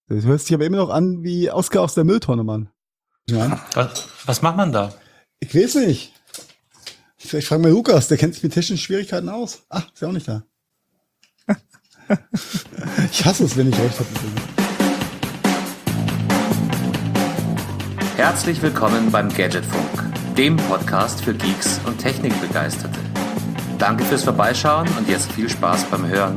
Du hörst dich aber immer noch an wie Oskar aus der Mülltonne, Mann. Ja. Was macht man da? Ich weiß nicht. Vielleicht fragen wir Lukas, der kennt sich mit technischen Schwierigkeiten aus. Ach, ist ja auch nicht da. Ich hasse es, wenn ich recht habe. Herzlich willkommen beim Gadgetfunk, dem Podcast für Geeks und Technikbegeisterte. Danke fürs Vorbeischauen und jetzt viel Spaß beim Hören.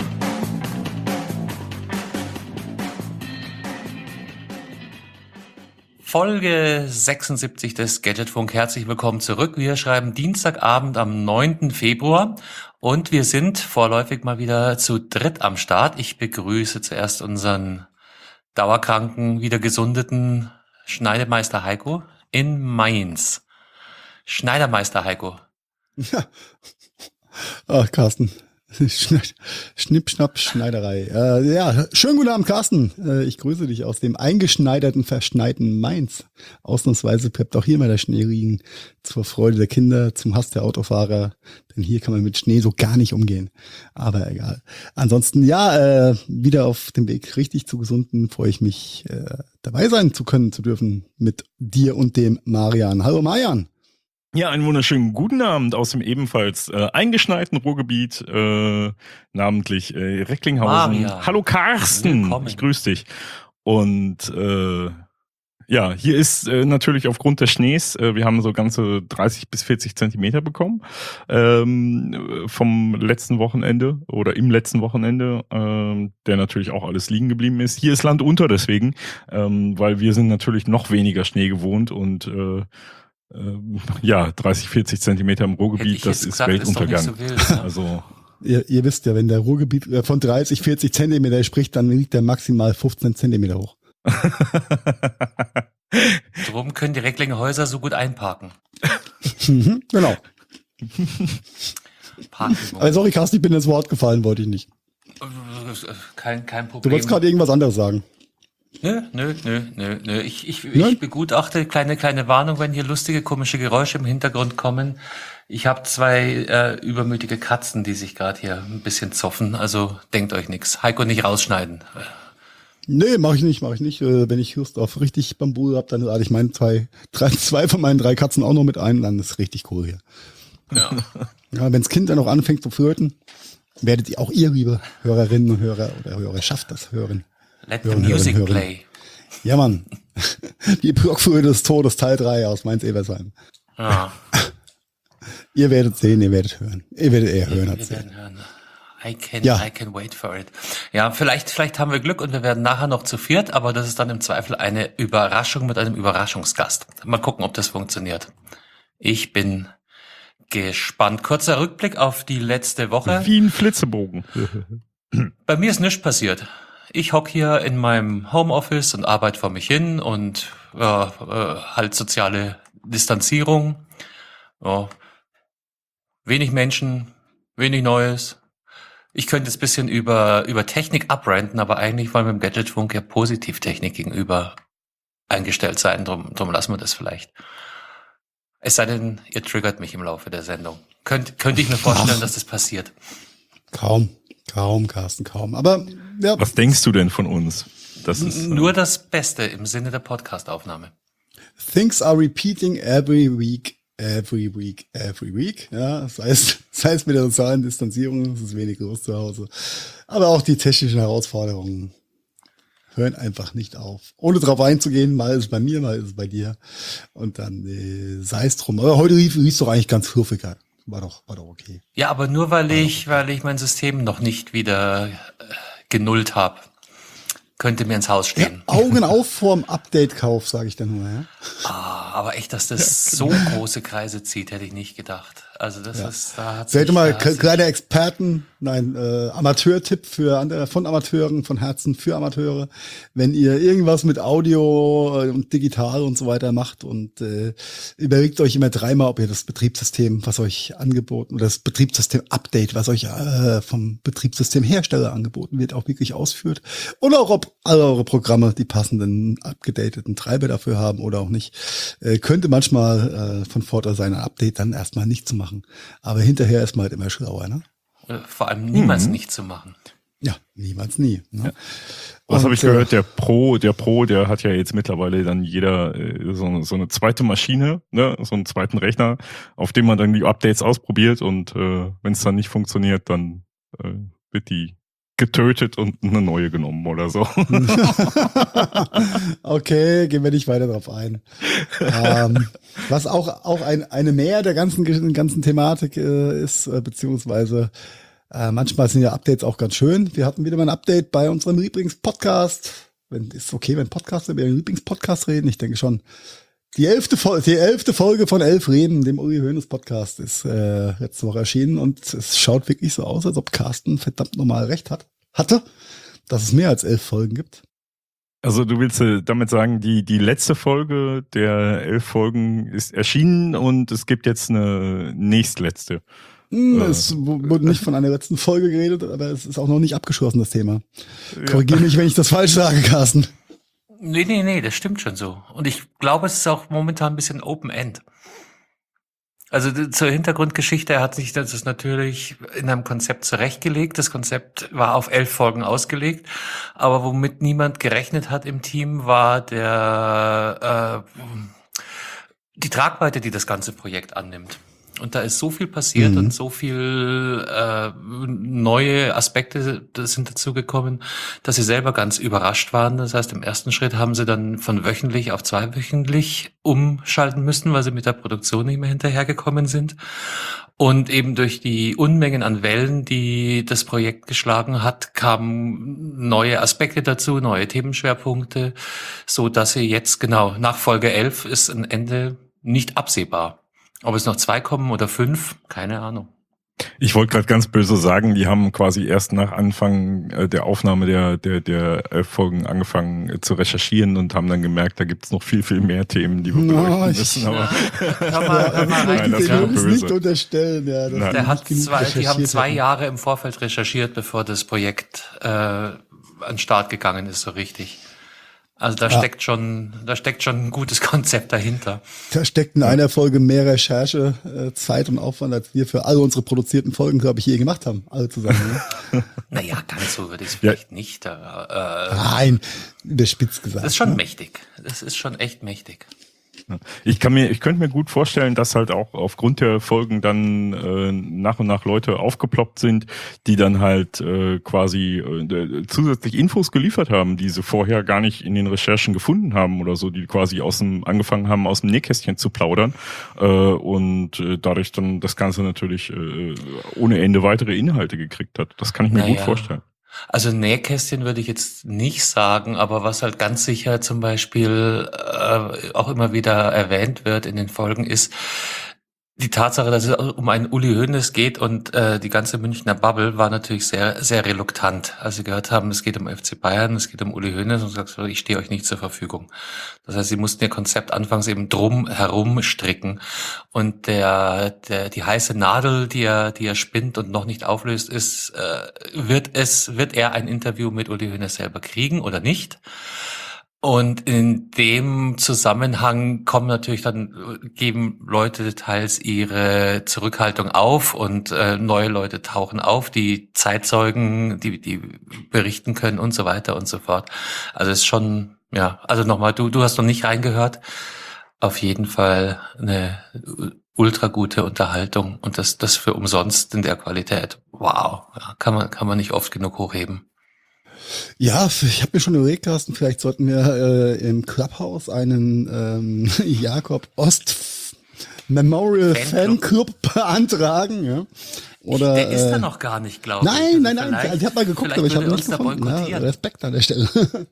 Folge 76 des Gadgetfunk. Herzlich willkommen zurück. Wir schreiben Dienstagabend am 9. Februar und wir sind vorläufig mal wieder zu dritt am Start. Ich begrüße zuerst unseren dauerkranken, wieder gesundeten Schneidemeister Heiko in Mainz. Schneidermeister Heiko. Ja. Ach, Carsten. Schnipp, schnapp, Schneiderei. Ja, schönen guten Abend, Carsten. Ich grüße dich aus dem eingeschneiderten, verschneiten Mainz. Ausnahmsweise bleibt auch hier mal der Schnee liegen. Zur Freude der Kinder, zum Hass der Autofahrer. Denn hier kann man mit Schnee so gar nicht umgehen. Aber egal. Ansonsten, ja, wieder auf dem Weg richtig zu Gesunden. Freue ich mich, dabei sein zu können, zu dürfen mit dir und dem Marian. Hallo, Marian. Ja, einen wunderschönen guten Abend aus dem ebenfalls eingeschneiten Ruhrgebiet, namentlich Recklinghausen. Maria. Hallo Carsten, Willkommen. ich grüße dich. Und ja, hier ist natürlich aufgrund des Schnees, wir haben so ganze 30 bis 40 Zentimeter bekommen vom letzten Wochenende oder im letzten Wochenende, der natürlich auch alles liegen geblieben ist. Hier ist Land unter deswegen, weil wir sind natürlich noch weniger Schnee gewohnt und ja, 30, 40 Zentimeter im Ruhrgebiet, das ist Weltuntergang. Ist doch nicht so wild, ne? Also Ihr wisst ja, wenn der Ruhrgebiet von 30, 40 Zentimeter spricht, dann liegt der maximal 15 Zentimeter hoch. Drum können die Recklinger Häuser so gut einparken. Genau. Parken. Aber sorry, Carsten, ich bin ins Wort gefallen, wollte ich nicht. Kein Du Problem. wolltest gerade irgendwas anderes sagen. Nö. Ich Nein? begutachte, kleine Warnung, wenn hier lustige, komische Geräusche im Hintergrund kommen. Ich habe zwei übermütige Katzen, die sich gerade hier ein bisschen zoffen. Also denkt euch nichts. Heiko nicht rausschneiden. Nee, mach ich nicht. Wenn ich Lust auf richtig Bambule hab, dann lade ich zwei von meinen 3 Katzen auch noch mit ein, dann ist es richtig cool hier. Ja. Ja, wenns Kind dann noch anfängt zu flirten, werdet ihr auch ihr, liebe Hörerinnen und Hörer oder Hörerschaft, das hören. Let the Hören. music play. Ja, Mann. Die Blockflöte des Todes, Teil 3 aus Mainz-Ebersheim. Ja. Ihr werdet sehen, ihr werdet hören. Ihr werdet eher hören als Wir sehen. werden hören. I can wait for it. Ja, vielleicht haben wir Glück und wir werden nachher noch zu viert, aber das ist dann im Zweifel eine Überraschung mit einem Überraschungsgast. Mal gucken, ob das funktioniert. Ich bin gespannt. Kurzer Rückblick auf die letzte Woche. wie ein Flitzebogen. Bei mir ist nichts passiert. Ich hock hier in meinem Homeoffice und arbeite vor mich hin und halt soziale Distanzierung. Ja. Wenig Menschen, wenig Neues. Ich könnte jetzt ein bisschen über Technik abrenten, aber eigentlich wollen wir im Gadgetfunk ja Positivtechnik gegenüber eingestellt sein. Drum lassen wir das vielleicht. Es sei denn, ihr triggert mich im Laufe der Sendung. Könnte ich mir vorstellen, dass das passiert. Kaum, Carsten, kaum. Aber ja, Was denkst du denn von uns? Das ist Nur das Beste im Sinne der Podcastaufnahme. things are repeating every week. Ja, sei es mit der sozialen Distanzierung, es ist wenig los zu Hause. Aber auch die technischen Herausforderungen hören einfach nicht auf. Ohne drauf einzugehen, mal ist es bei mir, mal ist es bei dir. Und dann sei es drum. Aber heute lief doch eigentlich ganz fluffiger. War doch okay. Ja, aber nur weil ich mein System noch nicht wieder genullt habe, könnte mir ins Haus Ja, stehen. Augen auf vorm Update-Kauf, sage ich dann nur. Ja? Aber echt, dass das so große Kreise zieht, hätte ich nicht gedacht. Also das ist, da hat Seht sich, mal, da hat sich- kleiner Amateur-Tipp von Amateuren, von Herzen für Amateure. Wenn ihr irgendwas mit Audio und digital und so weiter macht und überlegt euch immer 3-mal, ob ihr das Betriebssystem, was euch angeboten, oder das Betriebssystem-Update, was euch vom Betriebssystemhersteller angeboten wird, auch wirklich ausführt. Und auch, ob alle eure Programme die passenden, abgedateten Treiber dafür haben oder auch nicht. Könnte manchmal von Vorteil sein, ein Update dann erstmal nicht zu machen. Aber hinterher ist man halt immer schlauer, ne? vor allem niemals nicht zu machen. Ja, niemals nie. Ne? Ja. Was habe ich gehört? Der Pro, der hat ja jetzt mittlerweile dann jeder so eine zweite Maschine, ne, so einen zweiten Rechner, auf dem man dann die Updates ausprobiert und wenn es dann nicht funktioniert, dann wird die getötet und eine neue genommen oder so. Okay, gehen wir nicht weiter drauf ein. Was auch eine mehr der ganzen Thematik ist, beziehungsweise manchmal sind ja Updates auch ganz schön. Wir hatten wieder mal ein Update bei unserem Lieblingspodcast. Ist okay, wenn Podcaster über ihren Lieblingspodcast reden? Ich denke schon. Die 11. Folge von 11 Reden, dem Uli Hoeneß Podcast, ist letzte Woche erschienen und es schaut wirklich so aus, als ob Carsten verdammt nochmal recht hatte, dass es mehr als 11 Folgen gibt. Also du willst damit sagen, die letzte Folge der 11 Folgen ist erschienen und es gibt jetzt eine nächstletzte. Es wurde nicht von einer letzten Folge geredet, aber es ist auch noch nicht abgeschlossen, das Thema. Korrigiere mich, wenn ich das falsch sage, Carsten. Nee, das stimmt schon so. Und ich glaube, es ist auch momentan ein bisschen Open-End. Also zur Hintergrundgeschichte, er hat sich das natürlich in einem Konzept zurechtgelegt. Das Konzept war auf 11 Folgen ausgelegt. Aber womit niemand gerechnet hat im Team, war die Tragweite, die das ganze Projekt annimmt. Und da ist so viel passiert und so viel neue Aspekte sind dazugekommen, dass sie selber ganz überrascht waren. Das heißt, im ersten Schritt haben sie dann von wöchentlich auf 2-wöchentlich umschalten müssen, weil sie mit der Produktion nicht mehr hinterhergekommen sind. Und eben durch die Unmengen an Wellen, die das Projekt geschlagen hat, kamen neue Aspekte dazu, neue Themenschwerpunkte, so dass sie jetzt genau nach Folge 11 ist ein Ende nicht absehbar. Ob es noch 2 kommen oder 5, keine Ahnung. Ich wollte gerade ganz böse sagen, die haben quasi erst nach Anfang der Aufnahme der 11 Folgen angefangen zu recherchieren und haben dann gemerkt, da gibt's noch viel, viel mehr Themen, die wir beleuchten müssen. Aber Nein, das war böse. Nicht unterstellen. Ja, die haben 2 Jahre im Vorfeld recherchiert, bevor das Projekt an den Start gegangen ist, so richtig. Also da steckt schon ein gutes Konzept dahinter. Da steckt in einer Folge mehr Recherche, Zeit und Aufwand, als wir für alle unsere produzierten Folgen, glaube ich, je gemacht haben. Alle zusammen. Ne? Naja, ganz so würde ich es vielleicht nicht. Nein, überspitzt gesagt. Das ist schon mächtig. Das ist schon echt mächtig. Ich könnte mir gut vorstellen, dass halt auch aufgrund der Folgen dann nach und nach Leute aufgeploppt sind, die dann halt quasi zusätzlich Infos geliefert haben, die sie vorher gar nicht in den Recherchen gefunden haben oder so, die quasi angefangen haben, aus dem Nähkästchen zu plaudern und dadurch dann das Ganze natürlich ohne Ende weitere Inhalte gekriegt hat. Das kann ich mir gut vorstellen. Also Nähkästchen würde ich jetzt nicht sagen, aber was halt ganz sicher zum Beispiel auch immer wieder erwähnt wird in den Folgen ist die Tatsache, dass es um einen Uli Hoeneß geht und die ganze Münchner Bubble war natürlich sehr, sehr reluktant. Als sie gehört haben, es geht um FC Bayern, es geht um Uli Hoeneß und sagst, ich stehe euch nicht zur Verfügung. Das heißt, sie mussten ihr Konzept anfangs eben drum herum stricken und die heiße Nadel, die er spinnt und noch nicht auflöst, ist, wird er ein Interview mit Uli Hoeneß selber kriegen oder nicht? Und in dem Zusammenhang geben Leute teils ihre Zurückhaltung auf und neue Leute tauchen auf, die Zeitzeugen, die berichten können und so weiter und so fort. Also es ist schon, also nochmal, du hast noch nicht reingehört. Auf jeden Fall eine ultra gute Unterhaltung und das für umsonst in der Qualität. Wow, kann man nicht oft genug hochheben. Ja, ich habe mir schon überlegt, Carsten, vielleicht sollten wir im Clubhouse einen Jakob Ost Memorial Fanclub beantragen. Ja? Oder, der ist da noch gar nicht, glaube ich. Nein. Ich habe mal geguckt, aber ich habe nicht gefunden. Ja, Respekt an der Stelle.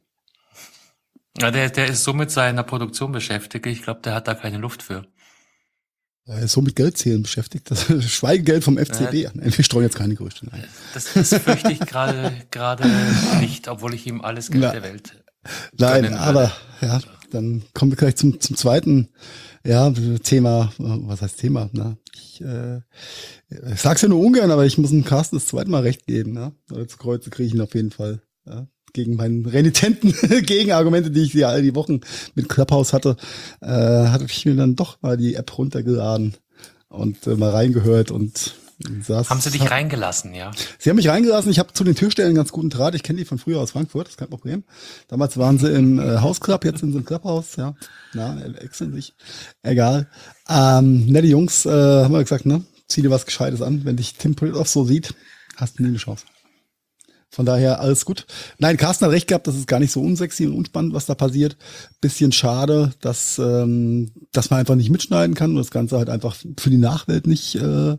Ja, der ist so mit seiner Produktion beschäftigt. Ich glaube, der hat da keine Luft für. Er ist so mit Geldzählen beschäftigt. Das Schweigegeld vom FCB. Nein, wir streuen jetzt keine Gerüchte. Nein. Das fürchte ich gerade nicht, obwohl ich ihm alles Geld der Welt Nein, aber dann kommen wir gleich zum zweiten Thema. Was heißt Thema? Na, ich sag's ja nur ungern, aber ich muss dem Carsten das zweite Mal recht geben. Ja? Zu Kreuze kriege ich ihn auf jeden Fall. Ja? Gegen meinen renitenten Gegenargumente, die ich ja all die Wochen mit Clubhouse hatte, hatte ich mir dann doch mal die App runtergeladen und mal reingehört und Haben sie dich reingelassen, ja? Sie haben mich reingelassen. Ich habe zu den Türstellen einen ganz guten Draht. Ich kenne die von früher aus Frankfurt, das ist kein Problem. Damals waren sie im Hausclub, jetzt sind sie im Clubhaus. Ja, wechseln sich. Egal. Nette Jungs, haben wir gesagt, ne? Zieh dir was Gescheites an. Wenn dich Tim Pritloff so sieht, hast du nie eine Chance. Von daher alles gut. Nein, Carsten hat recht gehabt, das ist gar nicht so unsexy und unspannend, was da passiert. Bisschen schade, dass man einfach nicht mitschneiden kann und das Ganze halt einfach für die Nachwelt nicht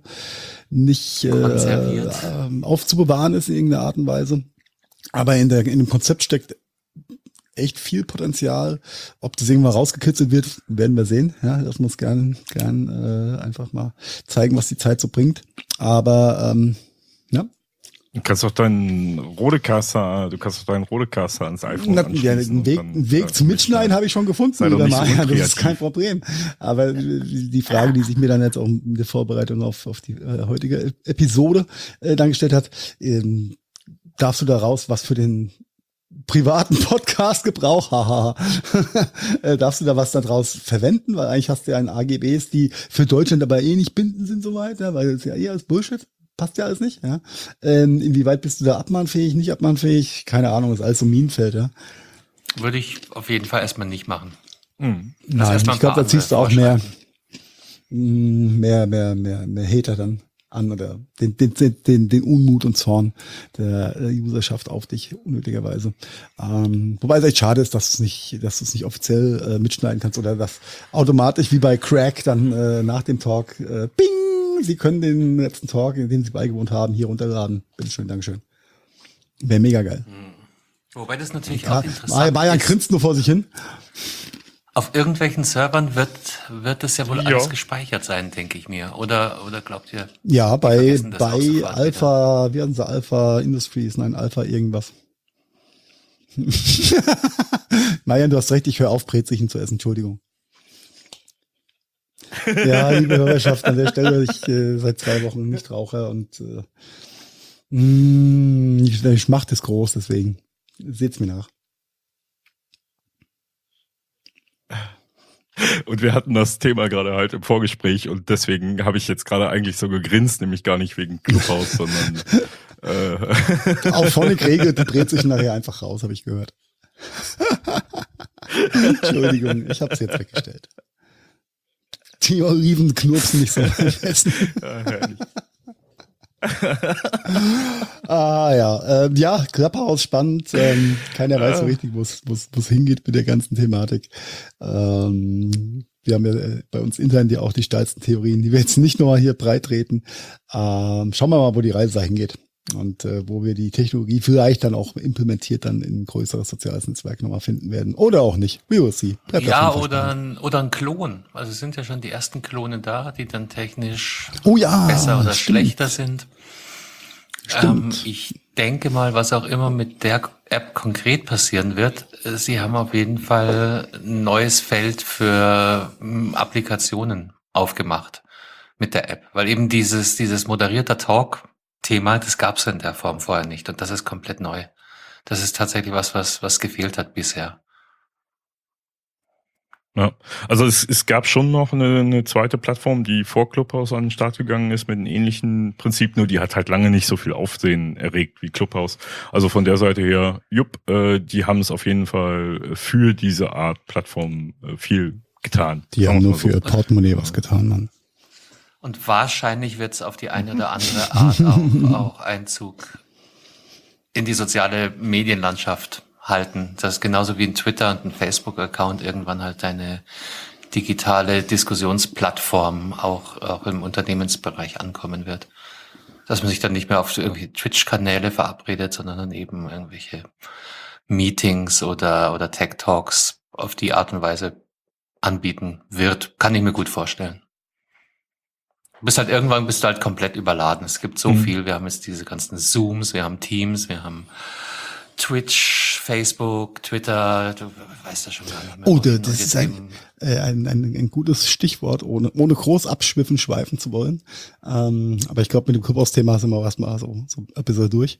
aufzubewahren ist in irgendeiner Art und Weise. Aber in dem Konzept steckt echt viel Potenzial. Ob das irgendwann rausgekitzelt wird, werden wir sehen. Ja, lassen wir uns gern einfach mal zeigen, was die Zeit so bringt. Aber ja. Du kannst doch deinen Rodecaster ans iPhone anschließen. Einen Weg zum Mitschneiden habe ich schon gefunden, lieber Marian, das ist kein Problem. Aber die Frage, die sich mir dann jetzt auch in der Vorbereitung auf die heutige Episode dann gestellt hat, darfst du daraus was für den privaten Podcast-Gebrauch, haha, darfst du da was daraus verwenden? Weil eigentlich hast du ja ein AGBs, die für Deutschland aber nicht bindend sind soweit, ja, weil es ja eher ist Bullshit. Passt ja alles nicht, ja. Inwieweit bist du da abmahnfähig, nicht abmahnfähig? Keine Ahnung, ist alles so Minenfeld, ja. Würde ich auf jeden Fall erstmal nicht machen. Nein, ich glaube, da ziehst du auch mehr Hater dann an oder den Unmut und Zorn der Userschaft auf dich, unnötigerweise. Wobei es echt schade ist, dass du es nicht offiziell mitschneiden kannst oder dass automatisch wie bei Crack dann nach dem Talk bing! Sie können den letzten Talk, in dem Sie beigewohnt haben, hier runterladen. Bitteschön, Dankeschön. Wäre mega geil. Wobei das natürlich auch interessant Bayern grinst nur vor sich hin. Auf irgendwelchen Servern wird das ja wohl alles gespeichert sein, denke ich mir. Oder glaubt ihr? Ja, bei Alpha, wie heißen sie? Alpha Industries, nein, Alpha irgendwas. Marian, du hast recht, ich höre auf, Brezelchen zu essen, Entschuldigung. Ja, liebe Hörerschaft, an der Stelle, ich seit 2 Wochen nicht rauche und die Schmacht ist groß, deswegen seht's mir nach. Und wir hatten das Thema gerade halt im Vorgespräch und deswegen habe ich jetzt gerade eigentlich so gegrinst, nämlich gar nicht wegen Clubhouse, sondern Auch Phonic regelt, die dreht sich nachher einfach raus, habe ich gehört. Entschuldigung, ich habe es jetzt weggestellt. Die Oliven knurpsen nicht so beim Essen. Ja, Clubhouse spannend. Keiner weiß so richtig, wo es hingeht mit der ganzen Thematik. Wir haben ja bei uns intern ja auch die steilsten Theorien, die wir jetzt nicht nur hier breit treten. Schauen wir mal, wo die Reise dahin geht. Und wo wir die Technologie vielleicht dann auch implementiert dann in ein größeres soziales Netzwerk nochmal finden werden. Oder auch nicht. We will see. Ja, oder ein Klon. Also es sind ja schon die ersten Klone da, die dann technisch besser oder schlechter sind. Ich denke mal, was auch immer mit der App konkret passieren wird, sie haben auf jeden Fall ein neues Feld für Applikationen aufgemacht mit der App. Weil eben dieses moderierter Talk-Thema, das gab es in der Form vorher nicht. Und das ist komplett neu. Das ist tatsächlich was gefehlt hat bisher. Ja, also es gab schon noch eine zweite Plattform, die vor Clubhouse an den Start gegangen ist mit einem ähnlichen Prinzip, nur die hat halt lange nicht so viel Aufsehen erregt wie Clubhouse. Also von der Seite her, die haben es auf jeden Fall für diese Art Plattform viel getan. Die haben nur für ihr Portemonnaie was getan, Mann. Und wahrscheinlich wird es auf die eine oder andere Art auch Einzug in die soziale Medienlandschaft halten. Das ist genauso wie ein Twitter und ein Facebook-Account irgendwann halt eine digitale Diskussionsplattform auch im Unternehmensbereich ankommen wird. Dass man sich dann nicht mehr auf irgendwie Twitch-Kanäle verabredet, sondern dann eben irgendwelche Meetings oder Tech-Talks auf die Art und Weise anbieten wird. Kann ich mir gut vorstellen. Irgendwann bist du halt komplett überladen. Es gibt so viel. Wir haben jetzt diese ganzen Zooms, wir haben Teams, wir haben Twitch, Facebook, Twitter, du weißt ja schon gar nicht mehr. Oh, das ist ein gutes Stichwort, ohne groß schweifen zu wollen. Aber ich glaube, mit dem Clubhouse-Thema sind wir erstmal so ein bisschen durch.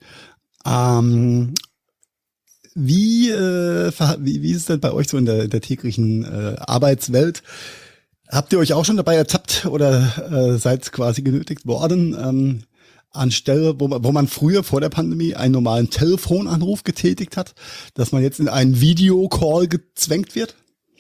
Wie ist es denn bei euch so in der täglichen Arbeitswelt? Habt ihr euch auch schon dabei ertappt oder seid quasi genötigt worden, anstelle, wo man früher vor der Pandemie einen normalen Telefonanruf getätigt hat, dass man jetzt in einen Videocall gezwängt wird?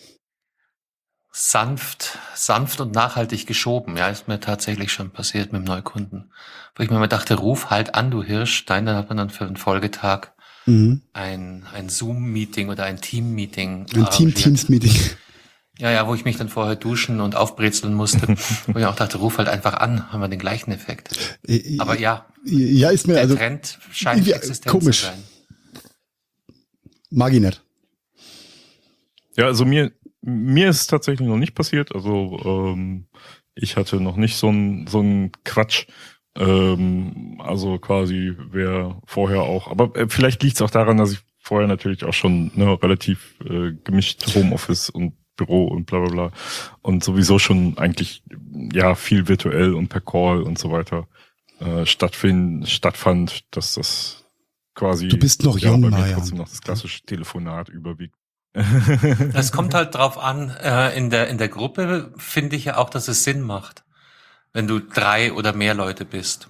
Sanft und nachhaltig geschoben. Ja, ist mir tatsächlich schon passiert mit dem Neukunden. Wo ich mir mal dachte, ruf halt an, du Hirsch. Nein, dann hat man dann für den Folgetag ein Zoom-Meeting oder ein Team-Meeting Ein Teams-Meeting. Ja, wo ich mich dann vorher duschen und aufbrezeln musste. Wo ich auch dachte, ruf halt einfach an, haben wir den gleichen Effekt. Aber ja, Ja, ist mir der also Trend scheint irgendwie existent komisch. zu sein. Mag ich nicht. Ja, also mir ist tatsächlich noch nicht passiert. Also ich hatte noch nicht so ein Quatsch. Also quasi wer vorher auch. Aber vielleicht liegt es auch daran, dass ich vorher natürlich auch schon relativ gemischt Homeoffice und Büro und bla bla bla und sowieso schon eigentlich ja viel virtuell und per Call und so weiter stattfand, dass das quasi Du bist noch ja, jung, bei mir Marian. trotzdem noch das klassische Telefonat überwiegt. Es kommt halt drauf an, in der Gruppe finde ich ja auch, dass es Sinn macht, wenn du 3 oder mehr Leute bist.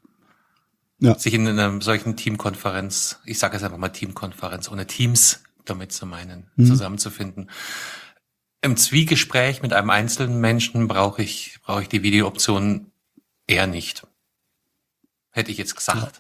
Ja. Sich in einer solchen Teamkonferenz, ich sage jetzt einfach mal Teamkonferenz, ohne Teams damit zu meinen, zusammenzufinden. Im Zwiegespräch mit einem einzelnen Menschen brauche ich die Videooption eher nicht. Hätte ich jetzt gesagt.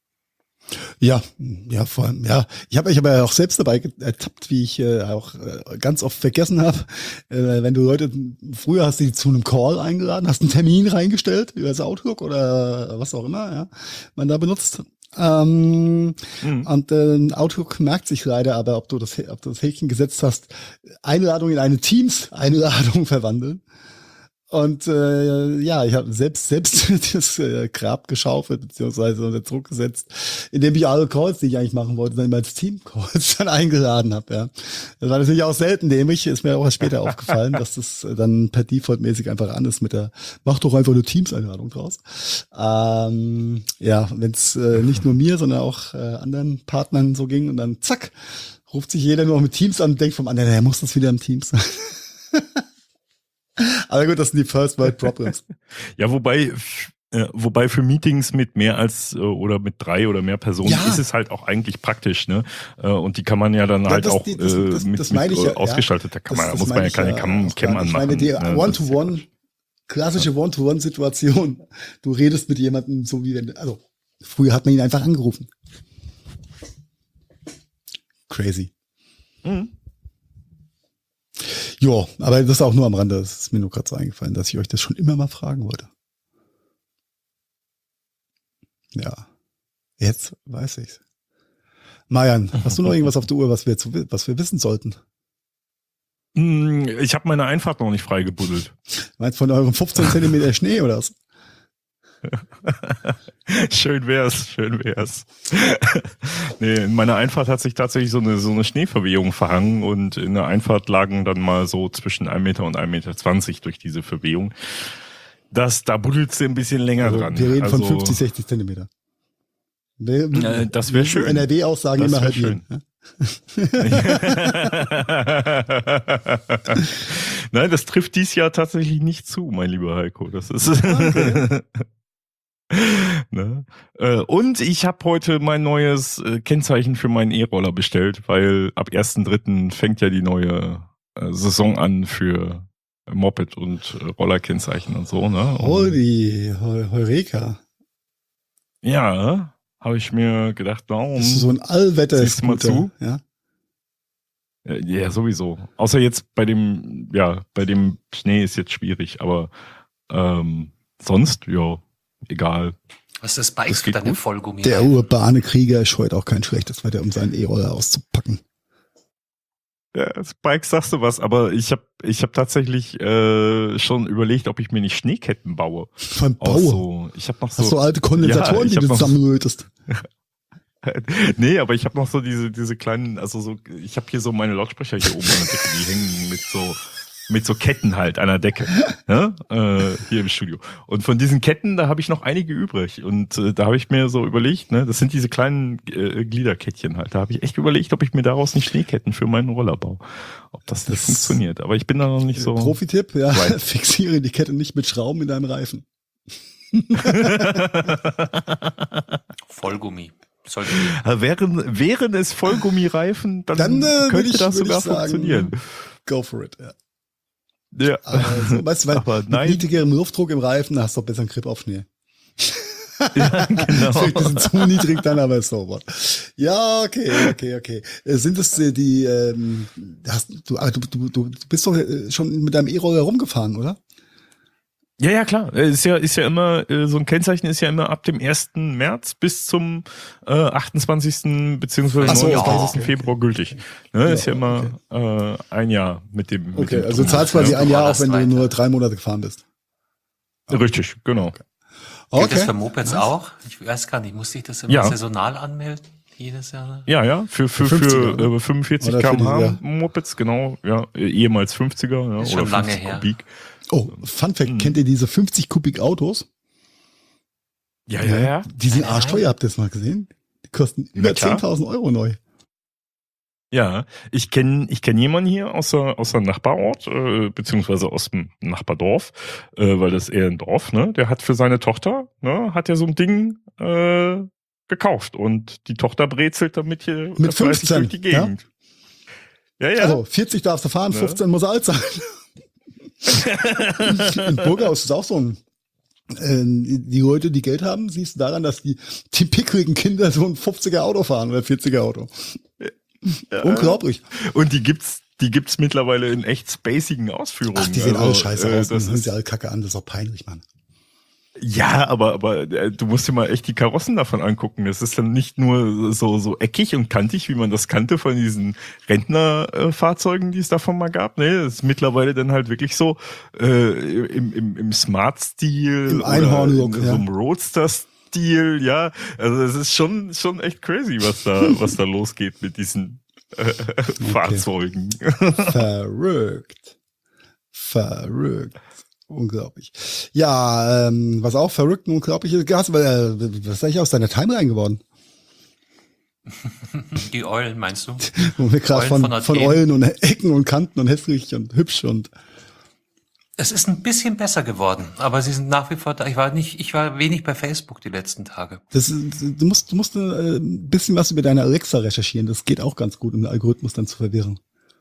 Ja, vor allem, ja. Ich habe ja auch selbst dabei ertappt, wie ich auch ganz oft vergessen habe, wenn du Leute, früher hast du die zu einem Call eingeladen, hast einen Termin reingestellt über das Outlook oder was auch immer, ja, man da benutzt. Und Outlook merkt sich leider aber, ob du das Häkchen gesetzt hast, Einladung in eine Teams-Einladung verwandeln. Und ja, ich habe selbst das Grab geschaufelt, beziehungsweise unter Druck gesetzt, indem ich alle Calls, die ich eigentlich machen wollte, dann immer als Team-Calls dann eingeladen habe. Ja. Das war natürlich auch selten dämlich, ist mir auch erst später aufgefallen, dass das dann per Default-mäßig einfach an ist mit der, mach doch einfach eine Teams-Einladung draus. Ja, wenn es nicht nur mir, sondern auch anderen Partnern so ging und dann zack, ruft sich jeder nur mit Teams an und denkt vom anderen, er muss das wieder im Teams sein. Aber gut, das sind die First World Problems. Ja, wobei für Meetings mit mehr als oder mit 3 oder mehr Personen ist es halt auch eigentlich praktisch, ne? Und die kann man ja dann halt auch mit ausgeschaltet. Da muss man ja keine Cam anmachen. Ich meine, die One-to-One, klassische One-to-One-Situation. Du redest mit jemandem so wie wenn, also früher hat man ihn einfach angerufen. Crazy. Ja, aber das ist auch nur am Rande. Das ist mir nur gerade so eingefallen, dass ich euch das schon immer mal fragen wollte. Ja, jetzt weiß ich's. Marian, hast du noch irgendwas auf der Uhr, was wir wissen sollten? Ich habe meine Einfahrt noch nicht freigebuddelt. Meinst du von eurem 15 Zentimeter Schnee oder was? Schön wär's. Nee, in meiner Einfahrt hat sich tatsächlich so eine Schneeverwehung verhangen und in der Einfahrt lagen dann mal so zwischen 1 Meter und 1,20 Meter durch diese Verwehung. Da buddelt sie ein bisschen länger dran. Wir reden von 50, 60 Zentimeter. Das wäre schön. NRW-Aussagen immer halt schön. Nein, das trifft dies Jahr tatsächlich nicht zu, mein lieber Heiko. Das ist okay. Ne? Und ich habe heute mein neues Kennzeichen für meinen E-Roller bestellt, weil ab 1.3. fängt ja die neue Saison an für Moped und Rollerkennzeichen und so. Ne? Holy Heureka. Ja, habe ich mir gedacht, warum? Das ist so ein Allwetter-Scooter. Ja? Ja, sowieso. Außer jetzt bei dem Schnee ist jetzt schwierig, aber sonst, ja, egal. Was ist das Bike für deine Vollgummi? Der urbane Krieger scheut auch kein schlechtes Wetter, um seinen E-Roller auszupacken. Ja, Spike, sagst du was, aber ich hab tatsächlich schon überlegt, ob ich mir nicht Schneeketten baue. Beim Bauer? Ich hab noch so, hast du alte Kondensatoren, die du zusammenlötest? Nee, aber ich habe noch so diese kleinen, also so, ich habe hier so meine Lautsprecher hier oben an der Decke, die hängen mit mit so Ketten halt an der Decke, ne? Hier im Studio. Und von diesen Ketten, da habe ich noch einige übrig. Und da habe ich mir so überlegt, ne, das sind diese kleinen Gliederkettchen halt. Da habe ich echt überlegt, ob ich mir daraus nicht Schneeketten für meinen Roller baue. Ob das nicht funktioniert. Aber ich bin da noch nicht so. Profi-Tipp, ja, fixiere die Kette nicht mit Schrauben in deinem Reifen. Vollgummi. Wären es Vollgummireifen, dann könnte das sogar funktionieren. Go for it, ja. Ja. Also, weißt du, weil mit niedrigerem Luftdruck im Reifen hast du doch besser einen Grip auf Schnee. Ja, genau. Vielleicht ein bisschen zu niedrig dann, aber so what. Ja, okay. Sind es die, du bist doch schon mit deinem E-Roller rumgefahren, oder? Ja, klar. Ist ja immer, so ein Kennzeichen ist ja immer ab dem 1. März bis zum 28. beziehungsweise 29. Februar gültig. Ne, ist ja immer ein Jahr mit dem. Okay, mit dem also du zahlst quasi ein Jahr, auch wenn du nur 3 Monate gefahren bist. Richtig, genau. Okay. Gilt das für Mopeds auch? Ich weiß gar nicht, musste ich das immer saisonal anmelden? Jedes Jahr? Ja, für 45 km/h Mopeds, genau, ja, ehemals 50er, ja, ist oder schon lange 50 her. Kubik. Oh, Fun Fact, kennt ihr diese 50 Kubik Autos? Ja. Die sind arschteuer, habt ihr das mal gesehen? Die kosten über 10.000 Euro neu. Ja, ich kenn jemanden hier aus der Nachbarort, beziehungsweise aus dem Nachbardorf, weil das ist eher ein Dorf, ne? Der hat für seine Tochter, ne, hat ja so ein Ding gekauft und die Tochter brezelt damit hier mit 15 durch die Gegend. Ja. Also 40 darfst du fahren, 15 muss er alt sein. In Burghaus ist auch so ein die Leute, die Geld haben, siehst du daran, dass die pickrigen Kinder so ein 50er Auto fahren oder 40er Auto. Ja. Unglaublich. Und die gibt's mittlerweile in echt spacigen Ausführungen. Ach, die sehen alle scheiße aus. Das ist ja alle kacke an. Das ist auch peinlich, Mann. Ja, aber du musst dir mal echt die Karossen davon angucken. Das ist dann nicht nur so eckig und kantig, wie man das kannte von diesen Rentnerfahrzeugen, die es davon mal gab. Nee, das ist mittlerweile dann halt wirklich so im Smart-Stil, im Einhorn-Look, so einem Roadster-Stil. Ja, also es ist schon echt crazy, was da losgeht mit diesen Fahrzeugen. Verrückt. Unglaublich. Ja, was auch verrückt und unglaublich ist, was ist eigentlich aus deiner Timeline geworden? Die Eulen, meinst du? Wo wir gerade von Eulen und Ecken und Kanten und hässlich und hübsch und. Es ist ein bisschen besser geworden, aber sie sind nach wie vor da. Ich war wenig bei Facebook die letzten Tage. Du musst ein bisschen was über deine Alexa recherchieren. Das geht auch ganz gut, um den Algorithmus dann zu verwirren.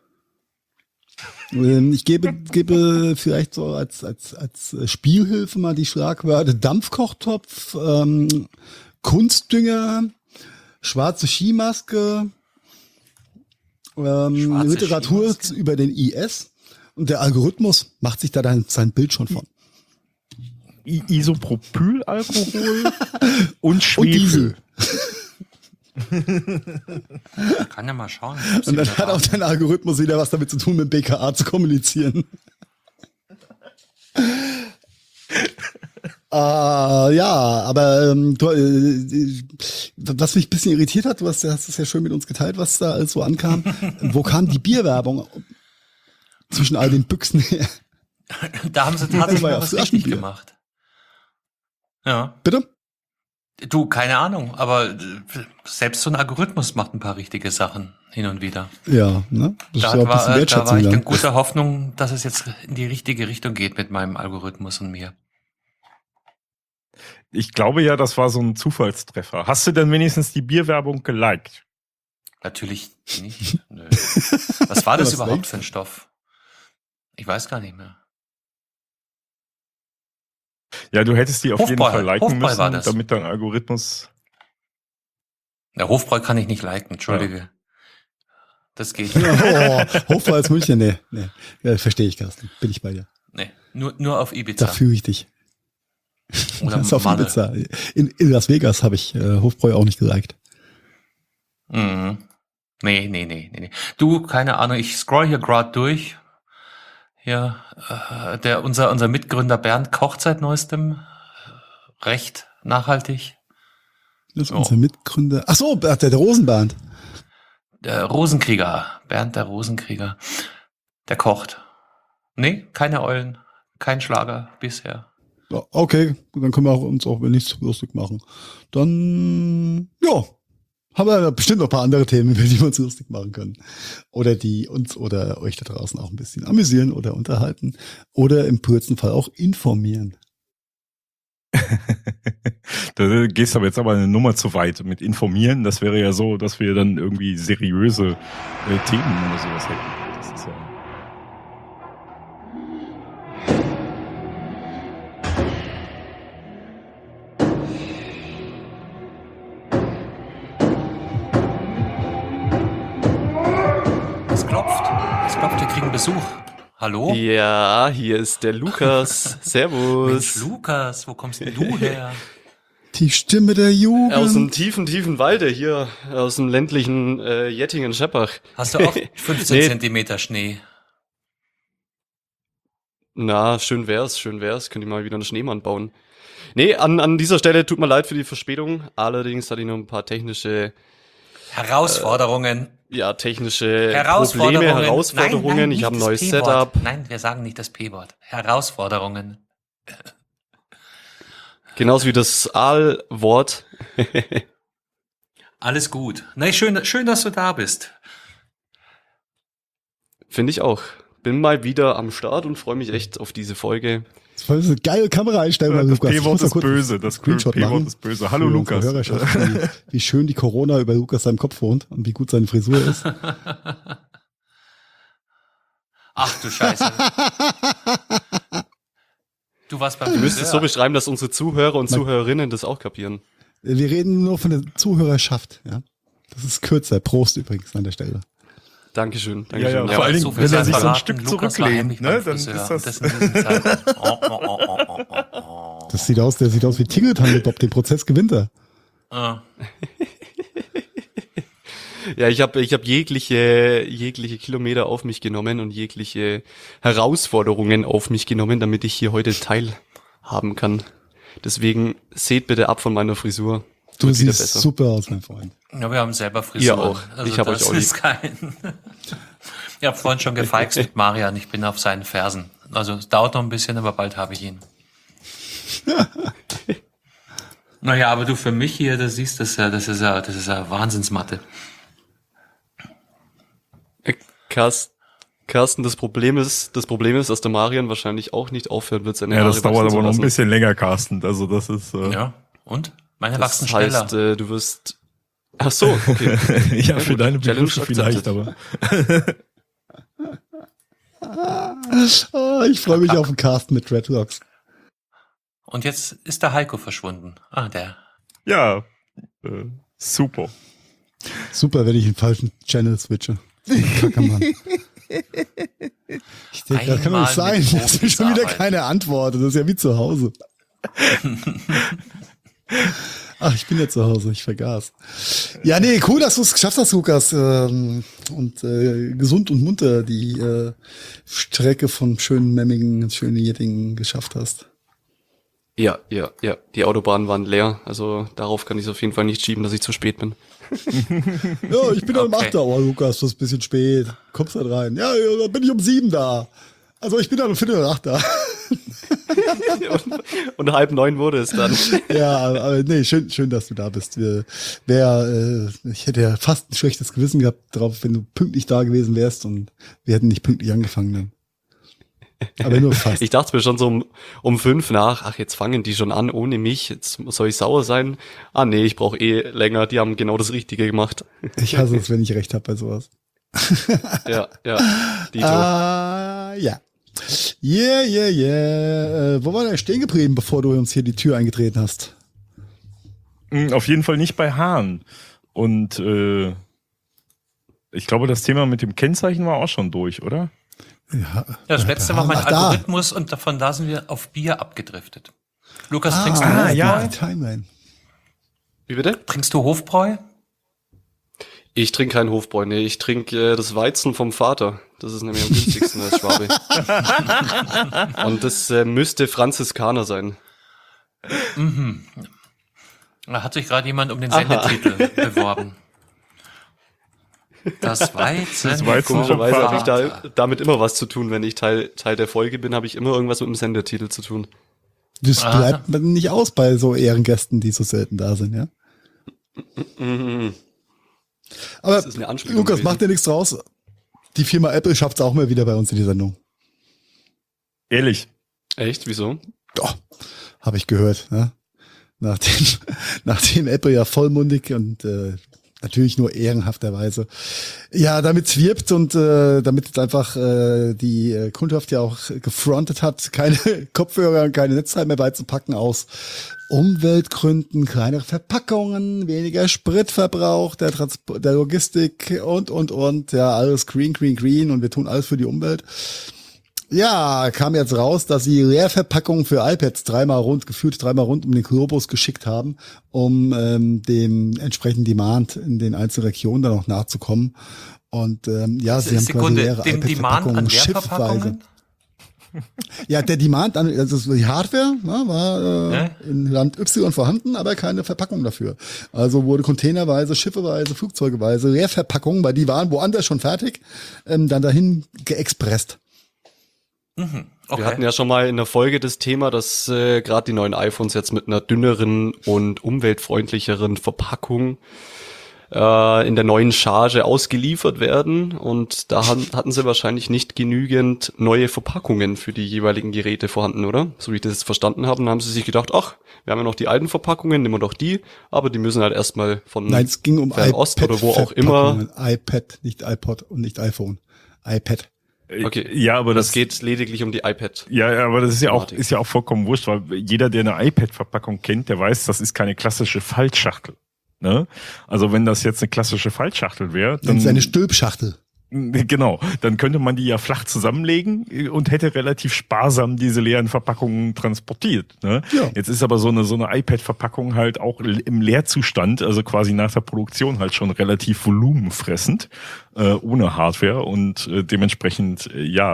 Ich gebe vielleicht so als Spielhilfe mal die Schlagwörter Dampfkochtopf, Kunstdünger, schwarze Skimaske, Literatur Skimaske über den IS und der Algorithmus macht sich da dann sein Bild schon von. Isopropylalkohol und Schwefel. Kann ja mal schauen. Und dann hat auch dein Algorithmus wieder was damit zu tun, mit BKA zu kommunizieren. Ja, aber was mich ein bisschen irritiert hat, du hast es ja schön mit uns geteilt, was da alles so ankam. Wo kam die Bierwerbung zwischen all den Büchsen her? Da haben sie tatsächlich mal was richtig gemacht. Ja. Bitte? Du, keine Ahnung, aber selbst so ein Algorithmus macht ein paar richtige Sachen hin und wieder. Ja, ne? Da war ich in guter Hoffnung, dass es jetzt in die richtige Richtung geht mit meinem Algorithmus und mir. Ich glaube ja, das war so ein Zufallstreffer. Hast du denn wenigstens die Bierwerbung geliked? Natürlich nicht. Nö. Was war das überhaupt für ein Stoff? Ich weiß gar nicht mehr. Ja, du hättest die auf jeden Fall liken müssen, war das. Damit dein Algorithmus... Der Hofbräu kann ich nicht liken, entschuldige. Ja. Das geht nicht. Hofbräu als München, nee. Ja, verstehe ich, Carsten. Bin ich bei dir. Nee, nur auf Ibiza. Da fühle ich dich. Oder das auf Ibiza. In Las Vegas habe ich Hofbräu auch nicht geliked. Mhm. Nee. Du, keine Ahnung, ich scroll hier gerade durch. Hier, unser Mitgründer Bernd kocht seit neuestem recht nachhaltig. Das ist unser Mitgründer. Ach so, der Rosenbernd. Der Rosenkrieger, Bernd der Rosenkrieger. Der kocht. Nee, keine Eulen, kein Schlager bisher. Ja, okay, dann können wir uns auch nichts lustig machen. Dann, ja, haben wir bestimmt noch ein paar andere Themen, über die wir uns lustig machen können. Oder die uns oder euch da draußen auch ein bisschen amüsieren oder unterhalten. Oder im kurzen Fall auch informieren. Da gehst aber jetzt aber eine Nummer zu weit mit informieren. Das wäre ja so, dass wir dann irgendwie seriöse Themen oder sowas hätten. Das ist ja... Es klopft, wir kriegen Besuch. Hallo? Ja, hier ist der Lukas. Servus. Mensch, Lukas, wo kommst denn du her? Die Stimme der Jugend. Aus dem tiefen Walde hier, aus dem ländlichen Jettingen-Scheppach. Hast du auch 15 Nee. Zentimeter Schnee? Na, schön wär's. Könnte ich mal wieder einen Schneemann bauen. Nee, an dieser Stelle tut mir leid für die Verspätung. Allerdings hatte ich noch ein paar technische Herausforderungen. Probleme, Herausforderungen. Herausforderungen. Nein, ich nicht habe ein das neues P-Wort. Setup. Nein, wir sagen nicht das P-Wort. Herausforderungen. Genauso wie das Aalwort. Alles gut. Nee, schön, dass du da bist. Finde ich auch. Bin mal wieder am Start und freue mich echt auf diese Folge. Das war eine geile Kameraeinstellung, Das Lukas. Ich P-Wort muss da ist kurz böse. einen Das Screenshot P-Wort machen. ist böse. Hallo Für unsere Lukas. Hörerschaft, wie schön die Corona über Lukas seinem Kopf wohnt und wie gut seine Frisur ist. Ach du Scheiße. Du warst beim Du müsstest es so Friseur. beschreiben, dass unsere Zuhörer und Zuhörerinnen das auch kapieren. Wir reden nur von der Zuhörerschaft. Ja, das ist kürzer. Prost übrigens an der Stelle. Dankeschön. Ja, Dankeschön. vor allen Dingen, so viel wenn er sei sich so ein verraten, Stück Lukas war zurücklehnt, heimlich ne, beim dann Friseur. ist das- Das in diesen Zeiten. Oh. Der sieht aus wie Tingeltangel-Bob. Den Prozess gewinnt er. Ah. Ja, ich hab jegliche Kilometer auf mich genommen und jegliche Herausforderungen auf mich genommen, damit ich hier heute teilhaben kann. Deswegen seht bitte ab von meiner Frisur. Du Wird wieder siehst besser. super aus, mein Freund. Ja, wir haben selber Frisuren. Ihr auch. Ich hab das euch auch ist kein. Ich habe vorhin schon gefeixt mit Marian. Ich bin auf seinen Fersen. Also es dauert noch ein bisschen, aber bald habe ich ihn. Naja, aber du für mich hier, das siehst, das ist ja Wahnsinnsmatte. Carsten, das Problem ist, dass der Marian wahrscheinlich auch nicht aufhören wird, seine Ja, das Haare dauert wachsen aber zu noch ein lassen. bisschen länger, Carsten. Also das ist... Ja. Und? Meine wachsen Das schneller. heißt, du wirst... Ach so, okay. ja, für gut. deine Challenge Begriffe vielleicht, akzeptiert. aber... Ich freue mich auf den Cast mit Dreadlocks. Und jetzt ist der Heiko verschwunden. Ah, der. Ja, super. Super, wenn ich den falschen Channel switche. Kacke, Mann. Ich denke, das kann doch nicht Einmal sein. mit Das ist schon wieder Profis keine Antwort. Das ist ja wie zu Hause. Ach, ich bin ja zu Hause, ich vergaß. Ja, nee, cool, dass du es geschafft hast, Lukas. Und gesund und munter die Strecke von schönen Memmingen, schönen Jettingen geschafft hast. Ja. Die Autobahnen waren leer. Also darauf kann ich es auf jeden Fall nicht schieben, dass ich zu spät bin. Ja, ich bin dann um Okay. 8 da. Oh, Lukas, das ist ein bisschen spät. Kommst halt rein. Ja, dann bin ich um 7 da. Also ich bin dann um 7:45 da. Und 8:30 wurde es dann. Ja, aber nee, schön, dass du da bist. Ich hätte ja fast ein schlechtes Gewissen gehabt drauf, wenn du pünktlich da gewesen wärst und wir hätten nicht pünktlich angefangen dann. Aber nur fast. Ich dachte mir schon so um 5 nach, ach, jetzt fangen die schon an ohne mich, jetzt soll ich sauer sein? Ah nee, ich brauche länger, die haben genau das Richtige gemacht. Ich hasse es, wenn ich recht habe bei sowas. Ja, Dito. Ja. Yeah. Wo war der stehen geblieben, bevor du uns hier die Tür eingetreten hast? Auf jeden Fall nicht bei Hahn. Und ich glaube, das Thema mit dem Kennzeichen war auch schon durch, oder? Ja, Das letzte war mein ach, da. Algorithmus und davon da sind wir auf Bier abgedriftet. Lukas, trinkst du Ah, Hofbräu? ja, die Timeline. Wie bitte? Trinkst du Hofbräu? Ich trinke keinen Hofbräu, nee, ich trinke das Weizen vom Vater. Das ist nämlich am günstigsten als Schwabe. Und das müsste Franziskaner sein. Mhm. Da hat sich gerade jemand um den Sendetitel beworben. Das Weizen. Das Weizen Komischerweise habe ich Vater. damit immer was zu tun. Wenn ich Teil der Folge bin, habe ich immer irgendwas mit dem Sendetitel zu tun. Das bleibt man nicht aus bei so Ehrengästen, die so selten da sind, ja. Aber Das ist eine Anspielung Lukas, gewesen. macht dir nichts draus. Die Firma Apple schafft es auch mal wieder bei uns in die Sendung. Ehrlich. Echt? Wieso? Ja, habe ich gehört. Ja. Nachdem Apple ja vollmundig und natürlich nur ehrenhafterweise ja damit wirbt und damit jetzt einfach die Kundschaft ja auch gefrontet hat, keine Kopfhörer und keine Netzteile mehr beizupacken aus Umweltgründen, kleinere Verpackungen, weniger Spritverbrauch, der Logistik und ja, alles green und wir tun alles für die Umwelt. Ja, kam jetzt raus, dass sie Leerverpackungen für iPads gefühlt dreimal rund um den Globus geschickt haben, um dem entsprechenden Demand in den einzelnen Regionen dann auch nachzukommen. Und ja, sie haben quasi leere dem Demand an iPad-Verpackungen schiffweise. Leerverpackungen? Ja, der Demand, also die Hardware war Ja. in Land Y vorhanden, aber keine Verpackung dafür. Also wurde containerweise, schiffeweise, flugzeugeweise Leerverpackungen, weil die waren woanders schon fertig, dann dahin geexpresst. Okay. Wir hatten ja schon mal in der Folge das Thema, dass gerade die neuen iPhones jetzt mit einer dünneren und umweltfreundlicheren Verpackung in der neuen Charge ausgeliefert werden. Und da hatten sie wahrscheinlich nicht genügend neue Verpackungen für die jeweiligen Geräte vorhanden, oder? So wie ich das jetzt verstanden habe, dann haben sie sich gedacht, ach, wir haben ja noch die alten Verpackungen, nehmen wir doch die, aber die müssen halt erstmal von Nein, es ging um Fernost oder wo auch immer. Verpackungen. iPad, nicht iPod und nicht iPhone. iPad. Okay, Ja, aber das geht lediglich um die iPad. Ja, aber das Thematik. ist ja auch vollkommen wurscht, weil jeder, der eine iPad-Verpackung kennt, der weiß, das ist keine klassische Faltschachtel. Ne? Also wenn das jetzt eine klassische Faltschachtel wäre, Das dann ist eine Stülpschachtel. genau, dann könnte man die ja flach zusammenlegen und hätte relativ sparsam diese leeren Verpackungen transportiert. Ne? Ja. Jetzt ist aber so eine iPad-Verpackung halt auch im Leerzustand, also quasi nach der Produktion halt schon relativ volumenfressend, ohne Hardware und dementsprechend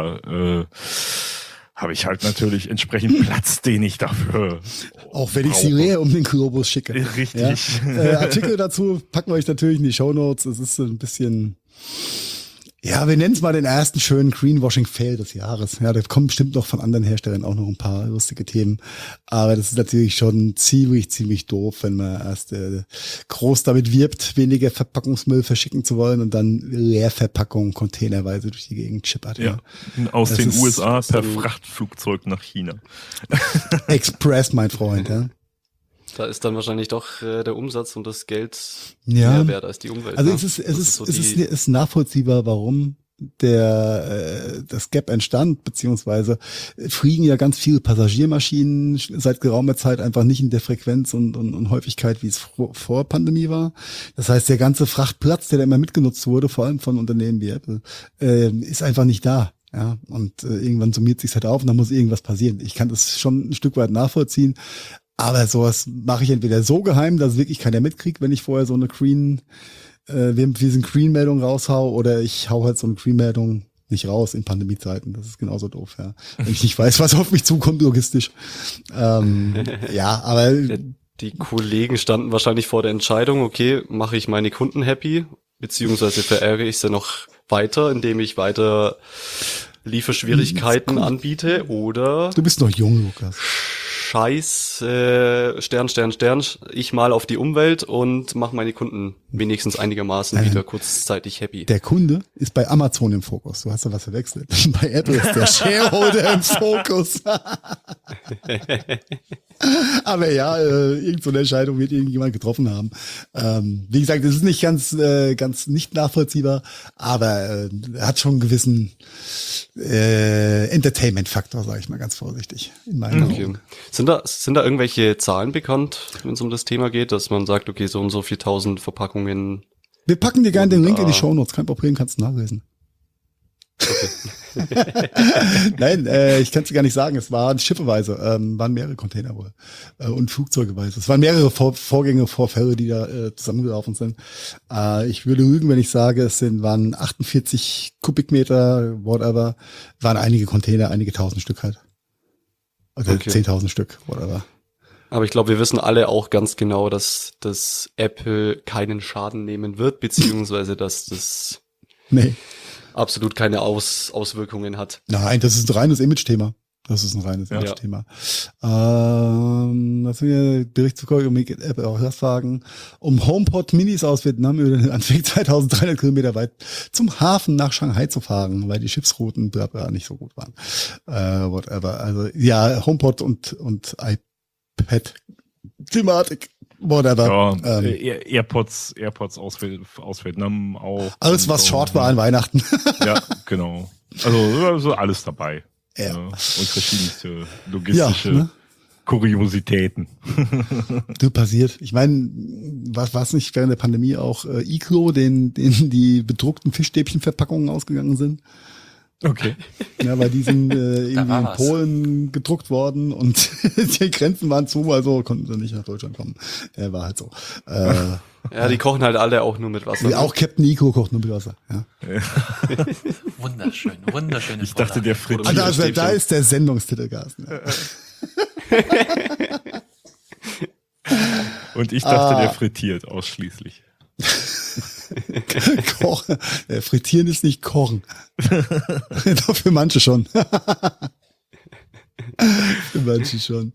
habe ich halt natürlich entsprechend Platz, den ich dafür Auch wenn ich sie brauche. leer um den Globus schicke. Richtig. Ja? Artikel dazu packen wir euch natürlich in die Shownotes. Es ist so ein bisschen, ja, wir nennen es mal den ersten schönen Greenwashing-Fail des Jahres. Ja, da kommen bestimmt noch von anderen Herstellern auch noch ein paar lustige Themen. Aber das ist natürlich schon ziemlich doof, wenn man erst groß damit wirbt, weniger Verpackungsmüll verschicken zu wollen und dann Leerverpackungen containerweise durch die Gegend schippert. Ja, aus Das den ist USA per so- Frachtflugzeug nach China. Express, mein Freund, ja. Da ist dann wahrscheinlich doch der Umsatz und das Geld Ja. mehr wert als die Umwelt. Also ne? es ist so es die- ist nachvollziehbar, warum das Gap entstand, beziehungsweise fliegen ja ganz viele Passagiermaschinen seit geraumer Zeit einfach nicht in der Frequenz und Häufigkeit, wie es vor Pandemie war. Das heißt, der ganze Frachtplatz, der da immer mitgenutzt wurde, vor allem von Unternehmen wie Apple, ist einfach nicht da. Ja, und irgendwann summiert sich's halt auf und dann muss irgendwas passieren. Ich kann das schon ein Stück weit nachvollziehen, aber sowas mache ich entweder so geheim, dass wirklich keiner mitkriegt, wenn ich vorher so eine Green-Meldung raushau, oder ich hau halt so eine Green-Meldung nicht raus in Pandemiezeiten. Das ist genauso doof, ja. Wenn ich nicht weiß, was auf mich zukommt logistisch. Ja, aber Die Kollegen standen wahrscheinlich vor der Entscheidung, okay, mache ich meine Kunden happy, beziehungsweise verärgere ich sie noch weiter, indem ich weiter Lieferschwierigkeiten anbiete, oder du bist noch jung, Lukas. Scheiß, Stern, ich mal auf die Umwelt und mache meine Kunden wenigstens einigermaßen wieder kurzzeitig happy. Der Kunde ist bei Amazon im Fokus. Du hast da was verwechselt. Bei Apple ist der Shareholder im Fokus. Aber ja, irgend so eine Entscheidung wird irgendjemand getroffen haben. Wie gesagt, es ist nicht ganz nicht nachvollziehbar, aber hat schon einen gewissen Entertainment-Faktor, sage ich mal ganz vorsichtig. In meinen Okay. Augen. Sind da irgendwelche Zahlen bekannt, wenn es um das Thema geht, dass man sagt, okay, so und so 4.000 Verpackungen? Wir packen dir gerne den Link in die Ah. Shownotes, kein Problem, kannst du nachlesen. Nein, ich kann es gar nicht sagen. Es waren schiffeweise, waren mehrere Container wohl und flugzeugeweise. Es waren mehrere Vorfälle, die da zusammengelaufen sind. Ich würde lügen, wenn ich sage, waren 48 Kubikmeter, whatever, waren einige Container, einige tausend Stück halt. Oder Okay. 10.000 Stück, whatever. Aber ich glaube, wir wissen alle auch ganz genau, dass das Apple keinen Schaden nehmen wird, beziehungsweise dass das Nee. absolut keine Auswirkungen hat. Nein, das ist ein reines Image-Thema. Das ist ein reines Ja. Image-Thema. Was wir Bericht zu Apple auch Lastwagen um HomePod Minis aus Vietnam über den Anweg 2300 Kilometer weit zum Hafen nach Shanghai zu fahren, weil die Schiffsrouten nicht so gut waren. Whatever. Also ja, HomePod und iPad Thematik. Whatever. Ja, AirPods aus Vietnam auch. Alles, was so. short war an Weihnachten. Ja, genau. Also alles dabei. Ja. Und verschiedenste logistische Ja, ne? Kuriositäten. Du, passiert. Ich meine, was nicht während der Pandemie auch Iglo, denen die bedruckten Fischstäbchenverpackungen ausgegangen sind? Okay. Ja, weil die sind irgendwie war in was. Polen gedruckt worden und die Grenzen waren zu, also konnten sie nicht nach Deutschland kommen. War halt so. Ja, die kochen halt alle auch nur mit Wasser. Auch Captain Iglo kocht nur mit Wasser. Ja. Wunderschöne Ich dachte, der frittiert. Oder Also, da Stäbchen. ist der Sendungstitel, Carsten. Ja. Und ich dachte, der frittiert ausschließlich. Kochen. Frittieren ist nicht kochen. Doch für manche schon. Für manche schon.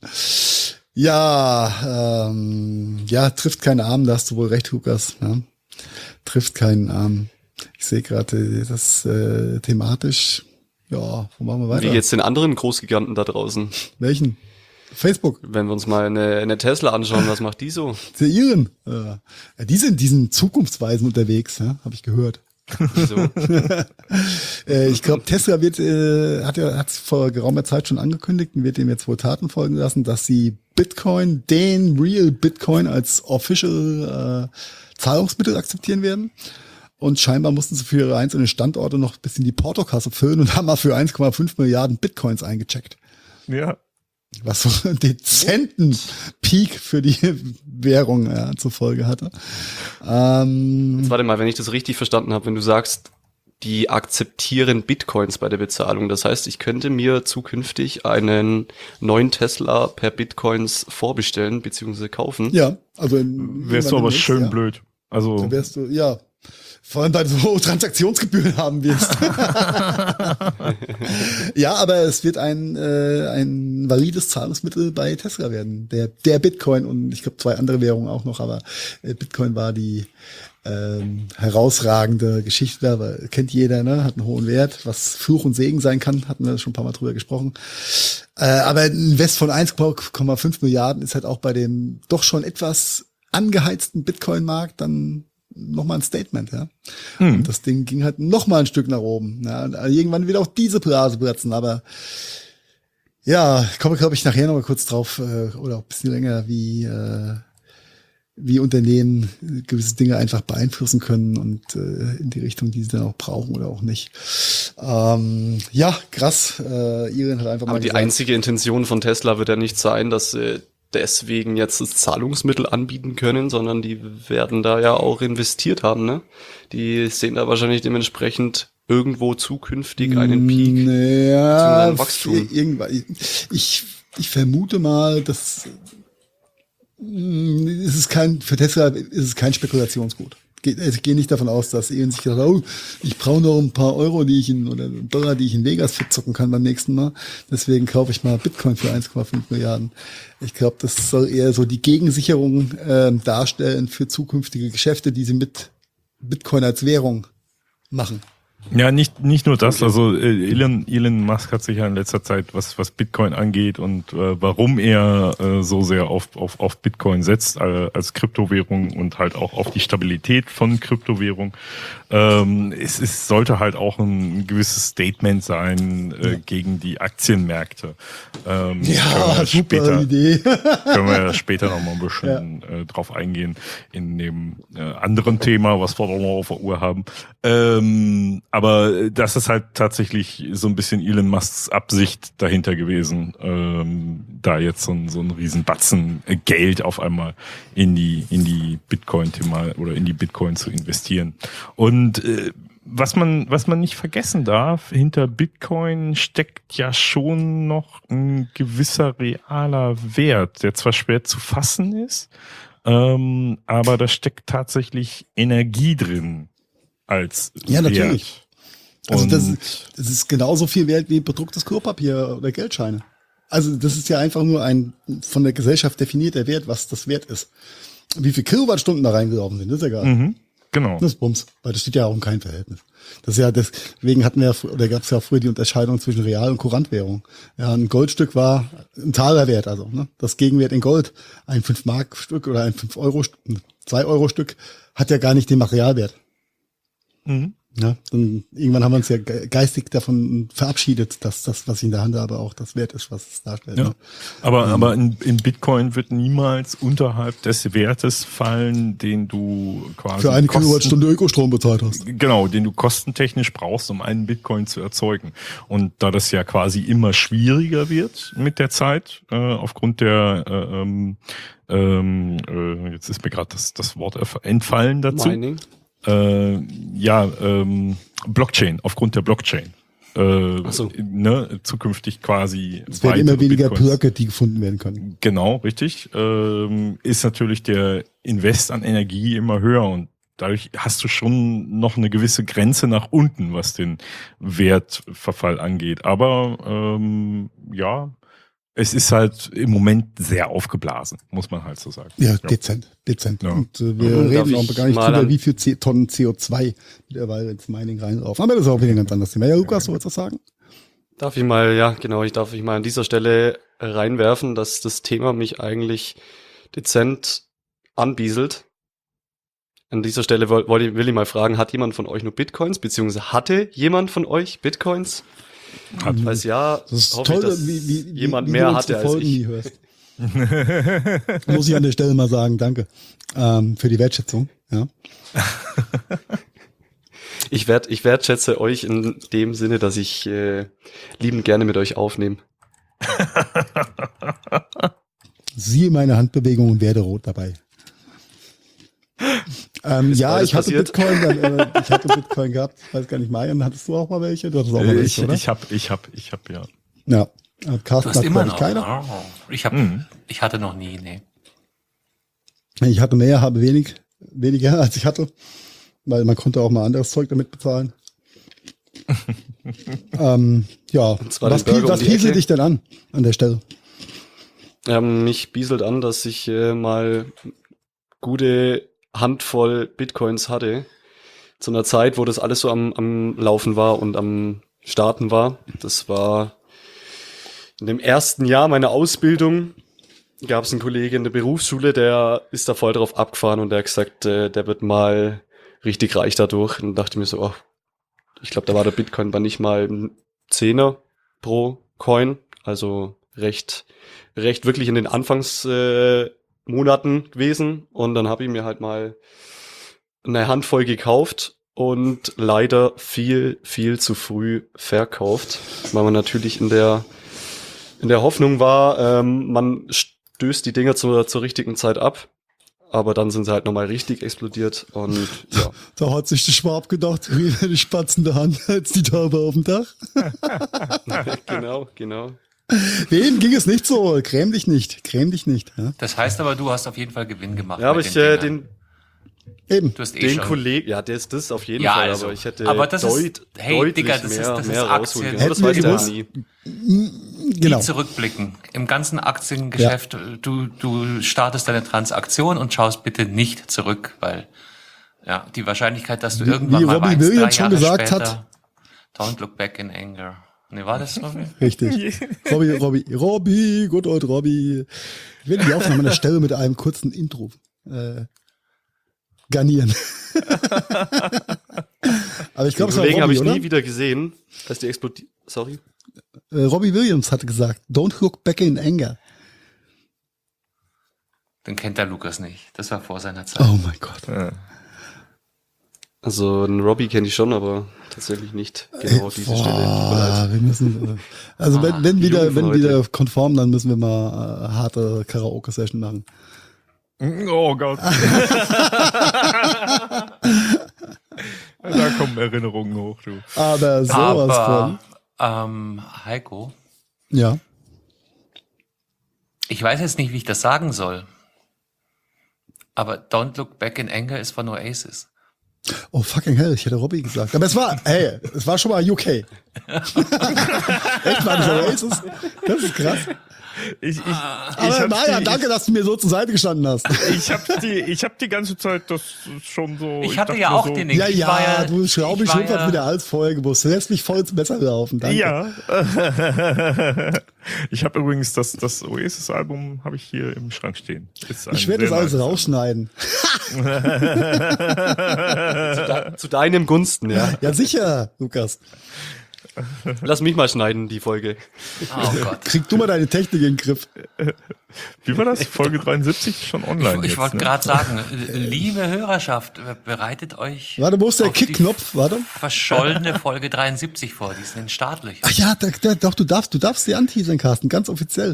Ja, trifft keinen Arm, da hast du wohl recht, Lukas. Ja. Trifft keinen Arm. Ich sehe gerade das thematisch. Ja, wo machen wir weiter? Wie jetzt den anderen Großgiganten da draußen. Welchen? Facebook. Wenn wir uns mal eine Tesla anschauen, was macht die so? Der ihren. Die sind zukunftsweisend unterwegs, ja, habe ich gehört. So. Ich glaube, Tesla hat vor geraumer Zeit schon angekündigt und wird dem jetzt wohl Taten folgen lassen, dass sie Bitcoin, den Real Bitcoin als Official Zahlungsmittel akzeptieren werden. Und scheinbar mussten sie für ihre einzelnen Standorte noch ein bisschen die Portokasse füllen und haben mal für 1,5 Milliarden Bitcoins eingecheckt. Ja. Was so einen dezenten Peak für die Währung zur Folge hatte. Jetzt warte mal, wenn ich das richtig verstanden habe, wenn du sagst, die akzeptieren Bitcoins bei der Bezahlung. Das heißt, ich könnte mir zukünftig einen neuen Tesla per Bitcoins vorbestellen bzw. kaufen. Ja, also Wärst du aber schön blöd. Also Da wärst du, ja. Vor allem, weil du so Transaktionsgebühren haben wirst. Ja, aber es wird ein valides Zahlungsmittel bei Tesla werden. Der Bitcoin und ich glaube 2 andere Währungen auch noch, aber Bitcoin war die herausragende Geschichte da, weil kennt jeder, ne? Hat einen hohen Wert, was Fluch und Segen sein kann, hatten wir schon ein paar Mal drüber gesprochen. Aber ein Invest von 1,5 Milliarden ist halt auch bei dem doch schon etwas angeheizten Bitcoin-Markt dann nochmal ein Statement, ja. Und das Ding ging halt nochmal ein Stück nach oben. Ja. Und irgendwann wird auch diese Blase platzen, aber ja, komme, glaube ich, nachher nochmal kurz drauf, oder auch ein bisschen länger, wie Unternehmen gewisse Dinge einfach beeinflussen können und in die Richtung, die sie dann auch brauchen oder auch nicht. Ja, krass. Elon hat einfach Aber mal die gesagt, einzige Intention von Tesla wird ja nicht sein, dass sie deswegen jetzt das Zahlungsmittel anbieten können, sondern die werden da ja auch investiert haben, ne? Die sehen da wahrscheinlich dementsprechend irgendwo zukünftig einen Peak. Ja, beziehungsweise Wachstum. irgendwann. Ich vermute mal, dass für Tesla ist es kein Spekulationsgut. Ich gehe nicht davon aus, dass Elon sich gedacht hat, oh, ich brauche noch ein paar Euro, oder Dollar, die ich in Vegas verzocken kann beim nächsten Mal. Deswegen kaufe ich mal Bitcoin für 1,5 Milliarden. Ich glaube, das soll eher so die Gegensicherung darstellen für zukünftige Geschäfte, die sie mit Bitcoin als Währung machen. Ja, nicht nur das. Also Elon Musk hat sich ja in letzter Zeit, was Bitcoin angeht und warum er so sehr auf Bitcoin setzt als Kryptowährung und halt auch auf die Stabilität von Kryptowährung. Es sollte halt auch ein gewisses Statement sein gegen die Aktienmärkte. Ja, super Idee. Können wir ja später noch mal ein bisschen drauf eingehen in dem anderen Thema, was wir noch auf der Uhr haben. Aber das ist halt tatsächlich so ein bisschen Elon Musks Absicht dahinter gewesen, da jetzt so ein Riesenbatzen Geld auf einmal in die Bitcoin-Thema oder in die Bitcoin zu investieren. Und was man nicht vergessen darf, hinter Bitcoin steckt ja schon noch ein gewisser realer Wert, der zwar schwer zu fassen ist, aber da steckt tatsächlich Energie drin als Ja, Wert. natürlich. Also Und das ist genauso viel wert wie bedrucktes Klopapier oder Geldscheine. Also das ist ja einfach nur ein von der Gesellschaft definierter Wert, was das wert ist. Wie viel Kilowattstunden da reingelaufen sind, ist egal. genau. Das ist Bums, weil das steht ja auch in keinem Verhältnis. Das ist ja deswegen hatten wir oder gab es ja früher die Unterscheidung zwischen Real- und Kurantwährung. Ja, ein Goldstück war ein Talerwert, also ne, das Gegenwert in Gold. Ein 5-Mark-Stück oder ein 5-Euro-Stück, ein 2-Euro-Stück hat ja gar nicht den Materialwert. Ja, dann irgendwann haben wir uns ja geistig davon verabschiedet, dass das, was ich in der Hand habe, auch das Wert ist, was es darstellt. Ja. Ne? Aber in Bitcoin wird niemals unterhalb des Wertes fallen, den du quasi Für eine Kilowattstunde Ökostrom bezahlt hast. Genau, den du kostentechnisch brauchst, um einen Bitcoin zu erzeugen. Und da das ja quasi immer schwieriger wird mit der Zeit, aufgrund der jetzt ist mir gerade das Wort entfallen dazu. Mining. Blockchain, aufgrund der Blockchain. Ach so. Zukünftig quasi. Es werden immer weitere weniger Bitcoins. Blöcke, die gefunden werden können. Genau, richtig. Ist natürlich der Invest an Energie immer höher und dadurch hast du schon noch eine gewisse Grenze nach unten, was den Wertverfall angeht. Aber es ist halt im Moment sehr aufgeblasen, muss man halt so sagen. Ja, dezent. Ja. Und wir Darf reden auch ich gar nicht mal drüber, an- wie viel Tonnen CO2 mittlerweile ins Mining reinlaufen. Aber das ist auch wieder ein ganz anderes Thema. Ja, Lukas, du wolltest was sagen? Darf ich mal an dieser Stelle reinwerfen, dass das Thema mich eigentlich dezent anbieselt. An dieser Stelle will ich mal fragen, hat jemand von euch nur Bitcoins, beziehungsweise hatte jemand von euch Bitcoins? Falls ja, Das ist hoffe toll, ich, dass wie jemand du mehr unsere hatte als Folgen ich. nie hörst. Muss ich an der Stelle mal sagen, danke für die Wertschätzung. Ja. Ich wertschätze euch in dem Sinne, dass ich liebend gerne mit euch aufnehme. Siehe meine Handbewegung und werde rot dabei. Ja, beides ich hatte passiert? Bitcoin, ich hatte Bitcoin gehabt, weiß gar nicht, Marian, hattest du auch mal welche? Du hattest auch mal welche, oder? Ich hab, ja. Ja, Carsten Du hast hat, immer glaub ich, noch. keine. Oh, ich hatte noch nie, nee. Ich hatte mehr, habe weniger als ich hatte, weil man konnte auch mal anderes Zeug damit bezahlen. Ja, zwar was den Burger um die pieselt Ecke. dich denn an der Stelle? Mich bieselt an, dass ich mal gute Handvoll Bitcoins hatte. Zu einer Zeit, wo das alles so am Laufen war und am Starten war. Das war in dem ersten Jahr meiner Ausbildung. Gab es einen Kollegen in der Berufsschule, der ist da voll drauf abgefahren und der hat gesagt, der wird mal richtig reich dadurch. Und dachte mir so, oh, ich glaube, da war der Bitcoin bei nicht mal ein Zehner pro Coin. Also recht wirklich in den Anfangsmonaten gewesen. Und dann habe ich mir halt mal eine Handvoll gekauft und leider viel zu früh verkauft, weil man natürlich in der Hoffnung war, man stößt die Dinger zur richtigen Zeit ab, aber dann sind sie halt nochmal richtig explodiert und ja. Da hat sich der Schwab gedacht, die Spatz in der Hand als die Taube auf dem Dach. Genau. Wem ging es nicht so? Gräm dich nicht. Ja? Das heißt aber, du hast auf jeden Fall Gewinn gemacht. Ja, aber mit ich den Dingern. Eben. Du hast den schon. Kollegen, ja, der ist das auf jeden Ja, Fall, also, aber ich hätte aber das ist- deutlich hey, Digga, das mehr ist rausholen Aktien. können. Aber das Hätten wir weiß der gewusst. nie. Genau. Nie zurückblicken. Im ganzen Aktiengeschäft, du startest deine Transaktion und schaust bitte nicht zurück, weil ja die Wahrscheinlichkeit, dass du irgendwann wie mal Robbie weinst, Williams 3 schon Jahre gesagt später, don't look back in anger. Ne, war das Robbie? Richtig. Robbie, good old Robbie. Ich werde die Aufnahme an der Stelle mit einem kurzen Intro garnieren. Aber ich glaube, es Den war Kollegen habe Robbie, ich oder? nie wieder gesehen, als die explodiert. Sorry. Robbie Williams hatte gesagt, don't look back in anger. Den kennt der Lukas nicht. Das war vor seiner Zeit. Oh mein Gott. Also einen Robbie kenne ich schon, aber tatsächlich nicht genau diese Stelle. Tut mir leid. Wir müssen, also wenn die Jugend von wieder konform, dann müssen wir mal harte Karaoke-Session machen. Oh Gott. Da kommen Erinnerungen hoch, du. Aber sowas von. Heiko, Ja. ich weiß jetzt nicht, wie ich das sagen soll, aber Don't Look Back in Anger ist von Oasis. Oh, fucking hell, ich hätte Robbie gesagt. Aber es war schon mal UK. Echt, war das Oasis? Das ist krass. Aber Marian, danke, dass du mir so zur Seite gestanden hast. Ich hab die ganze Zeit das schon so. Ich hatte dachte ja mir auch so, den Ja, Ich war ja, du Schraubi ich war schimpft ja- wieder als Folge, du lässt mich voll ins Messer laufen. Danke. Ja. Ich habe übrigens das Oasis-Album habe ich hier im Schrank stehen. Ist ein Ich werde das sehr alles nice rausschneiden. Zu deinem Gunsten, ja. Ja, sicher, Lukas. Lass mich mal schneiden, die Folge. Oh Gott. Krieg du mal deine Technik in den Griff. Wie war das? Folge 73 schon online. Ich jetzt, wollte ne? gerade sagen, liebe Hörerschaft, bereitet euch Warte, wo ist der auf die Kick-Knopf? Warte. verschollene Folge 73 vor, die ist in den Startlöchern. Ach ja, doch, du darfst die anteasern, Carsten, ganz offiziell.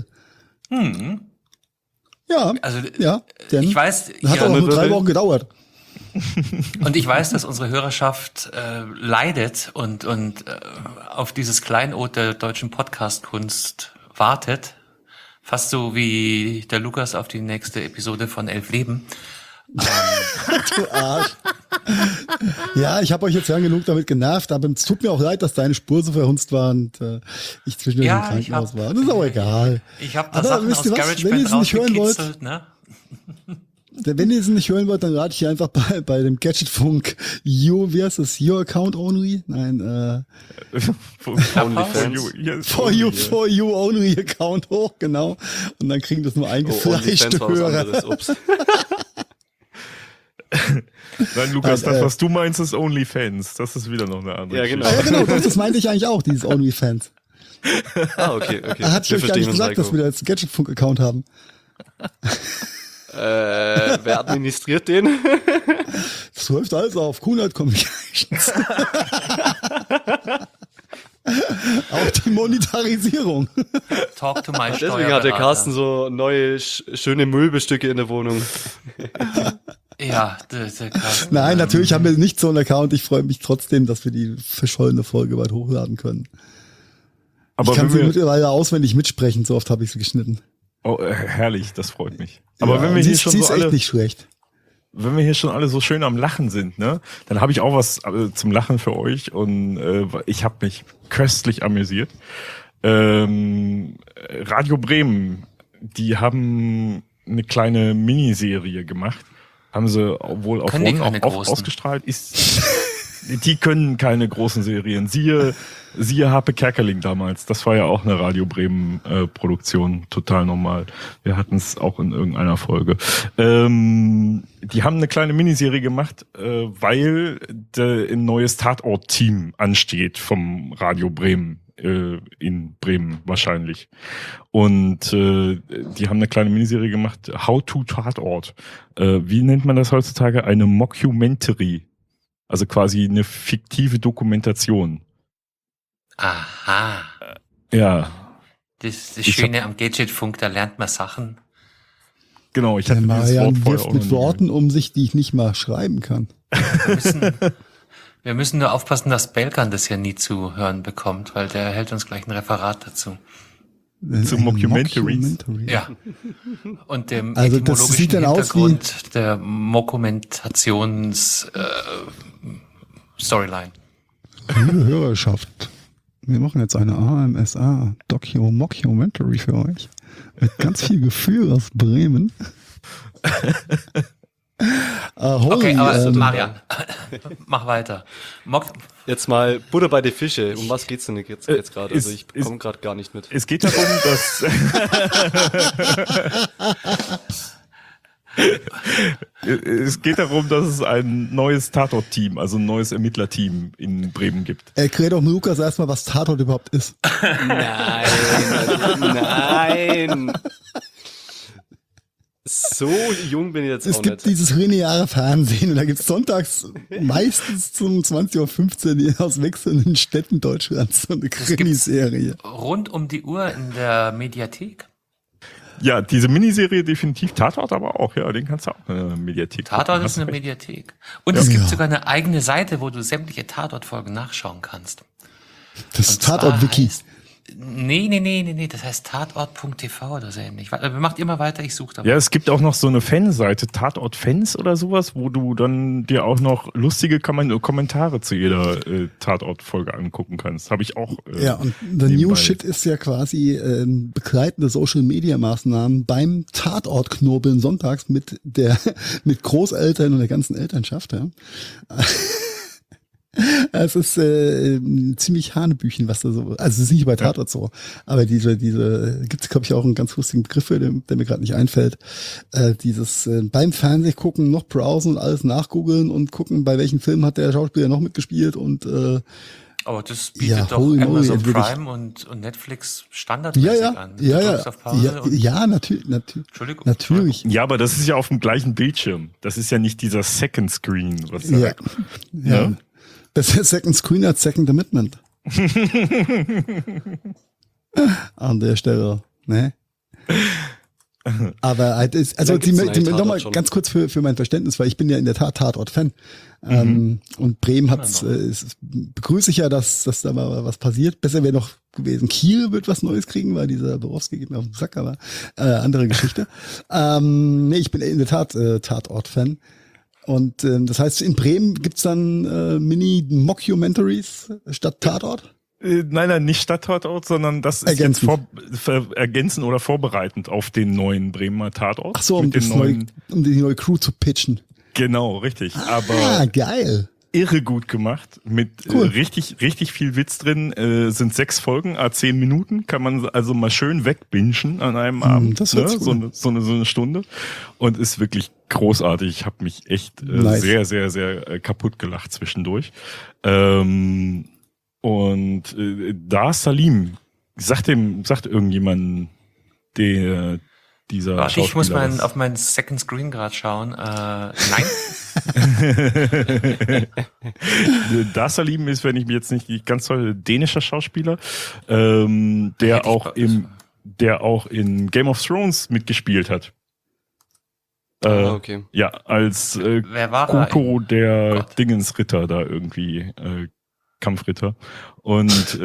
Ja, Also, ja, denn ich weiß, hat auch ihr, nur 3 Wochen gedauert. und ich weiß, dass unsere Hörerschaft leidet und auf dieses Kleinod der deutschen Podcast-Kunst wartet. Fast so wie der Lukas auf die nächste Episode von 11 Leben. Du Arsch. Ja, ich habe euch jetzt lang genug damit genervt, aber es tut mir auch leid, dass deine Spur so verhunzt war und ich zwischendurch Ja, im ich Krankenhaus hab- war. Das ist auch egal. Ich habe da Aber Sachen wisst aus ihr was? Wenn ihr GarageBand es nicht hören wollt, rausgekitzelt, ne? Wenn ihr es nicht hören wollt, dann rate ich einfach bei dem Gadgetfunk wie heißt das? Your Account Only? Nein, For you Only Account hoch, genau. Und dann kriegen das nur eingefleischte Hörer. Ups. Nein, Lukas, Nein, das, was du meinst, ist OnlyFans. Das ist wieder noch eine andere Ja, genau. Ah, ja, genau, das meinte ich eigentlich auch, dieses OnlyFans. Okay. Da hatte ich euch gar nicht gesagt, dass wir da jetzt einen Gadgetfunk-Account haben. Wer administriert den? Das läuft alles auf Coolnight Communications. Auch die Monetarisierung. Talk to my Deswegen hat der Carsten so neue, schöne Möbelstücke in der Wohnung. Ja, der Carsten. Nein, natürlich haben wir nicht so einen Account. Ich freue mich trotzdem, dass wir die verschollene Folge weit hochladen können. Aber ich kann wenn sie wir, mittlerweile auswendig mitsprechen, so oft habe ich sie geschnitten. oh, herrlich, das freut mich. Aber Ja, wenn wir sie hier ist, schon sie so ist echt alle, nicht schlecht. wenn wir hier schon alle so schön am Lachen sind, ne, dann habe ich auch was zum Lachen für euch und ich habe mich köstlich amüsiert. Radio Bremen, die haben eine kleine Miniserie gemacht, haben sie wohl auf Können die One keine auch großen? ausgestrahlt. Die können keine großen Serien. Siehe Harpe Kerkeling damals. Das war ja auch eine Radio Bremen Produktion, total normal. Wir hatten es auch in irgendeiner Folge. Die haben eine kleine Miniserie gemacht, weil ein neues Tatort-Team ansteht vom Radio Bremen. In Bremen wahrscheinlich. Und die haben eine kleine Miniserie gemacht, How to Tatort. Wie nennt man das heutzutage? Eine Mockumentary. Also quasi eine fiktive Dokumentation. Aha. Ja, Das Ich Schöne am Gadgetfunk, da lernt man Sachen. genau. Ich Der hatte dieses Wort Marian vorher wirft auch mit noch nie Worten um sich, die ich nicht mal schreiben kann. Wir müssen nur aufpassen, dass Belkan das ja nie zu hören bekommt, weil der hält uns gleich ein Referat dazu. Ein Mockumentaries? Mockumentary. Ja. Und dem Also das etymologischen sieht dann aus wie- Hintergrund der Mokumentations Storyline. Liebe Hörerschaft, wir machen jetzt eine AMSA Mockumentary für euch. Mit ganz viel Gefühl aus Bremen. Okay, aber Marian, mach weiter. Jetzt mal Butter bei die Fische. Um was geht's denn jetzt gerade? Also ich komme gerade gar nicht mit. Es geht darum, dass es geht darum, dass es ein neues Tatort-Team, also ein neues Ermittlerteam in Bremen gibt. Erklär doch Lukas erstmal, was Tatort überhaupt ist. Nein. So jung bin ich jetzt Es auch gibt nicht. dieses lineare Fernsehen und da gibt es sonntags meistens zum 20.15 Uhr aus wechselnden Städten Deutschlands so eine Krimiserie. Rund um die Uhr in der Mediathek. Ja, diese Miniserie definitiv, Tatort aber auch, ja, den kannst du auch in der Mediathek Tatort gucken, ist hast eine recht. Mediathek. Und es gibt Ja. sogar eine eigene Seite, wo du sämtliche Tatortfolgen nachschauen kannst. Das Und zwar Tatort-Wiki. heißt- Nee, das heißt tatort.tv oder so ähnlich. Macht immer weiter, ich suche da Ja, mal. es gibt auch noch so eine Fanseite, Tatort-Fans oder sowas, wo du dann dir auch noch lustige Kommentare zu jeder Tatort-Folge angucken kannst. Habe ich auch. Ja, und the nebenbei. new shit ist ja quasi begleitende Social-Media-Maßnahmen beim Tatortknobeln sonntags mit mit Großeltern und der ganzen Elternschaft. Ja. Es ist ziemlich Hanebüchen, was da so, also es ist nicht bei Tatort so, aber diese gibt es, glaube ich, auch einen ganz lustigen Begriff für, der mir gerade nicht einfällt. Dieses beim Fernsehen gucken, noch browsen und alles nachgoogeln und gucken, bei welchen Filmen hat der Schauspieler noch mitgespielt und Aber das bietet Ja, doch holy moly, Amazon jetzt will ich- Prime und Netflix standardmäßig an. Du ja, drückst auf Pause und- natürlich, Entschuldigung. natürlich. Ja, aber das ist ja auf dem gleichen Bildschirm. Das ist ja nicht dieser Second Screen, was da Ja, ja. Ne? Besser Second Screen als Second Amendment. An der Stelle, ne? Aber halt ist, also Wie lange gibt's denn einen nochmal Tatort schon? ganz kurz für mein Verständnis, weil ich bin ja in der Tat Tatort-Fan. Und Bremen hat's, begrüße ich ja, dass da mal was passiert. Besser wäre noch gewesen, Kiel wird was Neues kriegen, weil dieser Borowski geht mir auf den Sack, aber andere Geschichte. Nee, ich bin in der Tat Tatort-Fan. Und das heißt, in Bremen gibt's dann Mini-Mockumentaries statt Tatort? Nein, nicht Stadttatort, sondern das ist Ergänzend. jetzt ergänzend oder vorbereitend auf den neuen Bremer Tatort. Ach so, um Mit den die neue Crew zu pitchen. Genau, richtig. Ah, Aber geil. irre gut gemacht, mit Cool. richtig viel Witz drin. Sind 6 Folgen, 10 Minuten, kann man also mal schön wegbingen an einem Abend. das hört sich gut an. so eine Stunde. Und ist wirklich großartig. Ich habe mich echt Nice. sehr kaputt gelacht zwischendurch. Und da Salim, sagt irgendjemand dieser Warte, ich muss Schauspieler was? auf meinen Second Screen gerade schauen. Nein. Da Salim ist, wenn ich mir jetzt nicht ganz toll, dänischer Schauspieler, der auch in Game of Thrones mitgespielt hat. Okay. Ja, als Wer war da? Kuko, der Gott. Dingensritter da irgendwie, Kampfritter. Und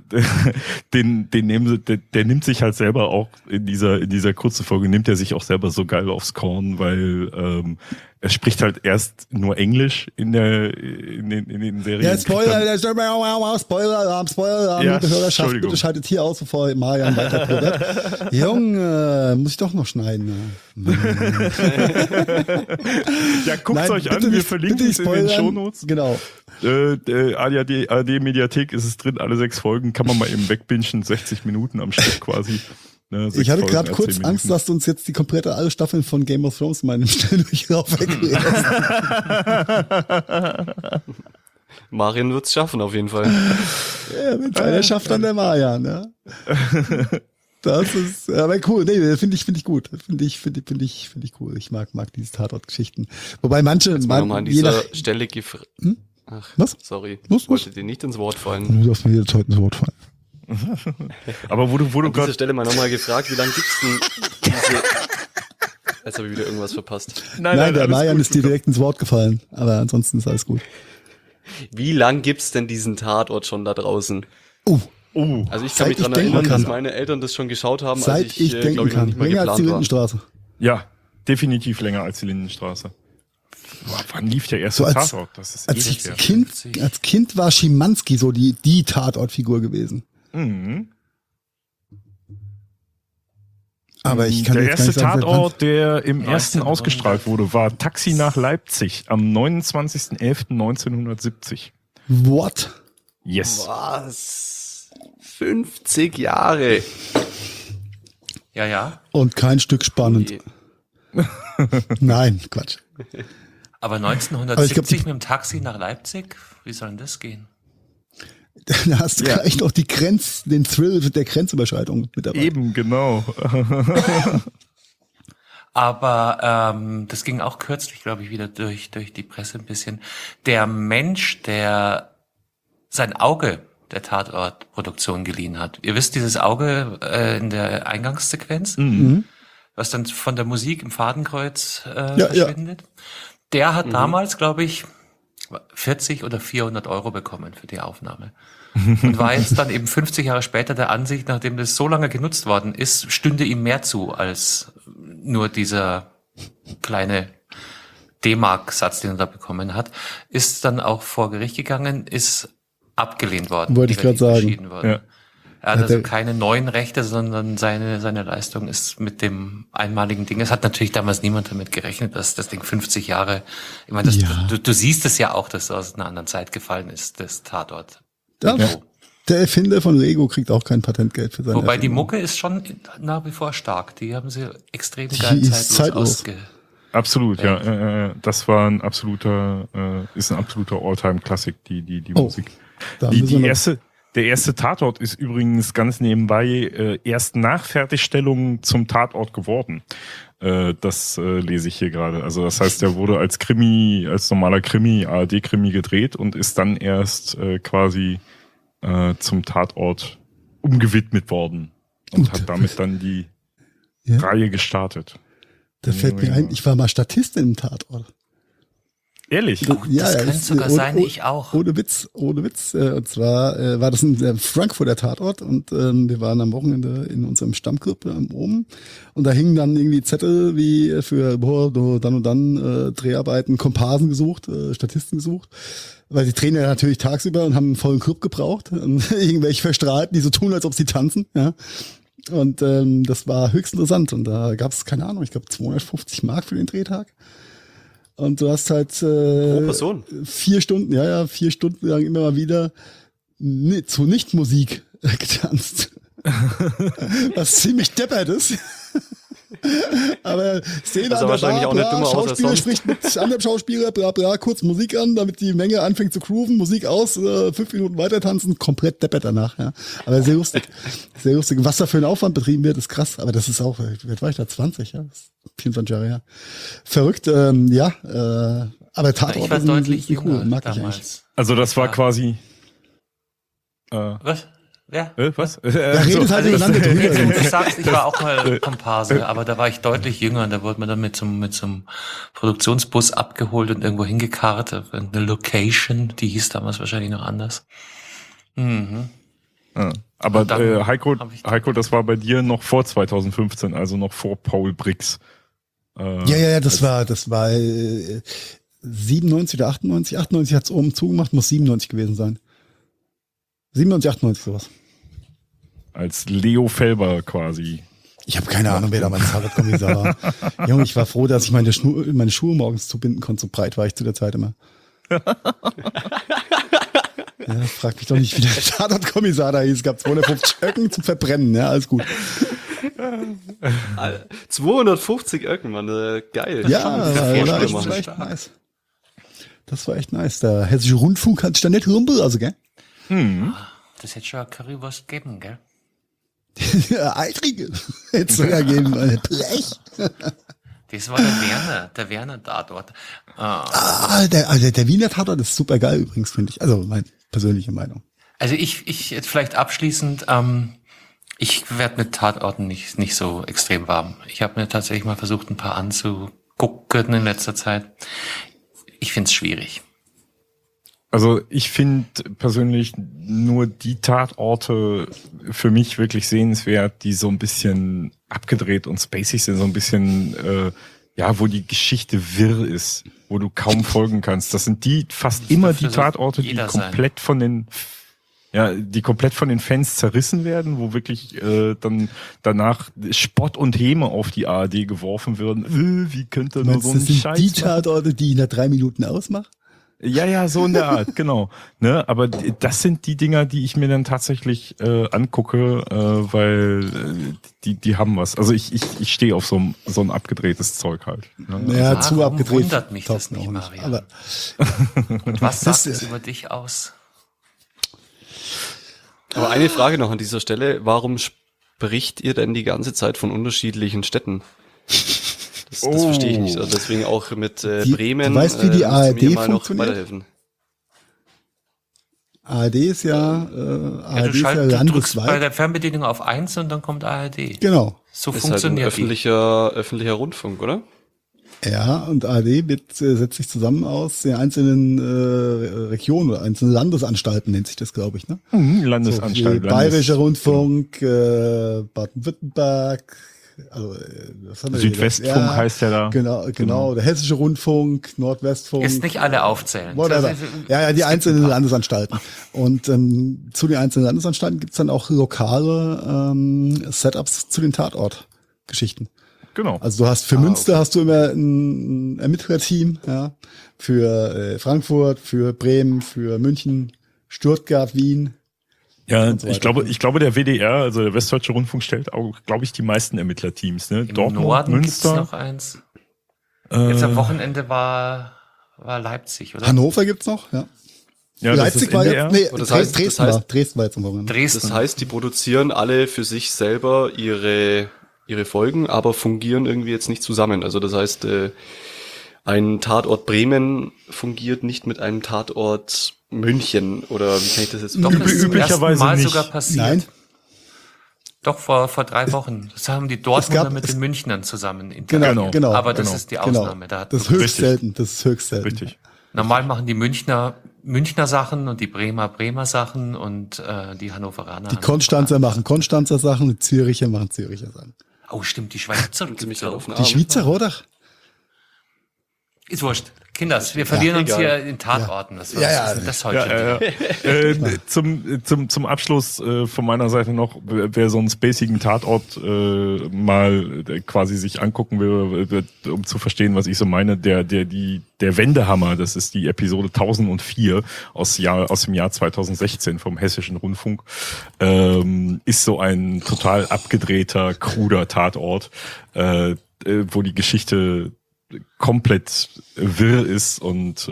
der nimmt sich halt selber auch in dieser kurzen Folge, nimmt er sich auch selber so geil aufs Korn, weil er spricht halt erst nur Englisch in den Serien. Ja, Spoiler, Spoiler, Ja, liebe Hörerschaft, Entschuldigung. bitte schaltet hier aus, bevor Marian weiter plaudert. Junge, muss ich doch noch schneiden. Ne? Ja, guckt's Nein, euch bitte an, wir nicht- verlinken bitte es nicht in den spoilern. Shownotes. Genau. ARD Mediathek ist es drin, alle 6 Folgen, kann man mal eben wegbingen, 60 Minuten am Stück quasi. Ne, 6 Ich hatte Folgen, gerade 10 kurz Minuten. Angst, dass du uns jetzt die komplette alle Staffeln von Game of Thrones mal in einem Schnelldurchlauf wegredest. Marian wird's schaffen, auf jeden Fall. Ja, wenn es einer schafft, dann der Marian, ne? Das ist, aber cool, nee, finde ich gut. Finde ich cool. Ich mag diese Tatort-Geschichten. Wobei manche, Jetzt mal nochmal an je nach, dieser Stelle gefragt. Ach, Was? sorry. Was? Ich wollte dir nicht ins Wort fallen. du darfst mir jetzt heute ins Wort fallen. Aber wo du An dieser gerade Stelle mal nochmal gefragt, wie lange gibt's denn diese... Jetzt habe ich wieder irgendwas verpasst. Nein, der alles Marian gut. ist dir direkt ins Wort gefallen. Aber ansonsten ist alles gut. Wie lang gibt's denn diesen Tatort schon da draußen? Also ich Seit kann mich ich dran denken erinnern, dass kann. meine Eltern das schon geschaut haben, Seit als ich denken glaub ich, noch kann. nicht mal Länger als die geplant war. Lindenstraße. Ja, definitiv länger als die Lindenstraße. Boah, wann lief der erste So als- Tatort? Das ist Als ewig her. Kind war Schimanski so die Tatortfigur gewesen. Mhm. Aber ich kann Der jetzt gar erste nicht sagen, seit wann. Tatort, der im ersten 1900. ausgestrahlt wurde, war Taxi nach Leipzig am 29.11.1970. What? Yes. Was? 50 Jahre. Ja. Und kein Stück spannend. Nein, Quatsch. Aber Aber ich 1970 glaub, mit dem Taxi nach Leipzig? Wie soll denn das gehen? Da hast du gleich noch den Thrill der Grenzüberschreitung mit dabei. Eben, genau. Aber das ging auch kürzlich, glaube ich, wieder durch die Presse ein bisschen. Der Mensch, der sein Auge der Tatortproduktion geliehen hat. Ihr wisst, dieses Auge in der Eingangssequenz? was dann von der Musik im Fadenkreuz Ja. verschwindet. Der hat damals, glaube ich, 40 oder 400 Euro bekommen für die Aufnahme. Und war jetzt dann eben 50 Jahre später der Ansicht, nachdem das so lange genutzt worden ist, stünde ihm mehr zu als nur dieser kleine D-Mark-Satz, den er da bekommen hat, ist dann auch vor Gericht gegangen, ist abgelehnt worden. Wollte ich gerade negativ sagen. entschieden worden. Ja. Er hat Hat also er- keine neuen Rechte, sondern seine Leistung ist mit dem einmaligen Ding. Es hat natürlich damals niemand damit gerechnet, dass das Ding 50 Jahre, ich meine, Ja. du siehst es ja auch, dass es aus einer anderen Zeit gefallen ist, das Tatort. Ja. Intro. Der Erfinder von Lego kriegt auch kein Patentgeld für seine Wobei die Erfindung. Mucke ist schon nach wie vor stark. Die haben sie extrem Die geil ist zeitlos. ausge... Absolut, Ja. ja. Das war ein absoluter, ist ein absoluter All-Time-Klassik, die Oh, Musik. da müssen wir noch- Der erste Tatort ist übrigens ganz nebenbei erst nach Fertigstellung zum Tatort geworden. Das lese ich hier gerade. Also das heißt, der wurde als Krimi, als normaler Krimi, ARD-Krimi gedreht und ist dann erst quasi zum Tatort umgewidmet worden und Gut. hat damit dann die Ja. Reihe gestartet. Da fällt mir ein, ich war mal Statist im Tatort. Ehrlich? Das könnte sogar sein, ich auch. Ohne Witz. Und zwar war das ein Frankfurter Tatort und wir waren am Wochenende in unserem Stammclub oben und da hingen dann irgendwie Zettel wie für dann und dann Dreharbeiten, Komparsen gesucht, Statisten gesucht. Weil die drehen ja natürlich tagsüber und haben einen vollen Club gebraucht und irgendwelche Verstrahlten, die so tun, als ob sie tanzen, ja. Und das war höchst interessant und da gab es, keine Ahnung, ich glaube 250 Mark für den Drehtag. Und du hast halt Pro Person. 4 Stunden, 4 Stunden lang immer mal wieder zu Nicht-Musik getanzt. Was ziemlich deppert ist. Aber Szene Das sah an der wahrscheinlich Bar, auch nicht bla, dümmer aus als Schauspieler sonst. spricht mit anderem Schauspieler, bla bla, kurz Musik an, damit die Menge anfängt zu grooven, Musik aus, 5 Minuten weiter tanzen, komplett deppert danach. Ja. Aber sehr lustig. Sehr lustig. Was da für ein Aufwand betrieben wird, ist krass. Aber das ist auch, wie alt war ich da? 20, ja? Das ist 24 Jahre her. Verrückt, aber Tatort Ich war sind deutlich cool, jünger mag ich eigentlich. damals. Also das war Ja. quasi... Was? Ja. Was? Da redet halt Also übereinander drüber. jetzt, wo du sonst. sagst, ich war auch mal Komparse, aber da war ich deutlich jünger und da wurde man dann mit so einem Produktionsbus abgeholt und irgendwo hingekarrt. Eine Location, die hieß damals wahrscheinlich noch anders. Mhm. Ja. Aber Und dann Heiko, hab ich- das war bei dir noch vor 2015, also noch vor Paul Brix. Ja, das war 97 oder 98. 98 hat's oben zugemacht, muss 97 gewesen sein. 97, 98 sowas. Als Leo Felber quasi. Ich habe keine Ahnung, wer da mein Fahrradkommissar war. Junge, ich war froh, dass ich meine Schuhe morgens zubinden konnte. So breit war ich zu der Zeit immer. Ja, frag mich doch nicht, wie der Tatortkommissar da hieß. Es gab 250 Öcken zum Verbrennen. Ja, alles gut. 250 Öcken, Mann, geil. Ja, Das kann man sich war vorstellen, Mann. echt nice. Das war echt nice. Der Hessische Rundfunk hat sich da nicht also gell? Das hätte schon eine Currywurst geben, gell? Ja, Eitrige. Hätte es sogar geben. Blech. Das war der Werner Tatort. Der Wiener Tatort ist super geil übrigens, finde ich. Also meine persönliche Meinung. Also ich jetzt vielleicht abschließend, ich werde mit Tatorten nicht so extrem warm. Ich habe mir tatsächlich mal versucht, ein paar anzugucken in letzter Zeit. Ich find's schwierig. Also ich finde persönlich nur die Tatorte für mich wirklich sehenswert, die so ein bisschen abgedreht und spacig sind, so ein bisschen, wo die Geschichte wirr ist, wo du kaum folgen kannst. Das sind fast immer die dürfte so Tatorte, die jeder komplett von den Fans zerrissen werden, wo wirklich dann danach Spott und Häme auf die ARD geworfen würden. Wie könnte nur Meinst, so das ein sind Scheiß die machen? Tatorte, die ich nach 3 Minuten ausmache? Ja, so in der Art, genau. Ne, aber das sind die Dinger, die ich mir dann tatsächlich angucke, weil die haben was. Also ich stehe auf so ein abgedrehtes Zeug halt. Ne? Naja, Warum zu abgedreht. wundert mich das taugt mir nicht, auch Mario? Aber Und was Das- sagt es über dich aus? Aber eine Frage noch an dieser Stelle. Warum spricht ihr denn die ganze Zeit von unterschiedlichen Städten? Das verstehe ich nicht. Also deswegen auch mit Bremen. du weißt, wie die müsst ihr ARD mir mal noch funktioniert? weiterhelfen. ARD ist ja, Ja, ARD du ist ja drückst bei landesweit. der Fernbedienung auf 1 und dann kommt ARD. Genau. So Ist halt ein funktioniert die. öffentlicher Rundfunk, oder? Ja, und ARD setzt sich zusammen aus den einzelnen Regionen oder einzelnen Landesanstalten, nennt sich das, glaube ich, ne? Landesanstalt. So, Bayerischer Rundfunk, Baden-Württemberg, also was haben wir hier? Südwestfunk heißt der da. Genau, der Hessische Rundfunk, Nordwestfunk. Jetzt nicht alle aufzählen. Whatever. Ja, die einzelnen Landesanstalten. Und zu den einzelnen Landesanstalten gibt's dann auch lokale Setups zu den Tatortgeschichten. Genau. Also du hast für Münster hast du immer ein Ermittlerteam, ja, für Frankfurt, für Bremen, für München, Stuttgart, Wien. Ja, und so weiter. ich glaube, der WDR, also der Westdeutsche Rundfunk, stellt auch, glaube ich, die meisten Ermittlerteams, ne? Im Dortmund, Norden Münster. gibt's noch eins. Jetzt am Wochenende war Leipzig, oder? Hannover gibt's noch, ja. Ja, das ist Leipzig war NDR. jetzt, nee, Und das heißt- Dresden war jetzt am Wochenende. Dresden. Das heißt, die produzieren alle für sich selber ihre Folgen, aber fungieren irgendwie jetzt nicht zusammen. Also das heißt, ein Tatort Bremen fungiert nicht mit einem Tatort München oder wie kann ich das jetzt Doch, das ist zum üblicherweise ersten Mal nicht. sogar passiert. Nein. Doch, vor 3 Wochen. Das haben die Dortmunder gab- mit es- den Münchnern zusammen interviewt. Genau. Aber das genau. ist die Ausnahme. Da hat Das ist man- höchst selten, das ist höchst selten. Richtig. normal machen die Münchner Sachen und die Bremer Sachen und die Hannoveraner. Die Konstanzer machen Konstanzer Sachen, die Züricher machen Züricher Sachen. Oh, stimmt, die Schweizer. Sie mich gerade auf den Die Arm. Schweizer, oder? Ist wurscht. Kinders, wir verlieren uns egal. hier in Tatorten. Was Ja, ist denn das heute? Zum Abschluss von meiner Seite noch, wer so einen spacigen Tatort mal quasi sich angucken will, um zu verstehen, was ich so meine, der Wendehammer, das ist die Episode 1004 aus dem Jahr 2016 vom Hessischen Rundfunk, ist so ein total abgedrehter, kruder Tatort, wo die Geschichte komplett wirr ist und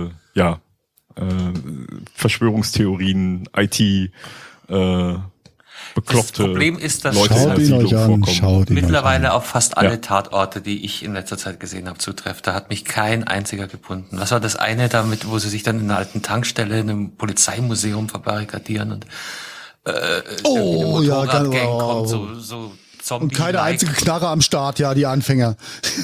Verschwörungstheorien, IT, bekloppte Das Problem ist, dass Leute in der Schaut ihn Siedlung euch an, vorkommen. schaut ihn euch mittlerweile an. auf fast alle Ja. Tatorte, die ich in letzter Zeit gesehen habe, zutrifft. Da hat mich kein einziger gefunden. Was war das eine damit, wo sie sich dann in einer alten Tankstelle in einem Polizeimuseum verbarrikadieren und irgendwie eine ja, Motorradgang genau. kommt, so Zombie. Und keine einzige Knarre am Start, ja, die Anfänger.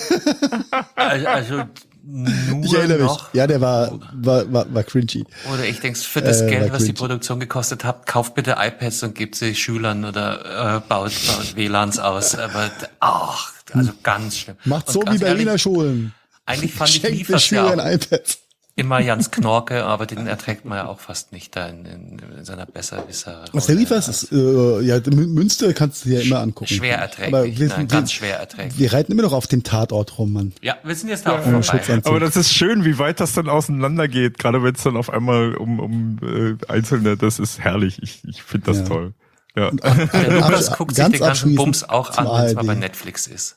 Also nur Ich erinnere mich. noch. Ja, der war cringy. Oder ich denke, für das war Geld, was die cringe. Produktion gekostet hat, kauft bitte iPads und gebt sie Schülern oder baut WLANs aus. Aber also ganz schlimm. Macht Und so wie ganz Berliner ehrlich, Schulen. eigentlich fand ich Schenkt den Liefers Schülern ja auch iPads. immer Jans Knorke, aber den erträgt man ja auch fast nicht da in seiner Besserwisser. Was der Liefers ist, Münster kannst du dir ja immer angucken. Schwer Aber erträglich, ganz schwer erträglich. wir reiten immer noch auf dem Tatort rum, Mann. Ja, wir sind jetzt da auch Ohne vorbei. Schutzanzug. Aber das ist schön, wie weit das dann auseinandergeht, gerade wenn es dann auf einmal um Einzelne, das ist herrlich. Ich finde das Ja. toll. Ja. Der Lukas guckt sich Ganz den ganzen abschließend Bums auch zum an, wenn es mal ARD. bei Netflix ist.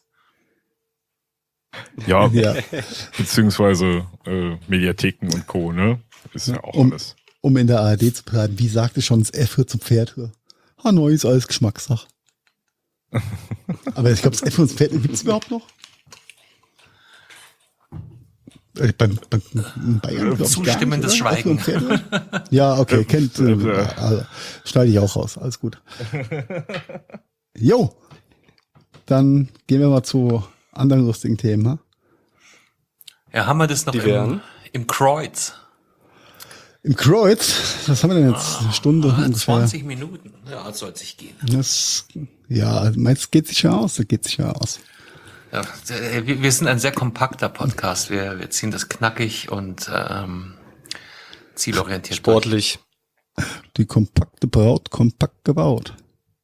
Ja, Ja. beziehungsweise Mediatheken und Co., ne? Ist ja auch alles. Um in der ARD zu bleiben, wie sagte schon das F zum Pferd? Hanoi ist alles Geschmackssache. Aber ich glaube, das F und das Pferd gibt's überhaupt noch? Beim Bayern, glaub ich, Zustimmendes gar nicht, oder? F Schweigen. und Pferd? Ja, okay, kennt. Also, schneide ich auch raus. Alles gut. Jo, dann gehen wir mal zu anderen lustigen Themen. Ne? Ja, haben wir das noch Die wären? im Kreuz? Im Kreuz, was haben wir denn jetzt? Eine Stunde ungefähr. 20 Minuten. Ja, soll sich gehen. Das, ja, meinst du, geht sich ja aus? Das geht sich ja aus. Ja, wir sind ein sehr kompakter Podcast. Wir ziehen das knackig und zielorientiert. Sportlich. Die kompakte Braut, kompakt gebaut.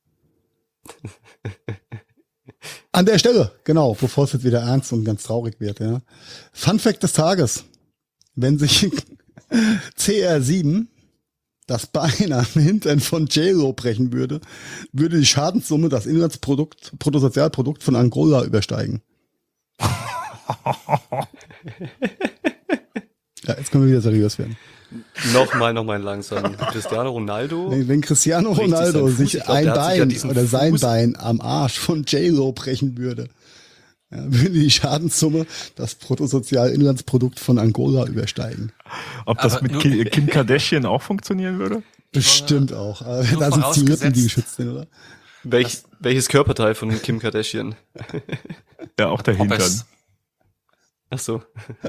An der Stelle, genau, bevor es jetzt wieder ernst und ganz traurig wird, ja. Fun Fact des Tages. Wenn sich CR7 das Bein am Hintern von J-Lo brechen würde, würde die Schadenssumme das Bruttosozialprodukt von Angola übersteigen. Ja, jetzt können wir wieder seriös werden. Nochmal langsam. Cristiano Ronaldo. Wenn Cristiano Bricht sich Ronaldo sein Fuß. sich Ich glaub, ein der hat sich ja Bein diesen oder sein Fuß- Bein am Arsch von J-Lo brechen würde, ja, würde die Schadenssumme das Bruttosozialinlandsprodukt von Angola übersteigen. Ob das Aber mit nur- Kim Kardashian auch funktionieren würde? Bestimmt auch. Da sind vorausgesetzt- Zigaretten, die geschützt sind, oder? Welches Körperteil von Kim Kardashian? Ja, auch der Hintern. Hobbes. Ach so.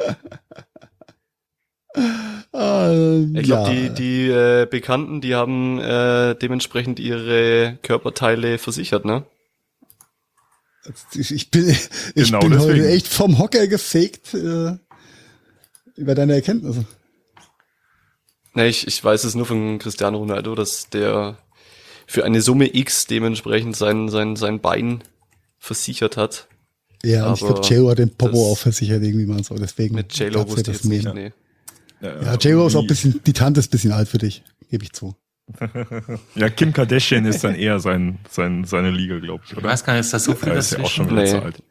Ich Ja. glaube, die Bekannten, die haben dementsprechend ihre Körperteile versichert, ne? Ich bin Genau heute deswegen. echt vom Hocker gefegt über deine Erkenntnisse. Ne, ich weiß es nur von Cristiano Ronaldo, dass der für eine Summe X dementsprechend sein Bein versichert hat. Ja, und ich Aber glaube, J.Lo hat den Popo das- auch versichert irgendwie mal so. Deswegen Mit J-Lo gab's ja wusste ich das jetzt nicht, Meme. nee. Ja, J.Lo ist auch ein bisschen, die Tante ist ein bisschen alt für dich, gebe ich zu. Ja, Kim Kardashian ist dann eher seine Liga, glaube ich, Ich oder? weiß gar nicht, ist da so viel Da ist ja auch schon dazwischen? wieder Nee. zu alt.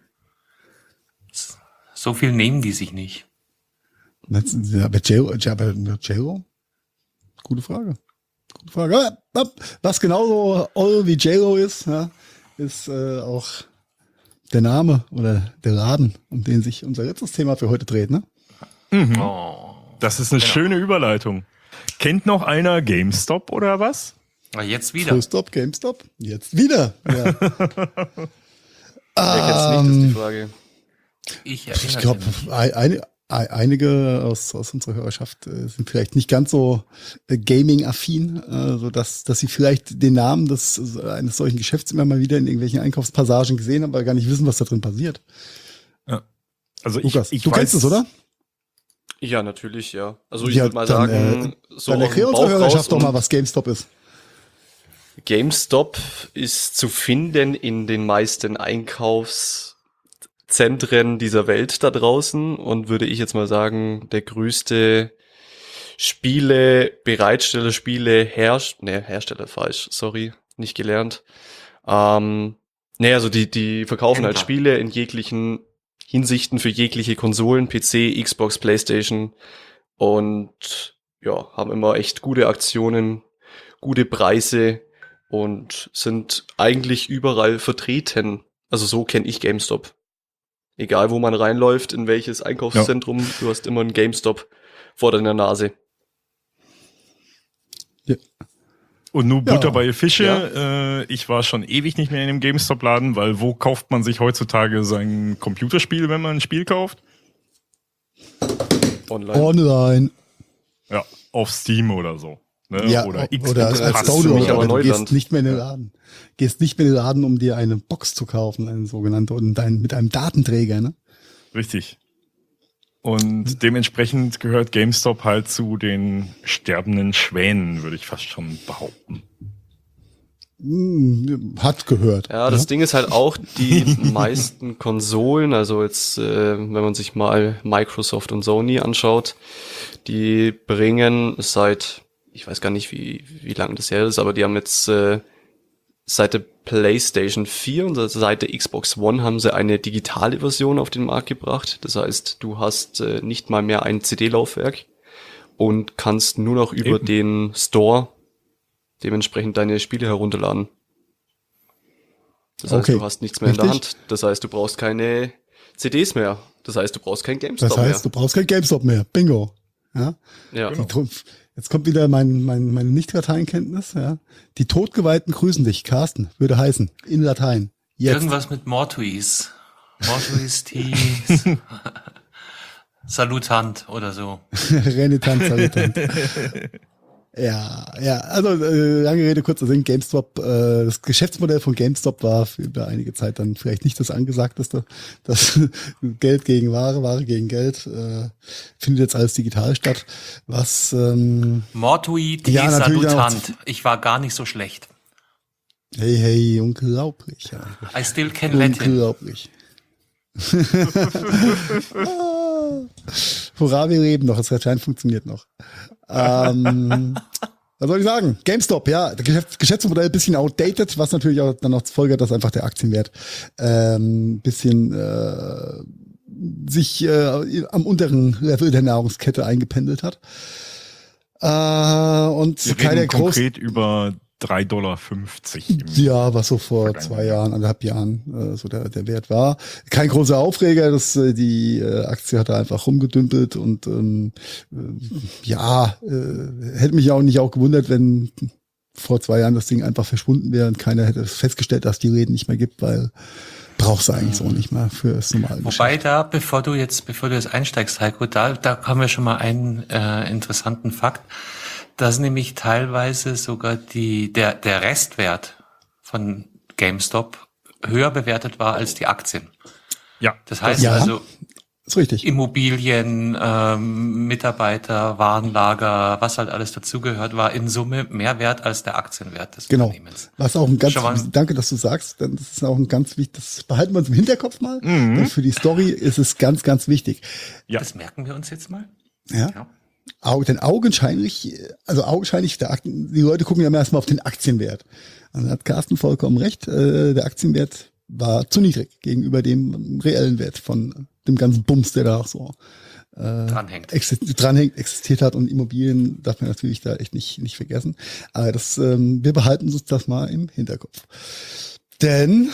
So viel nehmen die sich nicht. Ja, aber J.Lo? Gute Frage. Gute Frage. Was genauso all wie J.Lo ist, ja, ist auch der Name oder der Laden, um den sich unser letztes Thema für heute dreht, ne? Oh. Das ist eine Genau. schöne Überleitung. Kennt noch einer GameStop oder was? Aber jetzt wieder. Full Stop, GameStop. Jetzt wieder. Ja. Wer kennt's nicht, ist die Frage. Ich Ich erinnere glaube, mich. einige aus unserer Hörerschaft sind vielleicht nicht ganz so Gaming-affin, so dass sie vielleicht den Namen eines solchen Geschäfts immer mal wieder in irgendwelchen Einkaufspassagen gesehen haben, aber gar nicht wissen, was da drin passiert. Also Lukas, ich du kennst es, oder? Ja, natürlich, ja. Also ich Ja, würde mal dann, sagen, so Dann aus erklär dem unserer Bauch raus Hörerschaft doch und mal, was GameStop ist. GameStop ist zu finden in den meisten Einkaufszentren dieser Welt da draußen und würde ich jetzt mal sagen, der größte Hersteller falsch, sorry, nicht gelernt. Also die verkaufen halt Händler. Spiele in jeglichen Hinsichten für jegliche Konsolen, PC, Xbox, PlayStation und ja, haben immer echt gute Aktionen, gute Preise und sind eigentlich überall vertreten. Also so kenne ich GameStop. Egal wo man reinläuft, in welches Einkaufszentrum, du hast immer einen GameStop vor deiner Nase. Und nur Butter Ja. bei Fische. Ich war schon ewig nicht mehr in einem GameStop-Laden, weil wo kauft man sich heutzutage sein Computerspiel, wenn man ein Spiel kauft? Online. Online. Ja, auf Steam oder so. Ne? Ja, oder oder Xbox als Pass. Download, Mich aber aber du Neuland. gehst nicht mehr in den Laden. Gehst nicht mehr in den Laden, um dir eine Box zu kaufen, eine sogenannte, und mit einem Datenträger, ne? Richtig. Und dementsprechend gehört GameStop halt zu den sterbenden Schwänen, würde ich fast schon behaupten. Hat gehört. Ja, das Ding ist halt auch, die meisten Konsolen, also jetzt, wenn man sich mal Microsoft und Sony anschaut, die bringen seit, ich weiß gar nicht, wie lange das her ist, aber die haben jetzt seit der PlayStation 4 und seit der Xbox One haben sie eine digitale Version auf den Markt gebracht. Das heißt, du hast nicht mal mehr ein CD-Laufwerk und kannst nur noch über Eben. den Store dementsprechend deine Spiele herunterladen. Das heißt, Okay. du hast nichts mehr in der Richtig. Hand. Das heißt, du brauchst keine CDs mehr. Das heißt, du brauchst kein GameStop Das heißt, du brauchst kein GameStop mehr. Bingo. Ja. mehr. Ja. Genau. Jetzt kommt wieder meine Nicht-Lateinkenntnis. Ja. Die Todgeweihten grüßen dich. Carsten, würde heißen. In Latein. Jetzt. Irgendwas mit Mortuis. Mortuis tis. Salutant oder so. Renitant, salutant. Ja, also lange Rede, kurzer Sinn, GameStop, das Geschäftsmodell von GameStop war für über einige Zeit dann vielleicht nicht das angesagteste. Das Geld gegen Ware, Ware gegen Geld, findet jetzt alles digital statt. Was Mortui te Ja, natürlich salutant. Ich war gar nicht so schlecht. hey, unglaublich, ja. I still can Latin. Unglaublich. Hurra, wir leben noch, das Latein funktioniert noch. Was soll ich sagen? GameStop, ja, das Geschäftsmodell ein bisschen outdated, was natürlich auch dann noch zur Folge hat, dass einfach der Aktienwert bisschen sich am unteren Level der Nahrungskette eingependelt hat. Und Wir keine reden großen konkret über $3,50. ja, was so vor Vergangenheit. 2 Jahren, 1,5 Jahren so der Wert war. Kein großer Aufreger, die Aktie hat da einfach rumgedümpelt und hätte mich auch nicht gewundert, wenn vor 2 Jahren das Ding einfach verschwunden wäre und keiner hätte festgestellt, dass die Läden nicht mehr gibt, weil brauchst du eigentlich so nicht mehr für das normale Wobei Geschäft. da, bevor du jetzt einsteigst, Heiko, da haben wir schon mal einen interessanten Fakt, dass nämlich teilweise sogar der Restwert von GameStop höher bewertet war als die Aktien. Ja. Das heißt Ja. also Ist richtig. Immobilien, Mitarbeiter, Warenlager, was halt alles dazugehört, war in Summe mehr wert als der Aktienwert des Genau. Unternehmens. Was auch ein ganz, Schon mal- danke, dass du sagst, denn das ist auch ein ganz wichtig, das behalten wir uns im Hinterkopf mal. Denn für die Story ist es ganz, ganz wichtig. Ja. Das merken wir uns jetzt mal. Ja. Ja. Denn augenscheinlich, die Leute gucken ja erstmal auf den Aktienwert. Und da hat Carsten vollkommen recht, der Aktienwert war zu niedrig gegenüber dem reellen Wert von dem ganzen Bums, der da auch so Dranhängt. existiert hat, und Immobilien darf man natürlich da echt nicht vergessen. Aber wir behalten uns das mal im Hinterkopf. Denn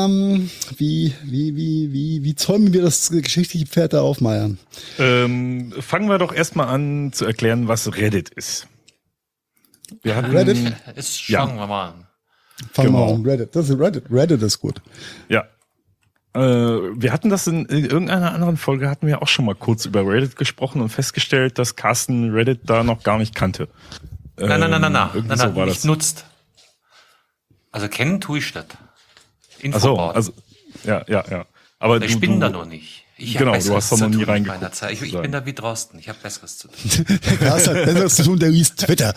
wie zäumen wir das geschichtliche Pferd da auf, Meier? Fangen wir doch erstmal an zu erklären, was Reddit ist. Wir hatten, Reddit? Jetzt Ja. fangen wir mal an. Fangen wir Genau. an. Reddit. Das ist Reddit. Reddit ist gut. Ja. Wir hatten das in irgendeiner anderen Folge, hatten wir auch schon mal kurz über Reddit gesprochen und festgestellt, dass Carsten Reddit da noch gar nicht kannte. Nein, irgendwie so war nicht das. nutzt. Also kennen tue ich das. Ach so, Infoboard. also, ja. Aber ich bin da noch nicht. Ich hab Genau, du Besseres hast doch noch zu nie tun in reingeguckt, meiner Zeit. Ich sozusagen. bin da wie Drosten. Ich habe Besseres zu tun. Der Carsten hat besseres zu tun, der liest Twitter.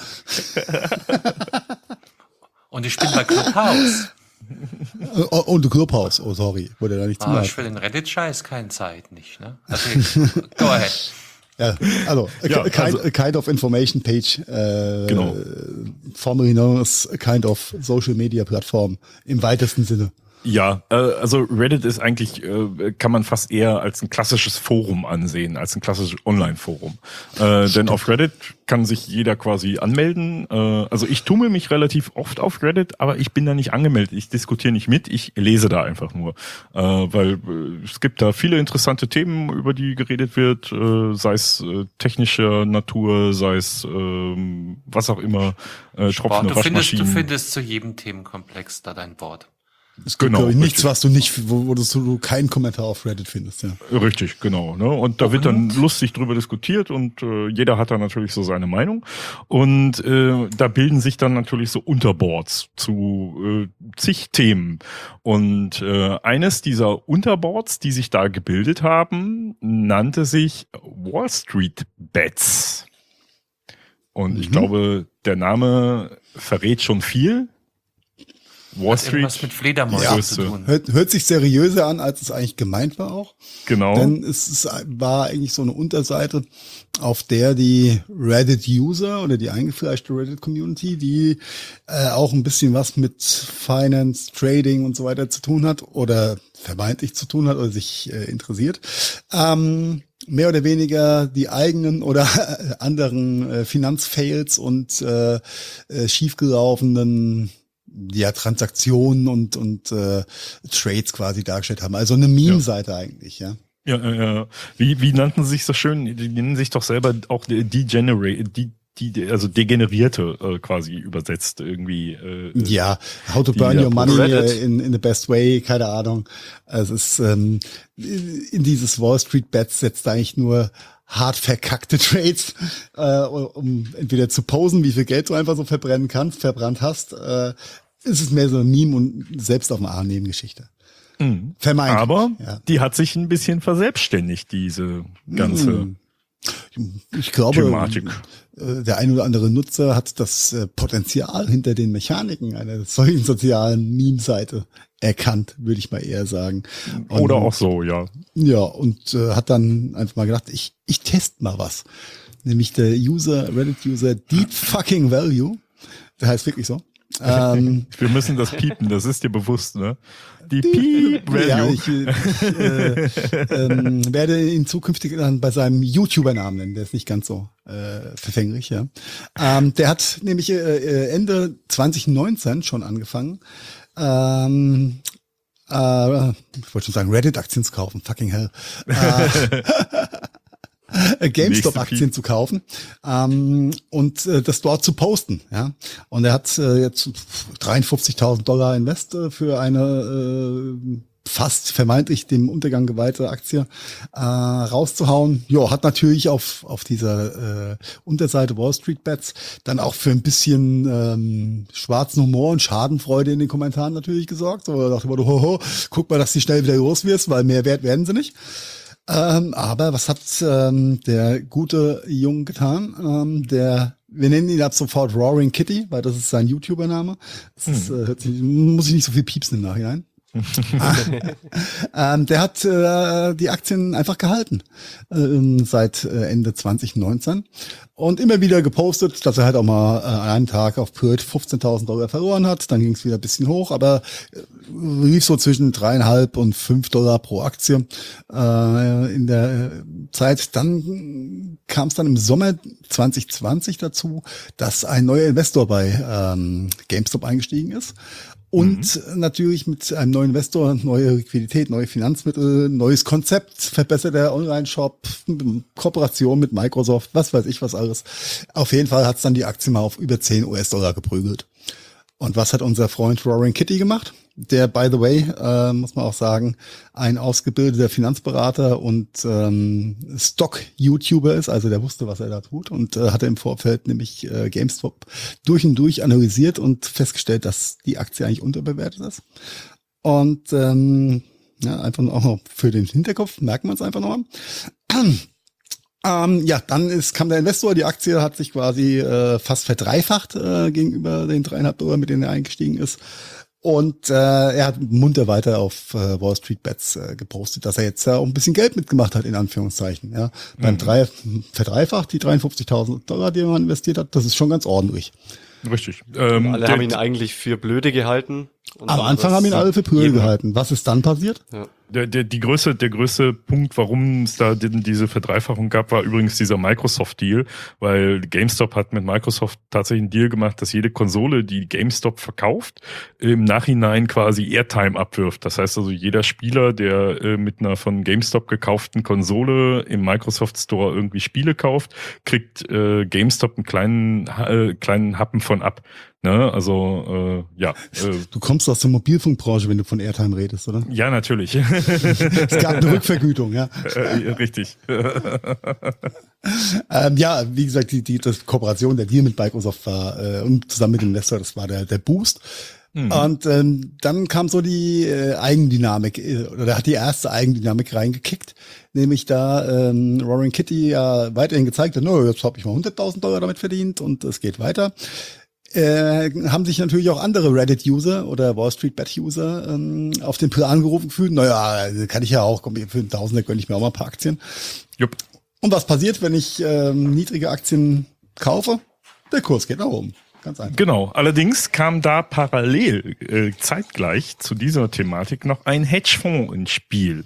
Und ich bin bei Clubhouse. Und Clubhouse. Oh, sorry. Wurde da nicht Ah, zumachen. ich für den Reddit-Scheiß keine Zeit nicht. Ne? Also, go ahead. Ja, also, Ja, a kind of information page, Genau. formerly known as a kind of social media Plattform im weitesten Sinne. Ja, also Reddit ist eigentlich, kann man fast eher als ein klassisches Forum ansehen, als ein klassisches Online-Forum. Denn auf Reddit kann sich jeder quasi anmelden. Also ich tummel mich relativ oft auf Reddit, aber ich bin da nicht angemeldet. Ich diskutiere nicht mit, ich lese da einfach nur. Weil es gibt da viele interessante Themen, über die geredet wird, sei es technischer Natur, sei es was auch immer, tropfende Du Waschmaschinen. findest zu jedem Themenkomplex da dein Wort. Es gibt, Genau, glaube ich, nichts, richtig. was du nicht, wo du keinen Kommentar auf Reddit findest, ja. Richtig, genau. Ne? Und da wird dann lustig drüber diskutiert und jeder hat da natürlich so seine Meinung. Und da bilden sich dann natürlich so Unterboards zu zig Themen. Und eines dieser Unterboards, die sich da gebildet haben, nannte sich Wall Street Bets. Und ich glaube, der Name verrät schon viel. Wall Hat Street, irgendwas mit Fledermäusen Ja. zu tun. Hört sich seriöser an, als es eigentlich gemeint war auch. genau. Denn war eigentlich so eine Unterseite, auf der die Reddit-User oder die eingefleischte Reddit-Community, die auch ein bisschen was mit Finance, Trading und so weiter zu tun hat oder vermeintlich zu tun hat oder sich interessiert, mehr oder weniger die eigenen oder anderen Finanzfails und schiefgelaufenen Transaktionen und Trades quasi dargestellt haben. Also eine Meme-Seite eigentlich, ja. Ja. Wie nannten sie sich so schön? Die nennen sich doch selber auch also Degenerierte quasi übersetzt irgendwie. Ja, how to die burn da your money Reddit. in the best way, keine Ahnung. Also es ist in dieses Wall Street Bets setzt eigentlich nur hart verkackte Trades, um entweder zu posen, wie viel Geld du einfach so verbrannt hast. Ist es mehr so ein Meme und selbst auf eine Nebengeschichte. Vermeintlich. Aber ja. die hat sich ein bisschen verselbstständigt, diese ganze Ich glaube, Thematik. Der ein oder andere Nutzer hat das Potenzial hinter den Mechaniken einer solchen sozialen Meme-Seite erkannt, würde ich mal eher sagen. Und, Oder auch so, ja. Ja, und hat dann einfach mal gedacht, ich teste mal was. Nämlich der Reddit-User Deep Fucking Value, der heißt wirklich so. Wir müssen das piepen, das ist dir bewusst, ne? Die Piep-Value. Ja, ich werde ihn zukünftig dann bei seinem YouTuber-Namen nennen, der ist nicht ganz so verfänglich, ja. Der hat nämlich Ende 2019 schon angefangen, ich wollte schon sagen, Reddit-Aktien zu kaufen, fucking hell. GameStop-Aktien zu kaufen und das dort zu posten. Ja, und er hat jetzt $53.000 Invest für eine fast vermeintlich dem Untergang geweihte Aktie rauszuhauen. Ja, hat natürlich auf dieser Unterseite Wall Street Bets dann auch für ein bisschen schwarzen Humor und Schadenfreude in den Kommentaren natürlich gesorgt. So, da dachte ich, hoho, guck mal, dass die schnell wieder los wirst, weil mehr wert werden sie nicht. Aber was hat der gute Junge getan? Wir nennen ihn ab sofort Roaring Kitty, weil das ist sein YouTuber-Name. Muss ich nicht so viel piepsen im Nachhinein. Der hat die Aktien einfach gehalten seit Ende 2019 und immer wieder gepostet, dass er halt auch mal an einem Tag auf Purt $15.000 verloren hat. Dann ging es wieder ein bisschen hoch, aber lief so zwischen $3,5 und $5 pro Aktie in der Zeit. Dann kam es dann im Sommer 2020 dazu, dass ein neuer Investor bei GameStop eingestiegen ist. Und natürlich mit einem neuen Investor, neue Liquidität, neue Finanzmittel, neues Konzept, verbesserter Online-Shop, Kooperation mit Microsoft, was weiß ich was alles. Auf jeden Fall hat es dann die Aktie mal auf über $10 geprügelt. Und was hat unser Freund Roaring Kitty gemacht? Der, by the way, muss man auch sagen, ein ausgebildeter Finanzberater und Stock-YouTuber ist, also der wusste, was er da tut und hatte im Vorfeld nämlich GameStop durch und durch analysiert und festgestellt, dass die Aktie eigentlich unterbewertet ist. Und ja, einfach auch noch für den Hinterkopf, merken wir es einfach nochmal. Ja, dann kam der Investor, die Aktie hat sich quasi fast verdreifacht gegenüber den $3,5, mit denen er eingestiegen ist. Und er hat munter weiter auf Wall Street Bets gepostet, dass er jetzt auch ein bisschen Geld mitgemacht hat, in Anführungszeichen. Ja, beim verdreifacht, die $53.000, die man investiert hat, das ist schon ganz ordentlich. Richtig. Alle haben ihn eigentlich für blöde gehalten. Am Anfang haben ihn alle für blöde gehalten. Was ist dann passiert? Ja. Der größte Punkt, warum es da diese Verdreifachung gab, war übrigens dieser Microsoft-Deal, weil GameStop hat mit Microsoft tatsächlich einen Deal gemacht, dass jede Konsole, die GameStop verkauft, im Nachhinein quasi Airtime abwirft. Das heißt also, jeder Spieler, der mit einer von GameStop gekauften Konsole im Microsoft Store irgendwie Spiele kauft, kriegt GameStop einen kleinen Happen von ab. Ne? Also, ja. Du kommst aus der Mobilfunkbranche, wenn du von Airtime redest, oder? Ja, natürlich. Es gab eine Rückvergütung, ja. Richtig. Ja, wie gesagt, die Kooperation, der Deal mit Microsoft war und zusammen mit dem Investor, das war der Boost. Und dann kam so die Eigendynamik, oder hat die erste Eigendynamik reingekickt, nämlich da Roaring Kitty ja weiterhin gezeigt hat, no, jetzt habe ich mal $100.000 damit verdient und es geht weiter. Haben sich natürlich auch andere Reddit-User oder Wall Street Bet-User auf den Plan gerufen gefühlt. Naja, kann ich ja auch, komm, für einen Tausender gönne ich mir auch mal ein paar Aktien. Jupp. Und was passiert, wenn ich niedrige Aktien kaufe? Der Kurs geht nach oben. Ganz einfach. Genau. Allerdings kam da parallel zeitgleich zu dieser Thematik noch ein Hedgefonds ins Spiel,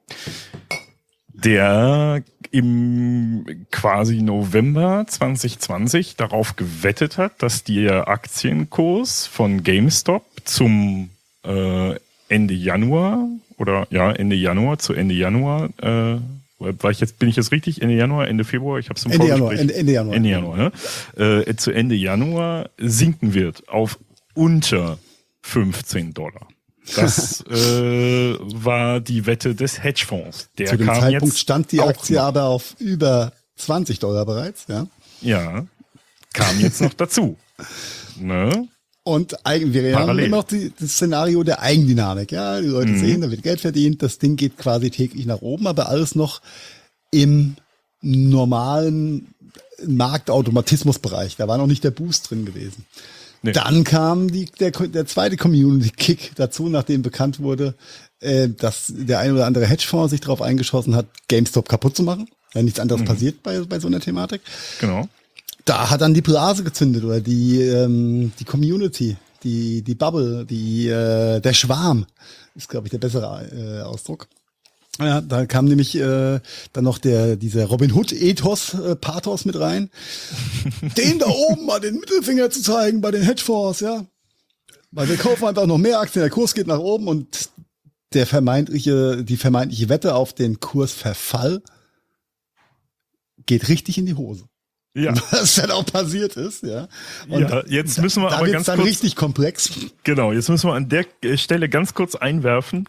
der im quasi November 2020 darauf gewettet hat, dass der Aktienkurs von GameStop zum Ende Januar zu Ende Januar, bin ich jetzt richtig? Ende Januar, Ende Februar? Ich habe es im Vorgespräch. Ende Januar. Ende Januar, ne? Zu Ende Januar sinken wird auf unter $15. Das war die Wette des Hedgefonds. Der Zu dem kam Zeitpunkt jetzt stand die auch Aktie noch. aber auf über $20 bereits, ja. Ja, kam jetzt noch dazu. Ne? Und wir haben Parallel. immer noch das Szenario der Eigendynamik. Ja, die Leute sehen, da wird Geld verdient, das Ding geht quasi täglich nach oben, aber alles noch im normalen Marktautomatismusbereich. Da war noch nicht der Boost drin gewesen. Nee. Dann kam der zweite Community-Kick dazu, nachdem bekannt wurde, dass der ein oder andere Hedgefonds sich darauf eingeschossen hat, GameStop kaputt zu machen. Ja, nichts anderes passiert bei so einer Thematik. Genau. Da hat dann die Blase gezündet oder die Community, die Bubble, der Schwarm ist, glaube ich, der bessere Ausdruck. Ja, da kam nämlich dann noch dieser Robin Hood Pathos mit rein. Den da oben mal den Mittelfinger zu zeigen bei den Hedgefonds, ja. Weil wir kaufen einfach noch mehr Aktien, der Kurs geht nach oben und die vermeintliche Wette auf den Kursverfall geht richtig in die Hose. Ja. Was dann auch passiert ist, ja. Und Ja, jetzt müssen wir da aber wird's ganz dann kurz, richtig komplex. genau, jetzt müssen wir an der Stelle ganz kurz einwerfen.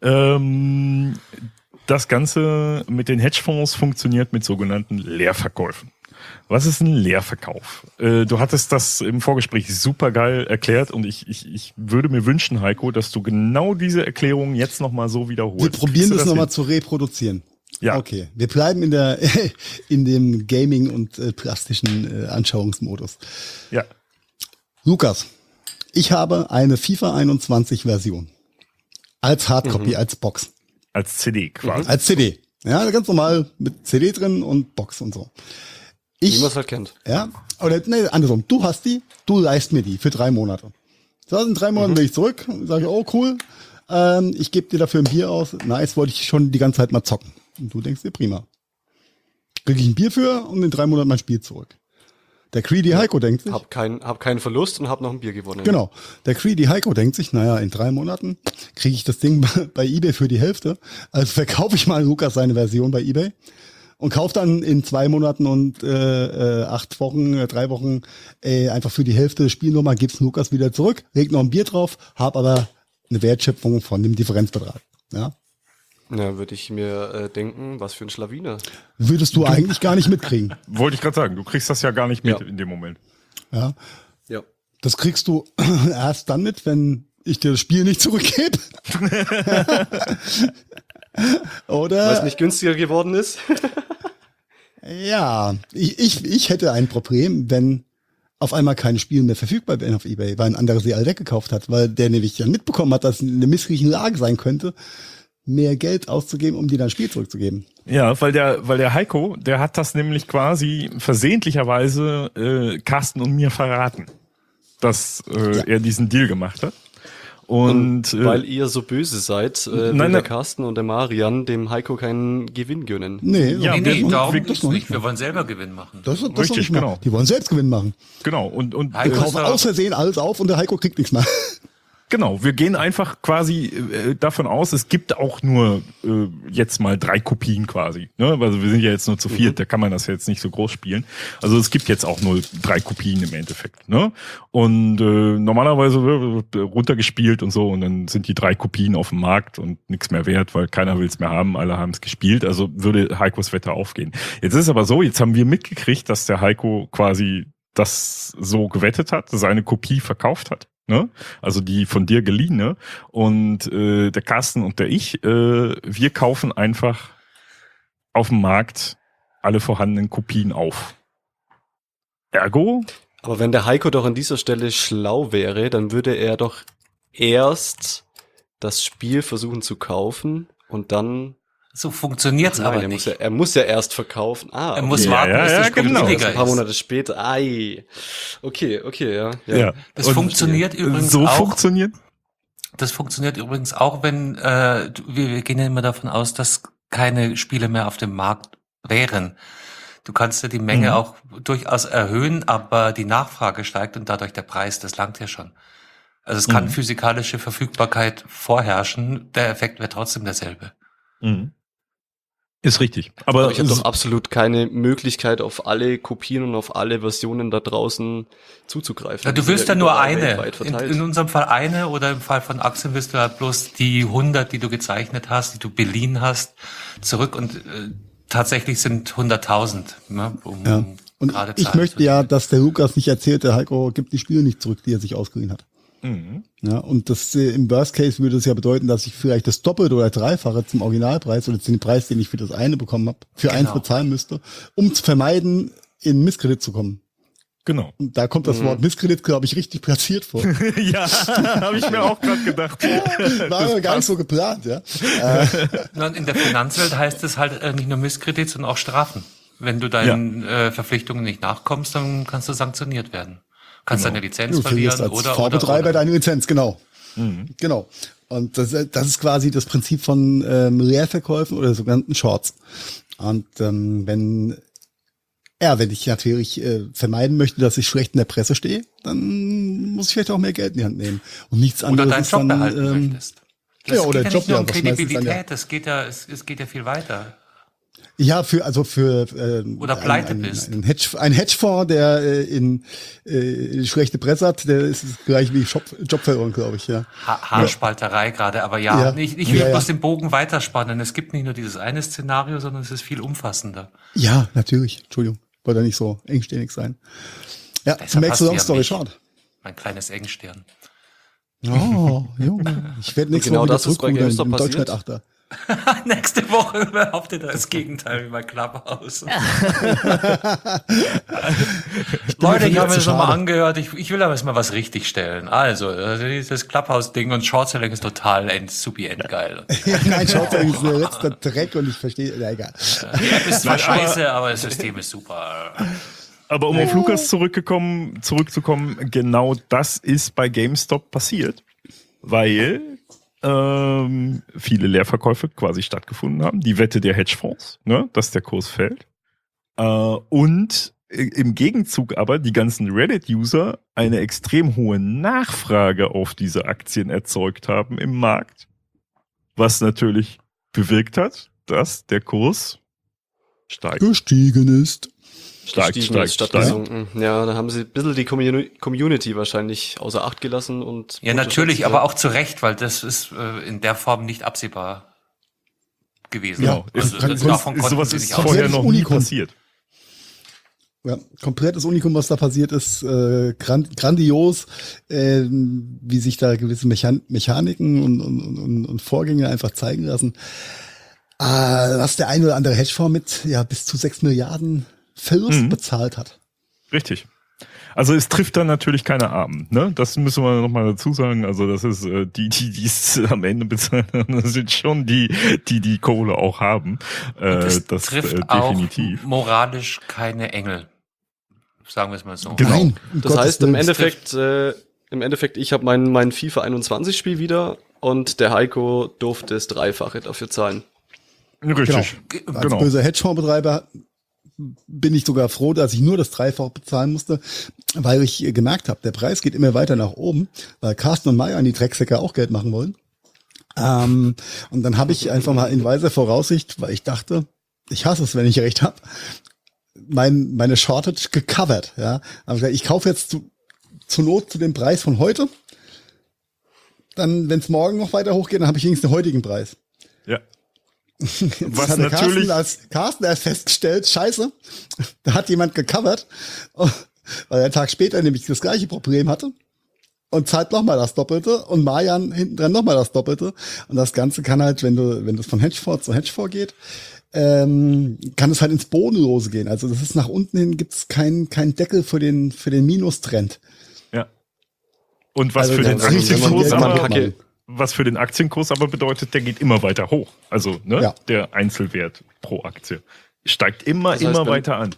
Das Ganze mit den Hedgefonds funktioniert mit sogenannten Leerverkäufen. Was ist ein Leerverkauf? Du hattest das im Vorgespräch super geil erklärt und ich würde mir wünschen, Heiko, dass du genau diese Erklärung jetzt nochmal so wiederholst. Wir probieren Kriegst du das nochmal hin? zu reproduzieren. Ja. Okay, wir bleiben in dem Gaming- und plastischen Anschauungsmodus. Ja. Lukas, ich habe eine FIFA 21 Version. Als Hardcopy, als Box. Als CD quasi. Als CD. Ja, ganz normal mit CD drin und Box und so. Wie man es halt kennt. Ja, oder nee, andersrum. Du hast die, du leihst mir die für 3 Monate. So, in 3 Monaten will ich zurück, sage ich, oh cool, ich gebe dir dafür ein Bier aus. Nice, wollte ich schon die ganze Zeit mal zocken. Und du denkst dir, prima. Krieg ich ein Bier für und in 3 Monaten mein Spiel zurück. Der Greedy Heiko denkt sich, Hab keinen Verlust und hab noch ein Bier gewonnen. genau, der Greedy Heiko denkt sich, naja, in 3 Monaten kriege ich das Ding bei eBay für die Hälfte. Also verkaufe ich mal Lukas seine Version bei eBay und kaufe dann in 2 Monaten und 8 Wochen, 3 Wochen einfach für die Hälfte das Spiel nochmal, gib's Lukas wieder zurück, leg noch ein Bier drauf, hab aber eine Wertschöpfung von dem Differenzbetrag. Ja, Ja, würde ich mir denken, was für ein Schlawiner. würdest du eigentlich gar nicht mitkriegen. Wollte ich gerade sagen, du kriegst das ja gar nicht mit Ja. in dem Moment. Ja, Ja. das kriegst du erst dann mit, wenn ich dir das Spiel nicht zurückgebe. Oder? Weil es nicht günstiger geworden ist. Ja, ich hätte ein Problem, wenn auf einmal keine Spiele mehr verfügbar wären auf eBay, weil ein anderer sie alle weggekauft hat, weil der nämlich dann mitbekommen hat, dass es eine missliche Lage sein könnte, mehr Geld auszugeben, um dir dein Spiel zurückzugeben. Ja, weil der Heiko, der hat das nämlich quasi versehentlicherweise Carsten und mir verraten, dass er diesen Deal gemacht hat. Und weil ihr so böse seid, will nein. der Carsten und der Marian dem Heiko keinen Gewinn gönnen. Nee, Ja, Nee, wir- darum wir- geht's nicht. Wir wollen selber Gewinn machen. das noch Richtig, nicht mal. genau. Die wollen selbst Gewinn machen. genau, und Wir Heiko kaufen ist da- aus Versehen alles auf und der Heiko kriegt nichts mehr. genau, wir gehen einfach quasi davon aus, es gibt auch nur jetzt mal 3 Kopien quasi. Ne? Also wir sind ja jetzt nur zu viert, da kann man das jetzt nicht so groß spielen. Also es gibt jetzt auch nur 3 Kopien im Endeffekt. Ne? Und normalerweise wird runtergespielt und so und dann sind die 3 Kopien auf dem Markt und nichts mehr wert, weil keiner will es mehr haben, alle haben es gespielt. Also würde Heikos Wette aufgehen. Jetzt ist aber so, jetzt haben wir mitgekriegt, dass der Heiko quasi das so gewettet hat, seine Kopie verkauft hat. Ne? Also die von dir geliehene. Und der Carsten und ich, wir kaufen einfach auf dem Markt alle vorhandenen Kopien auf. Ergo, Aber wenn der Heiko doch an dieser Stelle schlau wäre, dann würde er doch erst das Spiel versuchen zu kaufen und dann... So funktioniert's Nein, aber er nicht. muss ja erst verkaufen. Er muss Ja, warten, ja, bis ja, das Spiel genau. Erst billiger ein paar ist. Monate später. Ei. Okay, ja. ja. Das Und funktioniert übrigens so auch. funktioniert. Das funktioniert übrigens auch, wenn wir gehen ja immer davon aus, dass keine Spiele mehr auf dem Markt wären. Du kannst ja die Menge auch durchaus erhöhen, aber die Nachfrage steigt und dadurch der Preis, das langt ja schon. Also es kann physikalische Verfügbarkeit vorherrschen, der Effekt wäre trotzdem derselbe. Mhm. Ist richtig. Aber Aber ich habe doch absolut keine Möglichkeit, auf alle Kopien und auf alle Versionen da draußen zuzugreifen. Ja, du Die willst ja sind nur überall eine. weltweit verteilt. In unserem Fall eine oder im Fall von Axel willst du halt bloß die 100, die du gezeichnet hast, die du beliehen hast, zurück und tatsächlich sind 100.000. Ne, um Ja. Und gerade ich Zahlen möchte zu ja, nennen. dass der Lukas nicht erzählt, der Heiko gibt die Spiele nicht zurück, die er sich ausgeliehen hat. Mhm. Ja, und das im Worst Case würde es ja bedeuten, dass ich vielleicht das Doppelte oder Dreifache zum Originalpreis oder zu dem Preis, den ich für das eine bekommen habe, für eins bezahlen müsste, um zu vermeiden, in Misskredit zu kommen. Genau. Und da kommt das Wort Misskredit, glaube ich, richtig platziert vor. Ja, habe ich mir auch gerade gedacht. War aber gar nicht so geplant, ja. Na, und in der Finanzwelt heißt es halt nicht nur Misskredit, sondern auch Strafen. Wenn du deinen Verpflichtungen nicht nachkommst, dann kannst du sanktioniert werden. Kannst deine Lizenz Du verlierst verlieren als oder Vorbetreiber deine Lizenz, genau. Genau. Und das ist quasi das Prinzip von Leerverkäufen oder sogenannten Shorts. Und wenn ich natürlich vermeiden möchte, dass ich schlecht in der Presse stehe, dann muss ich vielleicht auch mehr Geld in die Hand nehmen. Und nichts oder anderes deinen ist Job dann, behalten möchtest. Das ja, oder geht ja Job, nicht nur ja, um was meistens dann Kredibilität, es geht ja viel weiter. Ja, für Oder pleite bist. Ein Hedgefonds, der in schlechte Presse hat, der ist gleich wie Jobverlierung, glaube ich, ja. Haarspalterei gerade, aber ja, Ja. ich will Ja, bloß ja. den Bogen weiterspannen. Es gibt nicht nur dieses eine Szenario, sondern es ist viel umfassender. Ja, natürlich. Entschuldigung, wollte nicht so engständig sein. Ja, Deshalb makes hast a du long ja story mich. short. Mein kleines Engstirn. Oh, Junge. Ich werde nächste Genau Woche wieder das ist bei zurückrudern GameStop im passiert. Deutschland-Achter. Nächste Woche behauptet er das Gegenteil wie bei Clubhouse. Leute, ich habe mir das nochmal schade. angehört. Ich will aber jetzt mal was richtig stellen. Also dieses Clubhouse-Ding und Short-Selling ist total supi endgeil. Ja, nein, schaut mal, das ist der letzte Dreck und ich verstehe, na egal. Ist zwar scheiße, aber das System ist super. Aber um auf Lukas zurückzukommen, genau das ist bei GameStop passiert, weil viele Leerverkäufe quasi stattgefunden haben. Die Wette der Hedgefonds, ne, dass der Kurs fällt. Und im Gegenzug aber die ganzen Reddit-User eine extrem hohe Nachfrage auf diese Aktien erzeugt haben im Markt, was natürlich bewirkt hat, dass der Kurs steigt. Gestiegen ist. Gestiegen ist statt gesunken. Ja, da haben sie ein bisschen die Community wahrscheinlich außer Acht gelassen und. Ja, natürlich, aber auch zu Recht, weil das ist in der Form nicht absehbar gewesen. Ja, also, davon konnten sowas sie ist nicht vorher Komplettes noch nie Unikum. passiert. Ja, komplettes Unikum, was da passiert ist, grandios, wie sich da gewisse Mechaniken und Vorgänge einfach zeigen lassen. Was der ein oder andere Hedgefonds mit bis zu 6 Milliarden Verlust bezahlt hat. Richtig. Also es trifft dann natürlich keine Armen, ne? Das müssen wir nochmal dazu sagen. Also das ist die es am Ende bezahlen, das sind schon die Kohle auch haben. Das trifft definitiv. auch moralisch keine Engel. Sagen wir es mal so. Genau. Nein, um Das Gottes heißt, Willen. im Endeffekt, ich habe mein FIFA 21 Spiel wieder und der Heiko durfte das Dreifache dafür zahlen. Richtig. Als Genau. böser Hedgefondsbetreiber bin ich sogar froh, dass ich nur das Dreifache bezahlen musste, weil ich gemerkt habe, der Preis geht immer weiter nach oben, weil Carsten und Maya an die Drecksäcke auch Geld machen wollen. Und dann habe ich einfach mal in weiser Voraussicht, weil ich dachte, ich hasse es, wenn ich recht habe, meine Shortage gecovert. Ja, aber ich kaufe jetzt zur Not zu dem Preis von heute. Dann, wenn es morgen noch weiter hochgeht, dann habe ich wenigstens den heutigen Preis. Ja. Jetzt Was hat der natürlich- Carsten erst festgestellt, scheiße, da hat jemand gecovert, weil er einen Tag später nämlich das gleiche Problem hatte und zahlt nochmal das Doppelte und Marjan hinten dran nochmal das Doppelte. Und das Ganze kann halt, wenn es von Hedgefonds zu Hedgefonds geht, kann es halt ins Bodenlose gehen. Also das ist nach unten hin, gibt's keinen Deckel für den Minustrend. Ja. Und was Also für den das ist richtig Aktienkurs viel aber, Geld. was für den Aktienkurs aber bedeutet, der geht immer weiter hoch. Also, ne, Ja. der Einzelwert pro Aktie steigt immer Das heißt, weiter an.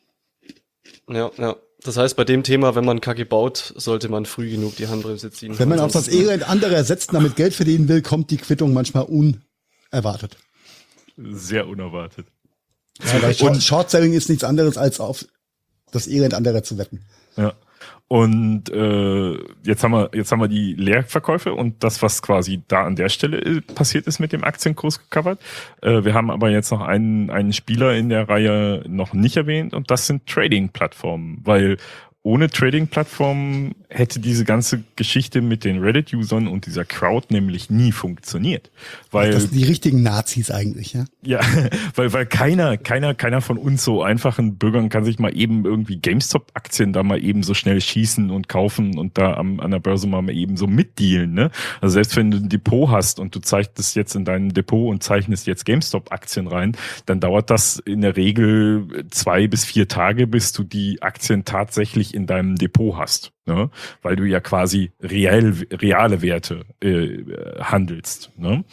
Ja. Das heißt, bei dem Thema, wenn man Kacke baut, sollte man früh genug die Handbremse ziehen. Wenn man auf das Elend anderer setzt und damit Geld verdienen will, kommt die Quittung manchmal unerwartet. Sehr unerwartet. Ja, weil Short-Selling ist nichts anderes, als auf das Elend anderer zu wetten. Ja. Und jetzt haben wir die Leerverkäufe und das, was quasi da an der Stelle passiert ist mit dem Aktienkurs gecovert. Wir haben aber jetzt noch einen Spieler in der Reihe noch nicht erwähnt und das sind Trading-Plattformen, weil ohne Trading-Plattformen hätte diese ganze Geschichte mit den Reddit-Usern und dieser Crowd nämlich nie funktioniert. Weil Das sind die richtigen Nazis eigentlich, ja. ja, weil keiner von uns so einfachen Bürgern kann sich mal eben irgendwie GameStop-Aktien da mal eben so schnell schießen und kaufen und da an der Börse mal eben so mitdealen, ne? Also selbst wenn du ein Depot hast und du zeichnest jetzt in deinem Depot und zeichnest jetzt GameStop-Aktien rein, dann dauert das in der Regel 2 bis 4 Tage, bis du die Aktien tatsächlich in deinem Depot hast, ne? Weil du ja quasi reale Werte handelst, ne?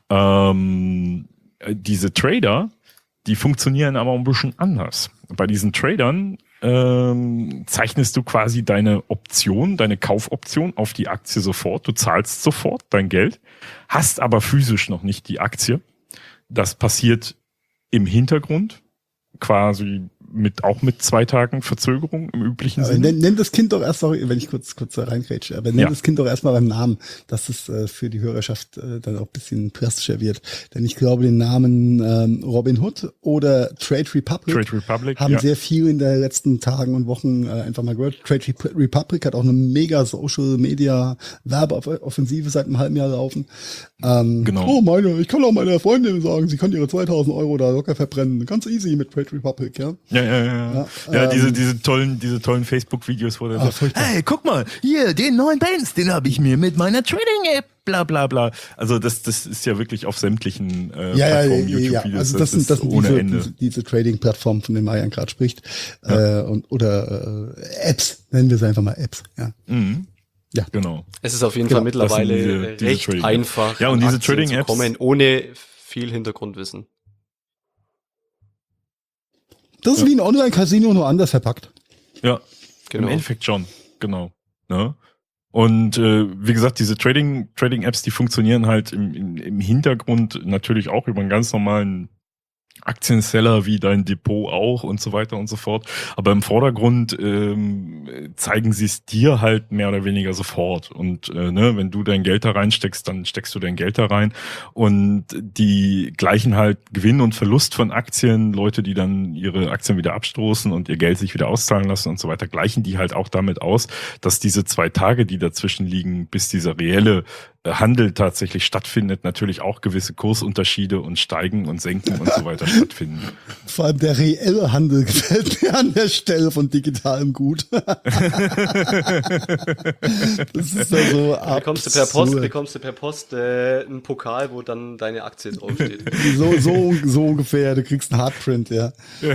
Diese Trader, die funktionieren aber ein bisschen anders. Bei diesen Tradern zeichnest du quasi deine Kaufoption auf die Aktie sofort. Du zahlst sofort dein Geld, hast aber physisch noch nicht die Aktie. Das passiert im Hintergrund, quasi auch mit 2 Tagen Verzögerung im üblichen Aber Sinne. nenn das Kind doch erst, sorry, wenn ich kurz da reingrätsche, aber nenn das Kind doch erstmal beim Namen, dass es für die Hörerschaft dann auch ein bisschen drastischer wird. Denn ich glaube, den Namen Robin Hood oder Trade Republic haben sehr viel in den letzten Tagen und Wochen einfach mal gehört. Trade Republic hat auch eine mega Social Media Werbeoffensive seit einem halben Jahr laufen. Genau. Oh, ich kann auch meiner Freundin sagen, sie kann ihre 2.000 Euro da locker verbrennen. Ganz easy mit Trade Republic, ja. Ja, diese tollen Facebook-Videos, wo der sagt, hey, guck mal, hier, den neuen Benz, den habe ich mir mit meiner Trading-App, bla bla bla. Also das ist ja wirklich auf sämtlichen Plattformen, YouTube-Videos. Also das sind ohne Ende. diese Trading-Plattformen, von denen Marian gerade spricht. Oder Apps, nennen wir sie einfach mal Apps, ja. Mhm. Ja, genau. Es ist auf jeden Fall mittlerweile diese recht Trading. einfach, Ja, und diese Aktien Trading-Apps zu kommen, ohne viel Hintergrundwissen. das ist wie ein Online-Casino, nur anders verpackt. Ja, Genau. im Endeffekt schon, genau. Ne? Und wie gesagt, diese Trading-Apps, die funktionieren halt im Hintergrund natürlich auch über einen ganz normalen Aktienseller wie dein Depot auch und so weiter und so fort. Aber im Vordergrund zeigen sie es dir halt mehr oder weniger sofort. Und wenn du dein Geld da reinsteckst, dann steckst du dein Geld da rein. Und die gleichen halt Gewinn und Verlust von Aktien, Leute, die dann ihre Aktien wieder abstoßen und ihr Geld sich wieder auszahlen lassen und so weiter, gleichen die halt auch damit aus, dass diese 2 Tage, die dazwischen liegen, bis dieser reelle Handel tatsächlich stattfindet, natürlich auch gewisse Kursunterschiede und Steigen und Senken und so weiter stattfinden. Vor allem der reelle Handel gefällt mir an der Stelle von digitalem Gut. Das ist ja so Bekommst du per Post einen Pokal, wo dann deine Aktie draufsteht. so ungefähr, du kriegst einen Hardprint, ja.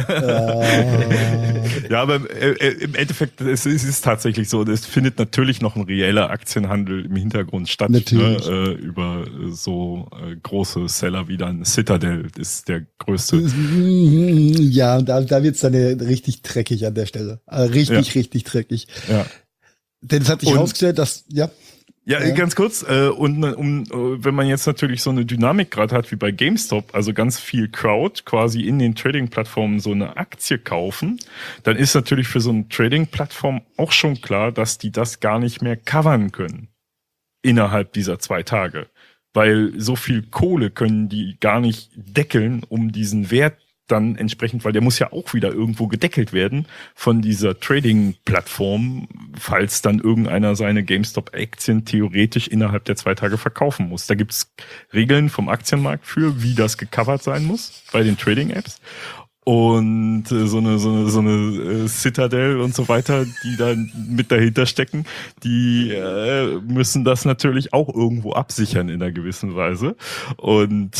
Ja, aber im Endeffekt, es ist tatsächlich so, es findet natürlich noch ein reeller Aktienhandel im Hintergrund statt. Natürlich. Über so große Seller wie dann Citadel ist der größte. Ja, da wird's dann richtig dreckig an der Stelle. Richtig dreckig. Ja. Denn es hat sich herausgestellt, dass, Ja, ganz kurz. Wenn man jetzt natürlich so eine Dynamik gerade hat wie bei GameStop, also ganz viel Crowd quasi in den Trading-Plattformen so eine Aktie kaufen, dann ist natürlich für so eine Trading-Plattform auch schon klar, dass die das gar nicht mehr covern können innerhalb dieser 2 Tage. Weil so viel Kohle können die gar nicht deckeln, um diesen Wert dann entsprechend, weil der muss ja auch wieder irgendwo gedeckelt werden von dieser Trading-Plattform, falls dann irgendeiner seine GameStop-Aktien theoretisch innerhalb der 2 Tage verkaufen muss. Da gibt's Regeln vom Aktienmarkt für, wie das gecovert sein muss bei den Trading-Apps. Und so eine Citadel und so weiter, die da mit dahinter stecken, die müssen das natürlich auch irgendwo absichern in einer gewissen Weise. Und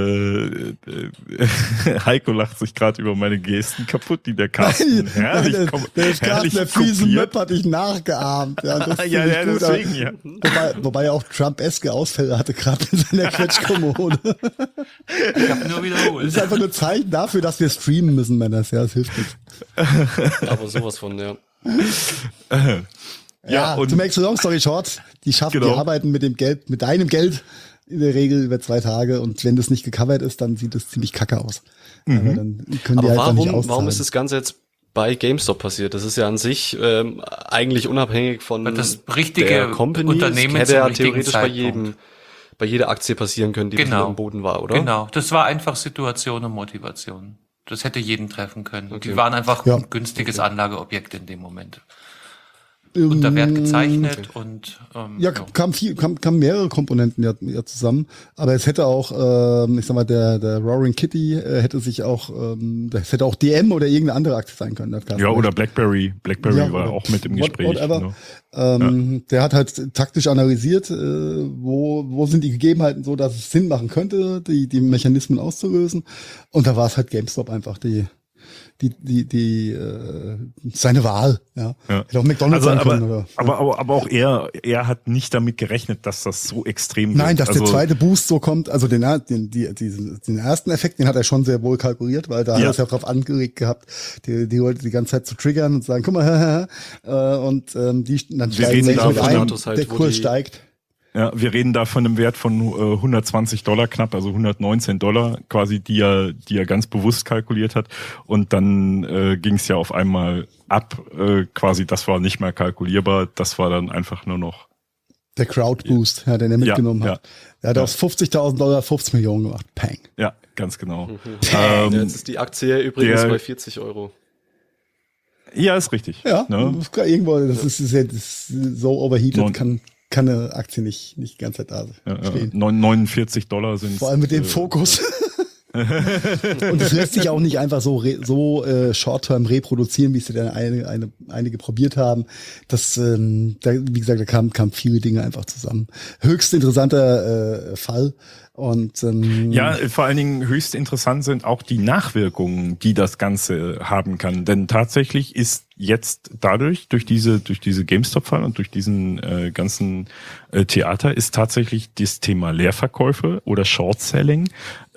Heiko lacht sich gerade über meine Gesten kaputt, die der Carsten herrlich der fiese Möp hat dich nachgeahmt. Ja, das ja, deswegen, ja. Wobei er auch Trump-eske Ausfälle hatte, gerade in seiner Quetschkommode. Ich habe nur Das wiederholt. ist einfach nur Zeichen dafür, dass wir streamen müssen, Männers. Ja, das hilft nichts. Aber sowas von, ja. Ja, und to make the long story short, die arbeiten mit dem Geld, mit deinem Geld in der Regel über 2 Tage und wenn das nicht gecovert ist, dann sieht das ziemlich kacke aus. Aber dann können die Aber halt nicht auszahlen. warum ist das Ganze jetzt bei GameStop passiert? Das ist ja an sich eigentlich unabhängig von Das richtige der Company. Unternehmen Das hätte zum ja richtigen theoretisch bei jeder Aktie passieren können, die am Boden war, oder? Genau, das war einfach Situation und Motivation. Das hätte jeden treffen können. Okay. Die waren einfach ein günstiges Anlageobjekt in dem Moment. Unter Wert gezeichnet und kamen mehrere Komponenten ja zusammen, aber es hätte auch, ich sag mal, der Roaring Kitty hätte sich auch, das hätte auch DM oder irgendeine andere Aktie sein können. Ja, oder BlackBerry. BlackBerry war auch mit im Gespräch. Whatever. Der hat halt taktisch analysiert, wo sind die Gegebenheiten so, dass es Sinn machen könnte, die Mechanismen auszulösen. Und da war es halt GameStop einfach seine Wahl, ja. Hätte auch McDonald's sein können, oder? Aber auch er hat nicht damit gerechnet, dass das so extrem wird. Nein, dass der zweite Boost so kommt, also den ersten Effekt, den hat er schon sehr wohl kalkuliert, weil da hat er es ja drauf angeregt gehabt, die Leute die ganze Zeit zu triggern und sagen, guck mal, und dann steigen sie davon ein, Autos halt, der Kurs steigt. Ja, wir reden da von einem Wert von $120 knapp, also $119 quasi, die er ganz bewusst kalkuliert hat. Und dann ging es ja auf einmal ab, quasi das war nicht mehr kalkulierbar, das war dann einfach nur noch der Crowdboost, den er mitgenommen ja, hat. Er hat aus $50.000 50 Millionen gemacht. Peng. Ja, ganz genau. Jetzt ist die Aktie übrigens bei 40 Euro. Ja, ist richtig. Ja, ne? Irgendwo, das ist so overheated, kann eine Aktie nicht die ganze Zeit da stehen. $49 sind. Vor allem mit dem Fokus. Und es lässt sich auch nicht einfach so short-term reproduzieren, wie es dann einige probiert haben. Das, wie gesagt, da kamen viele Dinge einfach zusammen. Höchst interessanter Fall. Und ja, vor allen Dingen höchst interessant sind auch die Nachwirkungen, die das Ganze haben kann. Denn tatsächlich ist jetzt durch diese GameStop-Fall und durch diesen ganzen Theater ist tatsächlich das Thema Leerverkäufe oder Short-Selling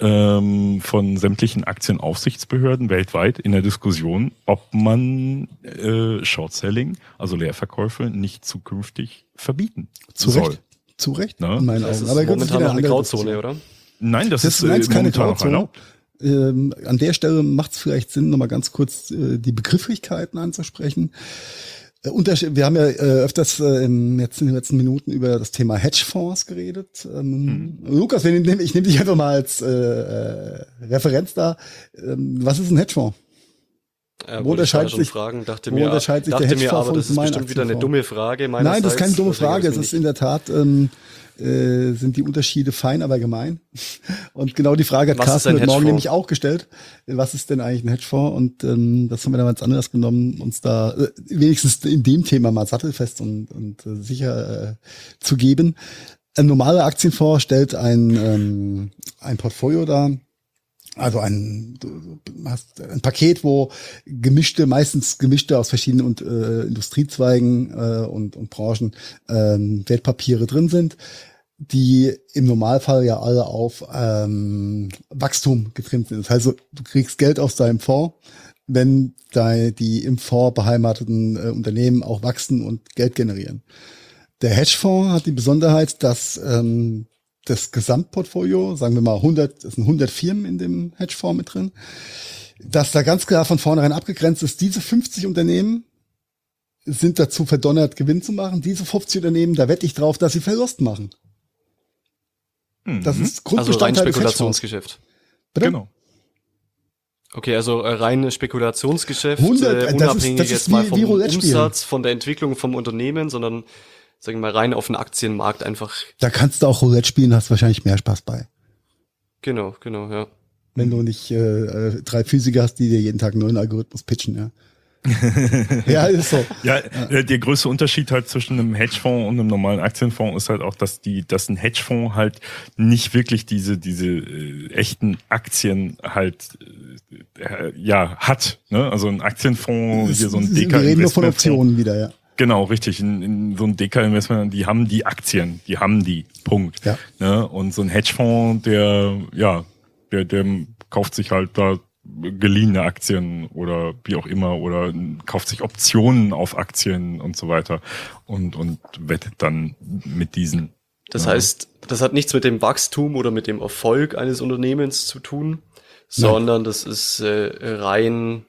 von sämtlichen Aktienaufsichtsbehörden weltweit in der Diskussion, ob man Short-Selling, also Leerverkäufe, nicht zukünftig verbieten soll. Zu Recht, ne? In meinen Das Augen. ist Aber momentan noch eine Grauzone, oder? Nein, das ist keine momentan noch Grauzone. erlaubt. An der Stelle macht es vielleicht Sinn, nochmal ganz kurz die Begrifflichkeiten anzusprechen. Wir haben ja öfters jetzt in den letzten Minuten über das Thema Hedgefonds geredet. Lukas, ich nehme dich einfach mal als Referenz da. Was ist ein Hedgefonds? Wo unterscheidet sich der Hedgefonds aber das ist bestimmt wieder eine dumme Frage meinerseits. Nein, das ist keine dumme Frage. Es ist in der Tat, sind die Unterschiede fein, aber gemein. Und genau die Frage hat Carsten heute Morgen nämlich auch gestellt. Was ist denn eigentlich ein Hedgefonds? Und das haben wir dann ganz anders genommen, uns da wenigstens in dem Thema mal sattelfest und sicher zu geben. Ein normaler Aktienfonds stellt ein Portfolio dar. Also ein Paket, wo meistens gemischte aus verschiedenen Industriezweigen und Branchen Wertpapiere drin sind, die im Normalfall ja alle auf Wachstum getrimmt sind. Das heißt, du kriegst Geld aus deinem Fonds, wenn die im Fonds beheimateten Unternehmen auch wachsen und Geld generieren. Der Hedgefonds hat die Besonderheit, dass das Gesamtportfolio, sagen wir mal es sind 100 Firmen in dem Hedgefonds mit drin, dass da ganz klar von vornherein abgegrenzt ist, diese 50 Unternehmen sind dazu verdonnert, Gewinn zu machen. Diese 50 Unternehmen, da wette ich drauf, dass sie Verlust machen. Das ist Grundbestandteil also rein Spekulationsgeschäft. Genau. Okay, also rein Spekulationsgeschäft, 100, unabhängig das ist jetzt mal vom Roulette Umsatz, von der Entwicklung vom Unternehmen, sondern sagen wir mal rein auf den Aktienmarkt einfach. Da kannst du auch Roulette spielen, hast wahrscheinlich mehr Spaß bei. Genau, ja. Wenn du nicht 3 Physiker hast, die dir jeden Tag einen neuen Algorithmus pitchen, ja. Ja, ist so. Ja, der größte Unterschied halt zwischen einem Hedgefonds und einem normalen Aktienfonds ist halt auch, dass ein Hedgefonds halt nicht wirklich diese echten Aktien halt hat. Ne? Also ein Aktienfonds, hier so ein Wir reden nur von Optionen wieder, ja. Genau, richtig. In so ein Deka-Investment, die haben die Aktien, Punkt. Ja. Ne? Und so ein Hedgefonds, der kauft sich halt da geliehene Aktien oder wie auch immer oder kauft sich Optionen auf Aktien und so weiter und wettet dann mit diesen. Das heißt, das hat nichts mit dem Wachstum oder mit dem Erfolg eines Unternehmens zu tun, sondern das ist rein,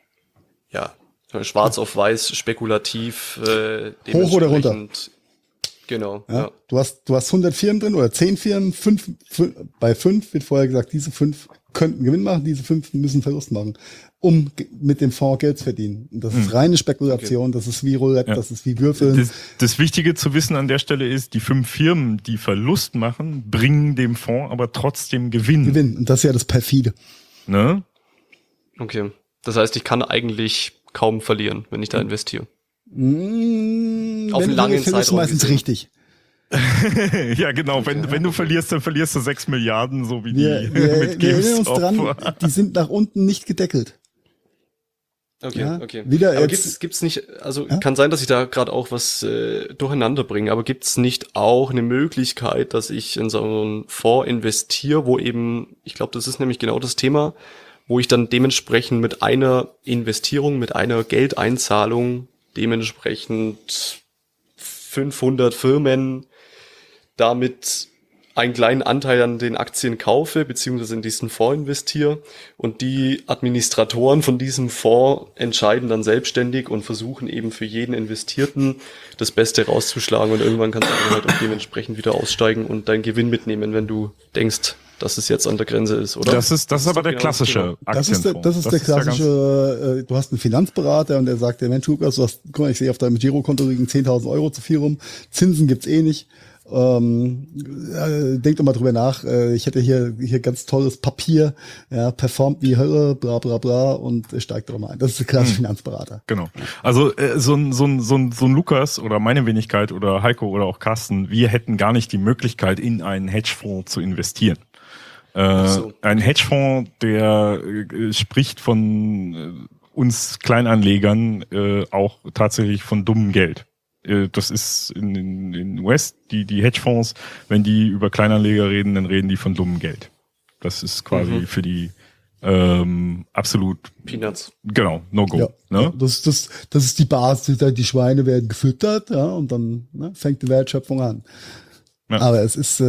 schwarz auf weiß, spekulativ, hoch oder runter. Genau. Ja. Du hast 100 Firmen drin oder 10 Firmen, bei 5 wird vorher gesagt, diese 5 könnten Gewinn machen, diese 5 müssen Verlust machen, um mit dem Fonds Geld zu verdienen. Und das ist reine Spekulation, das ist wie Roulette, das ist wie Würfeln. Das Wichtige zu wissen an der Stelle ist, die 5 Firmen, die Verlust machen, bringen dem Fonds aber trotzdem Gewinn. Und das ist ja das Perfide. Ne? Okay. Das heißt, ich kann eigentlich kaum verlieren, wenn ich da investiere. Auf einen langen Zeitraum meistens gesehen. richtig. Ja, genau. Wenn du verlierst, dann verlierst du 6 Milliarden, so wie Wir mit erinnern uns GameStop. dran, die sind nach unten nicht gedeckelt. Okay, Ja, okay. wieder aber jetzt- gibt's nicht, also kann sein, dass ich da gerade auch was durcheinander bringe, aber gibt's nicht auch eine Möglichkeit, dass ich in so einen Fonds investiere, wo eben, ich glaube, das ist nämlich genau das Thema, wo ich dann dementsprechend mit einer Investierung, mit einer Geldeinzahlung dementsprechend 500 Firmen damit einen kleinen Anteil an den Aktien kaufe, beziehungsweise in diesen Fonds investiere und die Administratoren von diesem Fonds entscheiden dann selbstständig und versuchen eben für jeden Investierten das Beste rauszuschlagen und irgendwann kannst du halt auch dementsprechend wieder aussteigen und deinen Gewinn mitnehmen, wenn du denkst, dass es jetzt an der Grenze ist, oder? Das ist aber der genau klassische Aktienfonds. Das ist der klassische, du hast einen Finanzberater und der sagt, der Mensch, Lukas, guck mal, ich sehe auf deinem Girokonto liegen 10.000 Euro zu viel rum, Zinsen gibt's eh nicht. Denk doch mal drüber nach, ich hätte hier ganz tolles Papier, ja, performt wie Hölle, bla bla bla und steigt doch mal ein. Das ist der klassische Finanzberater. Genau. Also so ein Lukas oder meine Wenigkeit oder Heiko oder auch Carsten, wir hätten gar nicht die Möglichkeit, in einen Hedgefonds zu investieren. Ein Hedgefonds, der spricht von uns Kleinanlegern auch tatsächlich von dummem Geld. Das ist in West, die Hedgefonds, wenn die über Kleinanleger reden, dann reden die von dummem Geld. Das ist quasi für die absolut Peanuts. Genau, No-Go. Ja, ne? das ist die Basis, die Schweine werden gefüttert, ja, und dann fängt die Wertschöpfung an. Ja. Aber es ist,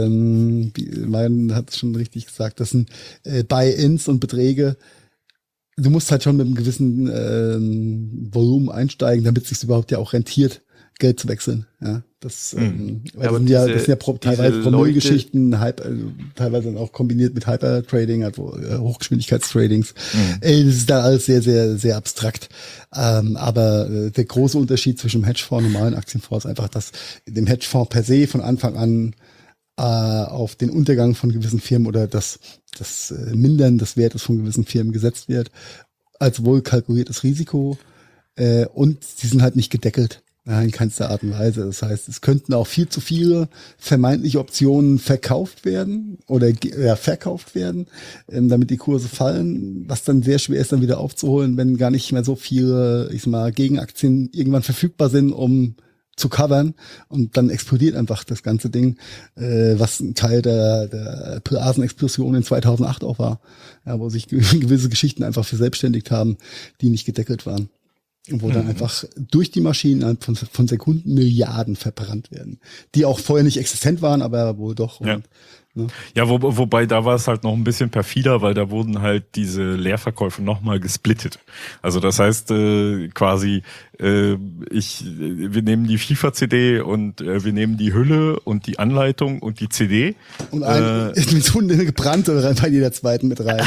Mein hat es schon richtig gesagt, das sind Buy-ins und Beträge. Du musst halt schon mit einem gewissen Volumen einsteigen, damit es sich überhaupt ja auch rentiert, Geld zu wechseln. Ja, das sind ja teilweise Promille-Geschichten, teilweise dann auch kombiniert mit Hyper-Trading, also Hochgeschwindigkeitstradings. Das ist da alles sehr, sehr, sehr abstrakt. Aber der große Unterschied zwischen dem Hedgefonds und normalen Aktienfonds ist einfach, dass dem Hedgefonds per se von Anfang an auf den Untergang von gewissen Firmen oder das Mindern des Wertes von gewissen Firmen gesetzt wird, als wohl kalkuliertes Risiko. Und sie sind halt nicht gedeckelt. Ja, in keinster Art und Weise. Das heißt, es könnten auch viel zu viele vermeintliche Optionen verkauft werden oder verkauft werden, damit die Kurse fallen, was dann sehr schwer ist, dann wieder aufzuholen, wenn gar nicht mehr so viele, Gegenaktien irgendwann verfügbar sind, um zu covern, und dann explodiert einfach das ganze Ding, was ein Teil der Blasenexplosion in 2008 auch war, ja, wo sich gewisse Geschichten einfach verselbstständigt haben, die nicht gedeckelt waren. Und wo dann einfach durch die Maschinen von Sekunden Milliarden verbrannt werden, die auch vorher nicht existent waren, aber wohl doch. Ja. Und, ne? Ja, wobei da war es halt noch ein bisschen perfider, weil da wurden halt diese Leerverkäufe nochmal gesplittet. Also das heißt quasi, wir nehmen die FIFA-CD und wir nehmen die Hülle und die Anleitung und die CD. Und mit Hunde gebrannt oder bei jeder zweiten mit rein.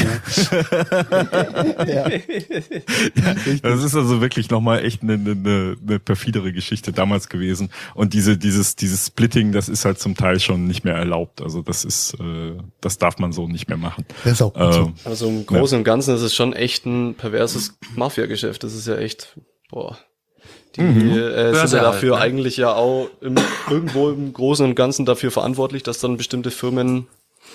Ja. Das ist also wirklich nochmal echt eine perfidere Geschichte damals gewesen. Und dieses Splitting, das ist halt zum Teil schon nicht mehr erlaubt. Also das darf man so nicht mehr machen. Das ist auch gut so. Also im Großen und Ganzen ist es schon echt ein perverses Mafia-Geschäft. Das ist ja echt, die sind ja dafür eigentlich ja auch irgendwo im Großen und Ganzen dafür verantwortlich, dass dann bestimmte Firmen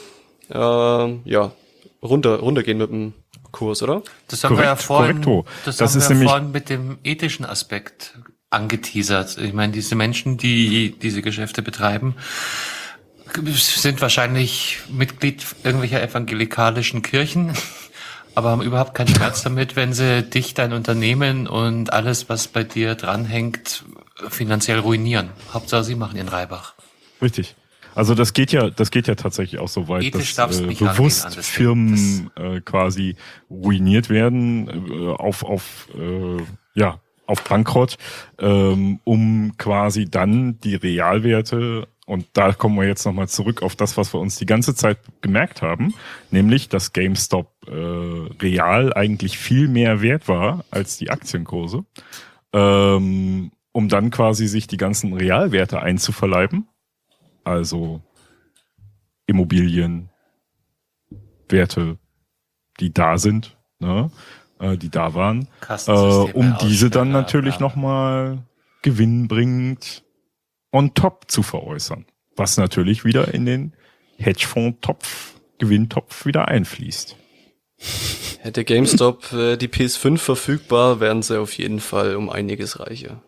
runtergehen mit dem Kurs, oder? Das haben wir ja vorhin, vorhin mit dem ethischen Aspekt angeteasert. Ich meine, diese Menschen, die diese Geschäfte betreiben, sind wahrscheinlich Mitglied irgendwelcher evangelikalischen Kirchen, aber haben überhaupt keinen Schmerz damit, wenn sie dich, dein Unternehmen und alles, was bei dir dranhängt, finanziell ruinieren. Hauptsache, sie machen ihren Reibach. Richtig. Also das geht ja tatsächlich auch so weit, ethisch dass bewusst Firmen quasi ruiniert werden auf Bankrott, um quasi dann die Realwerte, und da kommen wir jetzt nochmal zurück auf das, was wir uns die ganze Zeit gemerkt haben, nämlich, dass GameStop real eigentlich viel mehr wert war als die Aktienkurse, um dann quasi sich die ganzen Realwerte einzuverleiben, also Immobilien, Werte, die da sind, ne? Die da waren, um diese dann natürlich nochmal gewinnbringend on top zu veräußern, was natürlich wieder in den Hedgefonds-Gewinntopf wieder einfließt. Hätte GameStop die PS5 verfügbar, wären sie auf jeden Fall um einiges reicher.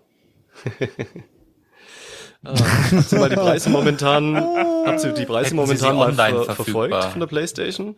Habt ihr die Preise momentan mal verfolgt von der PlayStation?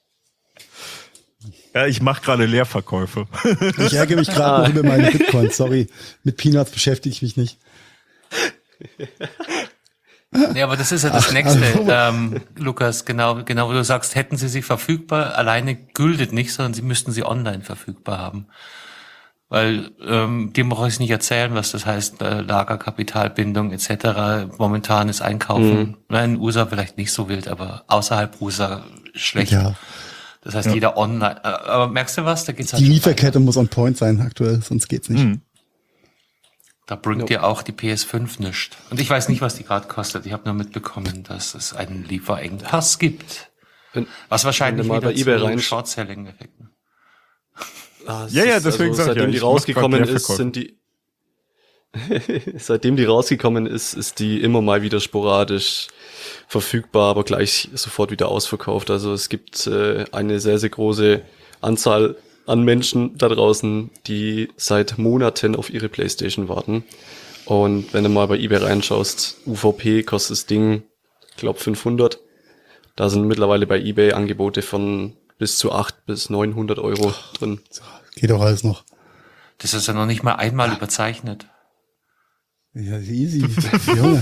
Ja, ich mache gerade Leerverkäufe. Ich ärgere mich gerade noch über meine Bitcoins, sorry. Mit Peanuts beschäftige ich mich nicht. Nee, aber das ist ja das Nächste, also- Lukas, genau, wo du sagst, hätten sie sie verfügbar, alleine gültet nicht, sondern sie müssten sie online verfügbar haben. Weil dem brauche ich nicht erzählen, was das heißt, Lagerkapitalbindung etc. Momentan ist Einkaufen, in USA vielleicht nicht so wild, aber außerhalb USA schlecht. Ja, Das heißt, jeder online. Aber merkst du was? Da geht's halt die schon Lieferkette muss on point sein aktuell, sonst geht's nicht. Mhm. Da bringt dir auch die PS5 nichts. Und ich weiß nicht, was die gerade kostet. Ich habe nur mitbekommen, dass es einen Lieferengpass gibt. Was wahrscheinlich wenn du mal wieder bei eBay zu rein- Short-Selling-Effekten. Ja, deswegen sag ich ja, seitdem die ich mach rausgekommen grad ist, Leerverkäufe. sind die seitdem die rausgekommen ist die immer mal wieder sporadisch verfügbar, aber gleich sofort wieder ausverkauft. Also es gibt eine sehr, sehr große Anzahl an Menschen da draußen, die seit Monaten auf ihre PlayStation warten. Und wenn du mal bei eBay reinschaust, UVP kostet das Ding, ich glaube 500. Da sind mittlerweile bei eBay Angebote von bis zu 800 bis 900 Euro drin. Geht doch alles noch. Das ist ja noch nicht mal einmal überzeichnet. Ja, easy. Junge.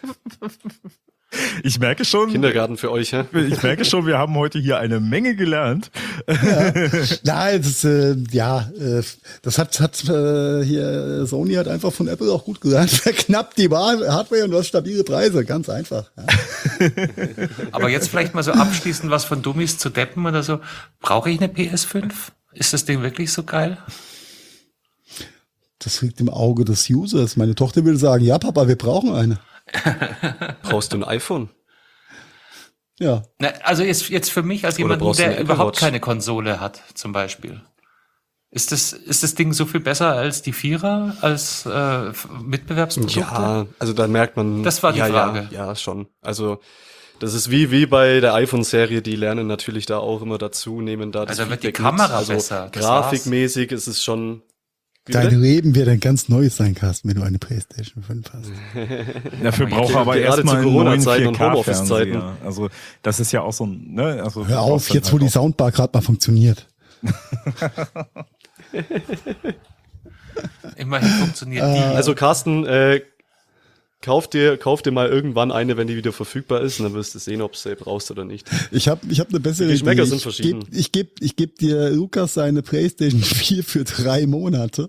Ich merke schon, Kindergarten für euch, hä? ich merke schon, wir haben heute hier eine Menge gelernt. Nein, das hat hier Sony hat einfach von Apple auch gut gesagt. Verknappt die Hardware und du hast stabile Preise, ganz einfach. Ja. Aber jetzt vielleicht mal so abschließend was von Dummies zu Deppen oder so. Brauche ich eine PS5? Ist das Ding wirklich so geil? Das liegt im Auge des Users. Meine Tochter würde sagen, ja Papa, wir brauchen eine. Brauchst du ein iPhone? Ja. Na, also jetzt für mich als jemand, brauchst du eine der Apple überhaupt Watch? keine Konsole hat, zum Beispiel. Ist das Ding so viel besser als die Vierer, als Mitbewerbsprodukte? Ja, also da merkt man. Das war die Frage. Ja, schon. Also das ist wie bei der iPhone-Serie, die lernen natürlich da auch immer dazu, nehmen da das Also wird die Feedback Kamera mit. besser, das Grafikmäßig ist es schon. Wie Dein bitte? Leben wird ein ganz neues sein, Carsten, wenn du eine PlayStation 5 hast. Dafür braucht er aber Gerade erstmal zu einen neuen Corona-Zeiten und 4K-Fernseher. Homeoffice-Zeiten. Also das ist ja auch so ein, ne? Also Hör auf, dann jetzt wo die halt Soundbar gerade mal funktioniert. Immerhin funktioniert die. Also Carsten, kauf dir mal irgendwann eine, wenn die wieder verfügbar ist, und dann wirst du sehen, ob du sie brauchst oder nicht. Ich hab eine bessere Die Geschmäcker Idee. sind verschieden. Ich geb dir Lukas seine PlayStation 4 für 3 Monate.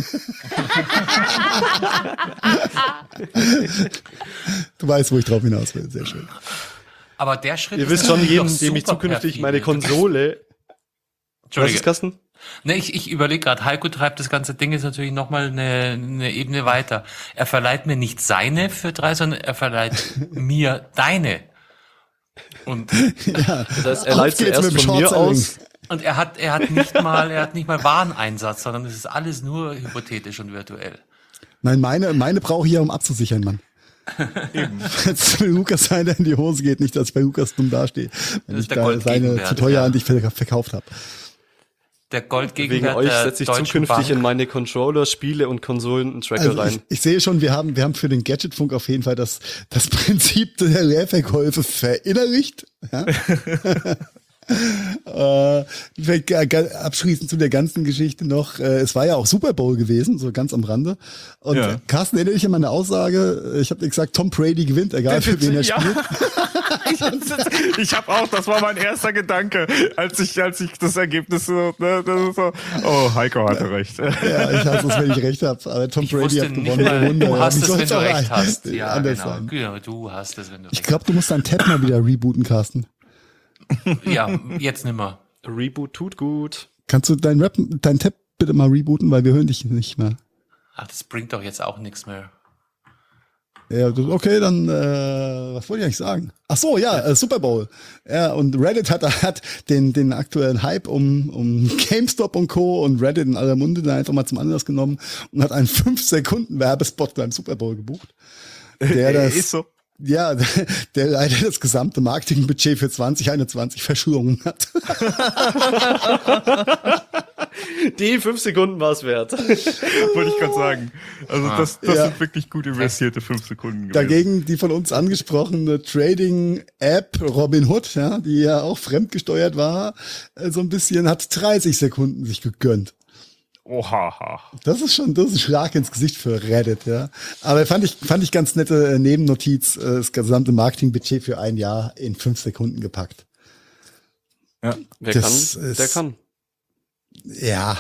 Du weißt, wo ich drauf hinaus will. Sehr schön. Aber der Schritt Ihr ist wisst schon, natürlich jedem, doch dem ich super zukünftig perfide. meine Konsole. Was Entschuldige. ist, Carsten? Ne, ich überlege gerade, Heiko treibt das ganze Ding jetzt natürlich nochmal eine Ebene weiter. Er verleiht mir nicht seine für 3, sondern er verleiht mir deine. Und, Ja. Das heißt, er Auf leiht geht's zuerst mit dem von mir Short-Selling. aus. und er hat nicht mal Wareneinsatz, sondern es ist alles nur hypothetisch und virtuell. Nein, meine brauche ich ja, um abzusichern, Mann. Eben. Jetzt bei Lukas seine in die Hose geht, nicht, dass ich bei Lukas dumm dastehe, wenn Das ich ist der da seine Goldgegenwert, zu teuer ja. an dich verkauft habe. Der Wegen Goldgegenwert euch der setze ich Deutschen zukünftig Bank. in meine Controller, Spiele und Konsolen einen Tracker Also rein. ich sehe schon, wir haben für den Gadgetfunk auf jeden Fall das Prinzip der Leerverkäufe verinnerlicht. Ja? Abschließend zu der ganzen Geschichte noch, es war ja auch Super Bowl gewesen, so ganz am Rande. Und Ja. Carsten, erinnere dich an meine Aussage, ich habe dir gesagt, Tom Brady gewinnt, egal für wen er Ja. spielt. Ich habe auch, das war mein erster Gedanke, als ich das Ergebnis so, ne, das ist so, oh, Heiko hatte recht. Ja, ich hasse es, wenn ich recht habe, aber Tom Ich Brady wusste hat nicht gewonnen. mal, Wunder, du ja. hast Wie es, soll's wenn du auch recht hast. Ja, anders genau. sein? Genau, du hast es, wenn du Ich recht glaube, du musst deinen Tab mal wieder rebooten, Carsten. hast. Ja, jetzt nimmer. Reboot tut gut. Kannst du deinen Tab bitte mal rebooten, weil wir hören dich nicht mehr. Ach, das bringt doch jetzt auch nichts mehr. Ja, okay, dann, was wollte ich eigentlich sagen? Ach so, ja, Super Bowl. Ja, und Reddit hat den aktuellen Hype um GameStop und Co. und Reddit in aller Munde da einfach mal zum Anlass genommen und hat einen 5-Sekunden-Werbespot beim Super Bowl gebucht. Der das, Ist so. ja, der leider das gesamte Marketingbudget für 2021 verschlungen hat. Die 5 Sekunden war es wert. Wollte ich gerade sagen. Also das Ja. sind wirklich gut investierte 5 Sekunden gewesen. Dagegen die von uns angesprochene Trading-App Robinhood, ja, die ja auch fremdgesteuert war, so ein bisschen, hat 30 Sekunden sich gegönnt. Oha. Das ist ein Schlag ins Gesicht für Reddit, ja. Aber fand ich ganz nette Nebennotiz, das gesamte Marketingbudget für ein Jahr in 5 Sekunden gepackt. Ja. Wer Das kann, der kann. Ja,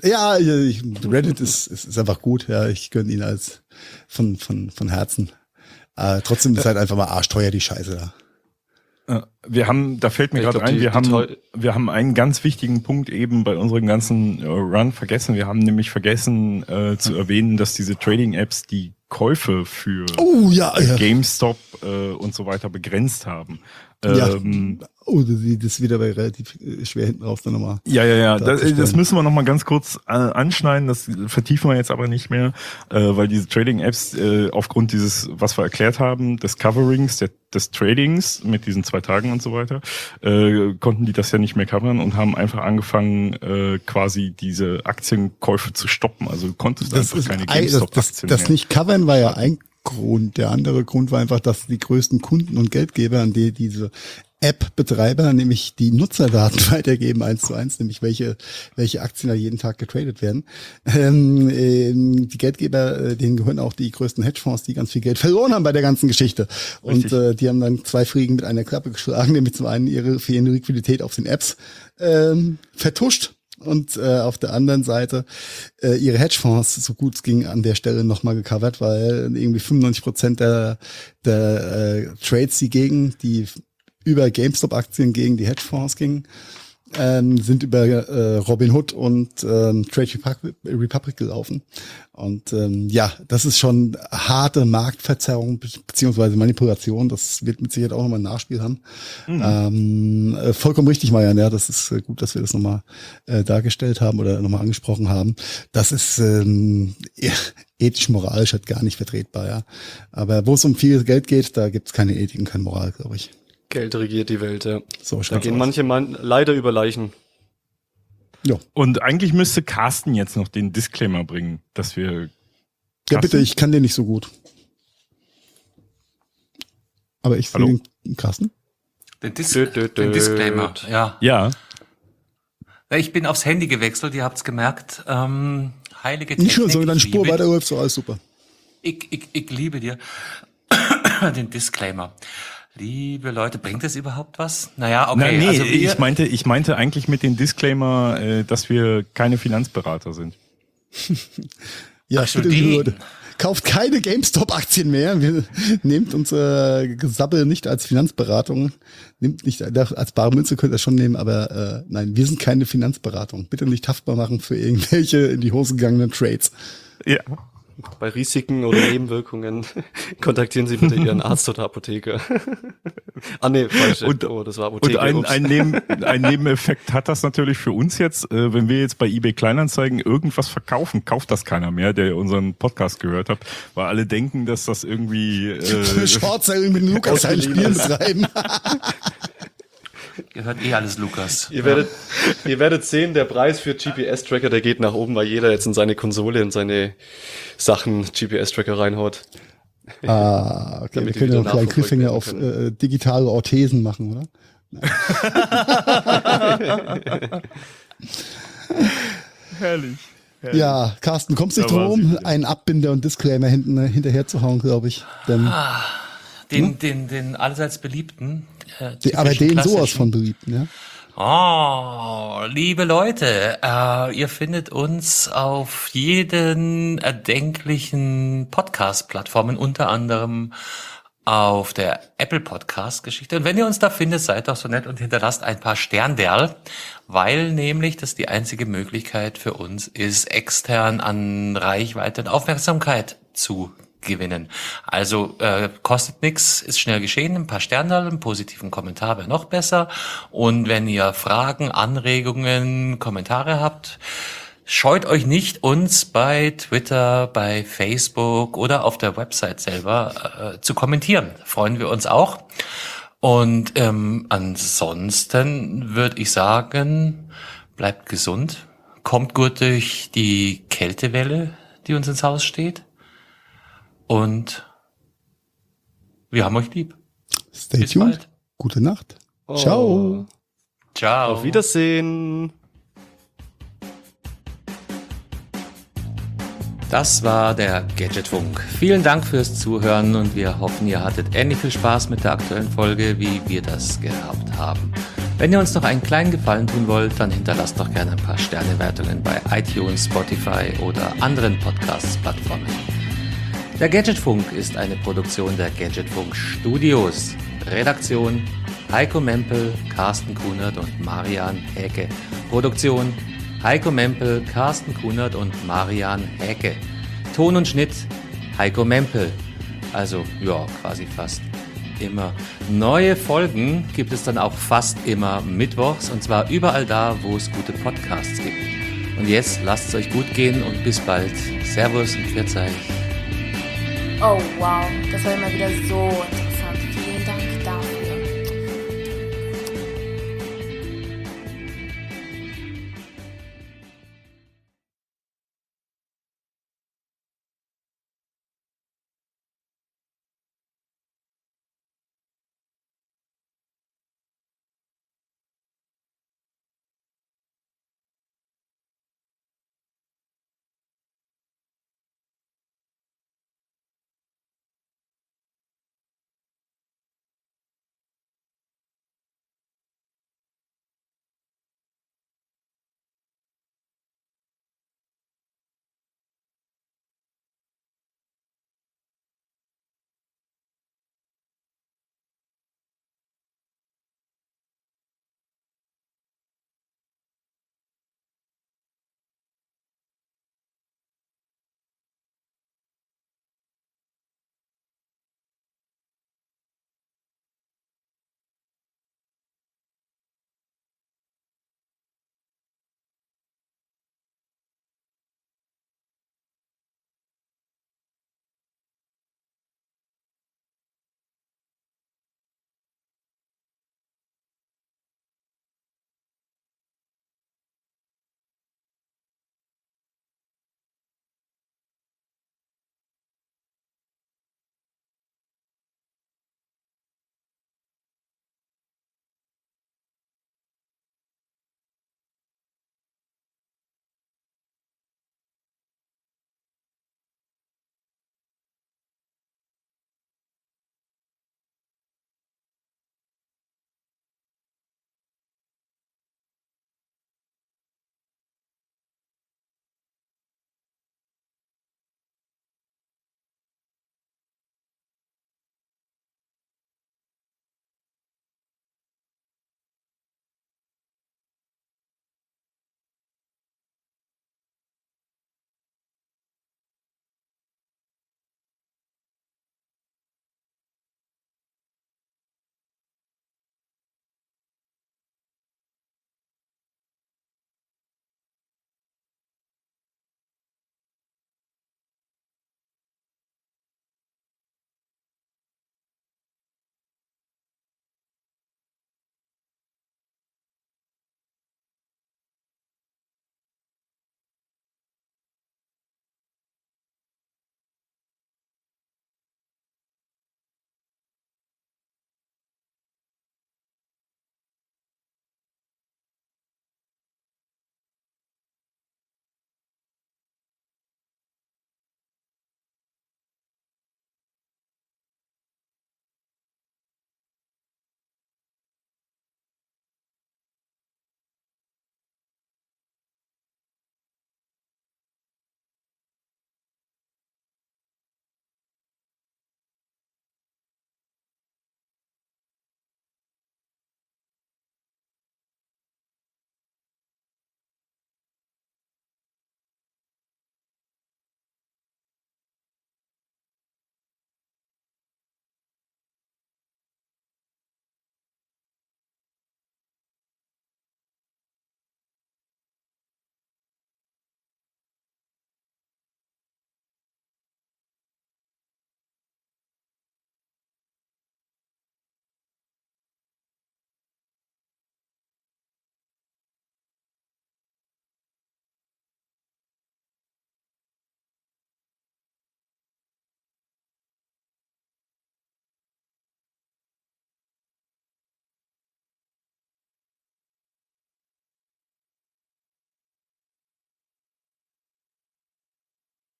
Reddit ist einfach gut, ja. Ich gönne ihn von Herzen. Trotzdem ist halt einfach mal arschteuer die Scheiße da. Da fällt mir gerade ein, wir haben einen ganz wichtigen Punkt eben bei unserem ganzen Run vergessen. Wir haben nämlich vergessen zu erwähnen, dass diese Trading-Apps die Käufe für GameStop und so weiter begrenzt haben. Das ist wieder relativ schwer hinten raus dann nochmal. Ja. Das müssen wir nochmal ganz kurz anschneiden. Das vertiefen wir jetzt aber nicht mehr, weil diese Trading-Apps aufgrund dieses, was wir erklärt haben, des Coverings, des Tradings mit diesen 2 Tagen und so weiter, konnten die das ja nicht mehr covern und haben einfach angefangen, quasi diese Aktienkäufe zu stoppen. Also du konntest einfach keine GameStop-Aktien mehr. Das nicht covern war ja ein Grund. Der andere Grund war einfach, dass die größten Kunden und Geldgeber, an die diese App-Betreiber nämlich die Nutzerdaten weitergeben, 1:1, nämlich welche Aktien da jeden Tag getradet werden. Die Geldgeber, denen gehören auch die größten Hedgefonds, die ganz viel Geld verloren haben bei der ganzen Geschichte. Und die haben dann 2 Fliegen mit einer Klappe geschlagen, nämlich zum einen ihre fehlende Liquidität auf den Apps vertuscht. Und auf der anderen Seite ihre Hedgefonds, so gut es ging, an der Stelle nochmal gecovert, weil irgendwie 95% der Trades, die über GameStop-Aktien gegen die Hedgefonds gingen, sind über Robinhood und Trade Republic gelaufen. Und das ist schon harte Marktverzerrung beziehungsweise Manipulation. Das wird mit Sicherheit auch nochmal ein Nachspiel haben. Vollkommen richtig, Marian. Ja, das ist gut, dass wir das nochmal dargestellt haben oder nochmal angesprochen haben. Das ist ethisch-moralisch halt gar nicht vertretbar. Ja, aber wo es um viel Geld geht, da gibt es keine Ethik und keine Moral, glaube ich. Geld regiert die Welt, ja. So da gehen manche leider über Leichen. Ja. Und eigentlich müsste Carsten jetzt noch den Disclaimer bringen, dass wir... Ja, bitte, ich kann den nicht so gut. Aber ich sehe den Carsten. Den Disclaimer, ja. Ja. Ich bin aufs Handy gewechselt, ihr habt's gemerkt. Heilige Technik. Nicht schon, sondern Spur weiterläuft, so alles super. Ich liebe dir den Disclaimer. Liebe Leute, bringt das überhaupt was? Naja, okay. Nee, also ich meinte eigentlich mit dem Disclaimer, dass wir keine Finanzberater sind. Ja, bitte, Leute. Kauft keine GameStop-Aktien mehr. Wir nehmt unser Gesabbel nicht als Finanzberatung. Nehmt nicht als bare Münze, könnt ihr schon nehmen, aber nein, wir sind keine Finanzberatung. Bitte nicht haftbar machen für irgendwelche in die Hose gegangenen Trades. Ja. Bei Risiken oder Nebenwirkungen kontaktieren Sie bitte Ihren Arzt oder Apotheker. Nee, falsch. Das war Apotheker. Und ein Nebeneffekt hat das natürlich für uns jetzt, wenn wir jetzt bei eBay Kleinanzeigen irgendwas verkaufen, kauft das keiner mehr, der unseren Podcast gehört hat, weil alle denken, dass das irgendwie Short-Selling mit Lukas ein Spiel betreiben. Gehört alles Lukas. Ihr werdet sehen, der Preis für GPS-Tracker, der geht nach oben, weil jeder jetzt in seine Konsole und seine Sachen GPS-Tracker reinhaut. Okay, wir können ja noch einen kleinen Cliffhanger auf digitale Orthesen machen, oder? Herrlich. Ja, Carsten, kommst nicht drum rum, einen Abbinder und Disclaimer hinterher zu hauen, glaube ich. Denn, den allseits beliebten. Aber den sowas von beliebten, ja. Oh, liebe Leute, ihr findet uns auf jeden erdenklichen Podcast-Plattformen, unter anderem auf der Apple Podcast-Geschichte. Und wenn ihr uns da findet, seid doch so nett und hinterlasst ein paar Sternderl, weil nämlich das die einzige Möglichkeit für uns ist, extern an Reichweite und Aufmerksamkeit zu gewinnen. Also kostet nix, ist schnell geschehen, ein paar Sterne, einen positiven Kommentar wäre noch besser. Und wenn ihr Fragen, Anregungen, Kommentare habt, scheut euch nicht, uns bei Twitter, bei Facebook oder auf der Website selber zu kommentieren. Freuen wir uns auch. Und ansonsten würde ich sagen, bleibt gesund, kommt gut durch die Kältewelle, die uns ins Haus steht. Und wir haben euch lieb. Stay Bis tuned. bald. Gute Nacht. Ciao. Ciao. Auf Wiedersehen. Das war der Gadgetfunk. Vielen Dank fürs Zuhören und wir hoffen, ihr hattet ähnlich viel Spaß mit der aktuellen Folge, wie wir das gehabt haben. Wenn ihr uns noch einen kleinen Gefallen tun wollt, dann hinterlasst doch gerne ein paar Sternewertungen bei iTunes, Spotify oder anderen Podcast-Plattformen. Der Gadgetfunk ist eine Produktion der Gadgetfunk Studios. Redaktion Heiko Mempel, Carsten Kunert und Marian Häke. Produktion Heiko Mempel, Carsten Kunert und Marian Häke. Ton und Schnitt Heiko Mempel. Also, ja, quasi fast immer. Neue Folgen gibt es dann auch fast immer mittwochs und zwar überall da, wo es gute Podcasts gibt. Und jetzt lasst es euch gut gehen und bis bald. Servus und Pfiat euch. Oh wow, das war immer wieder so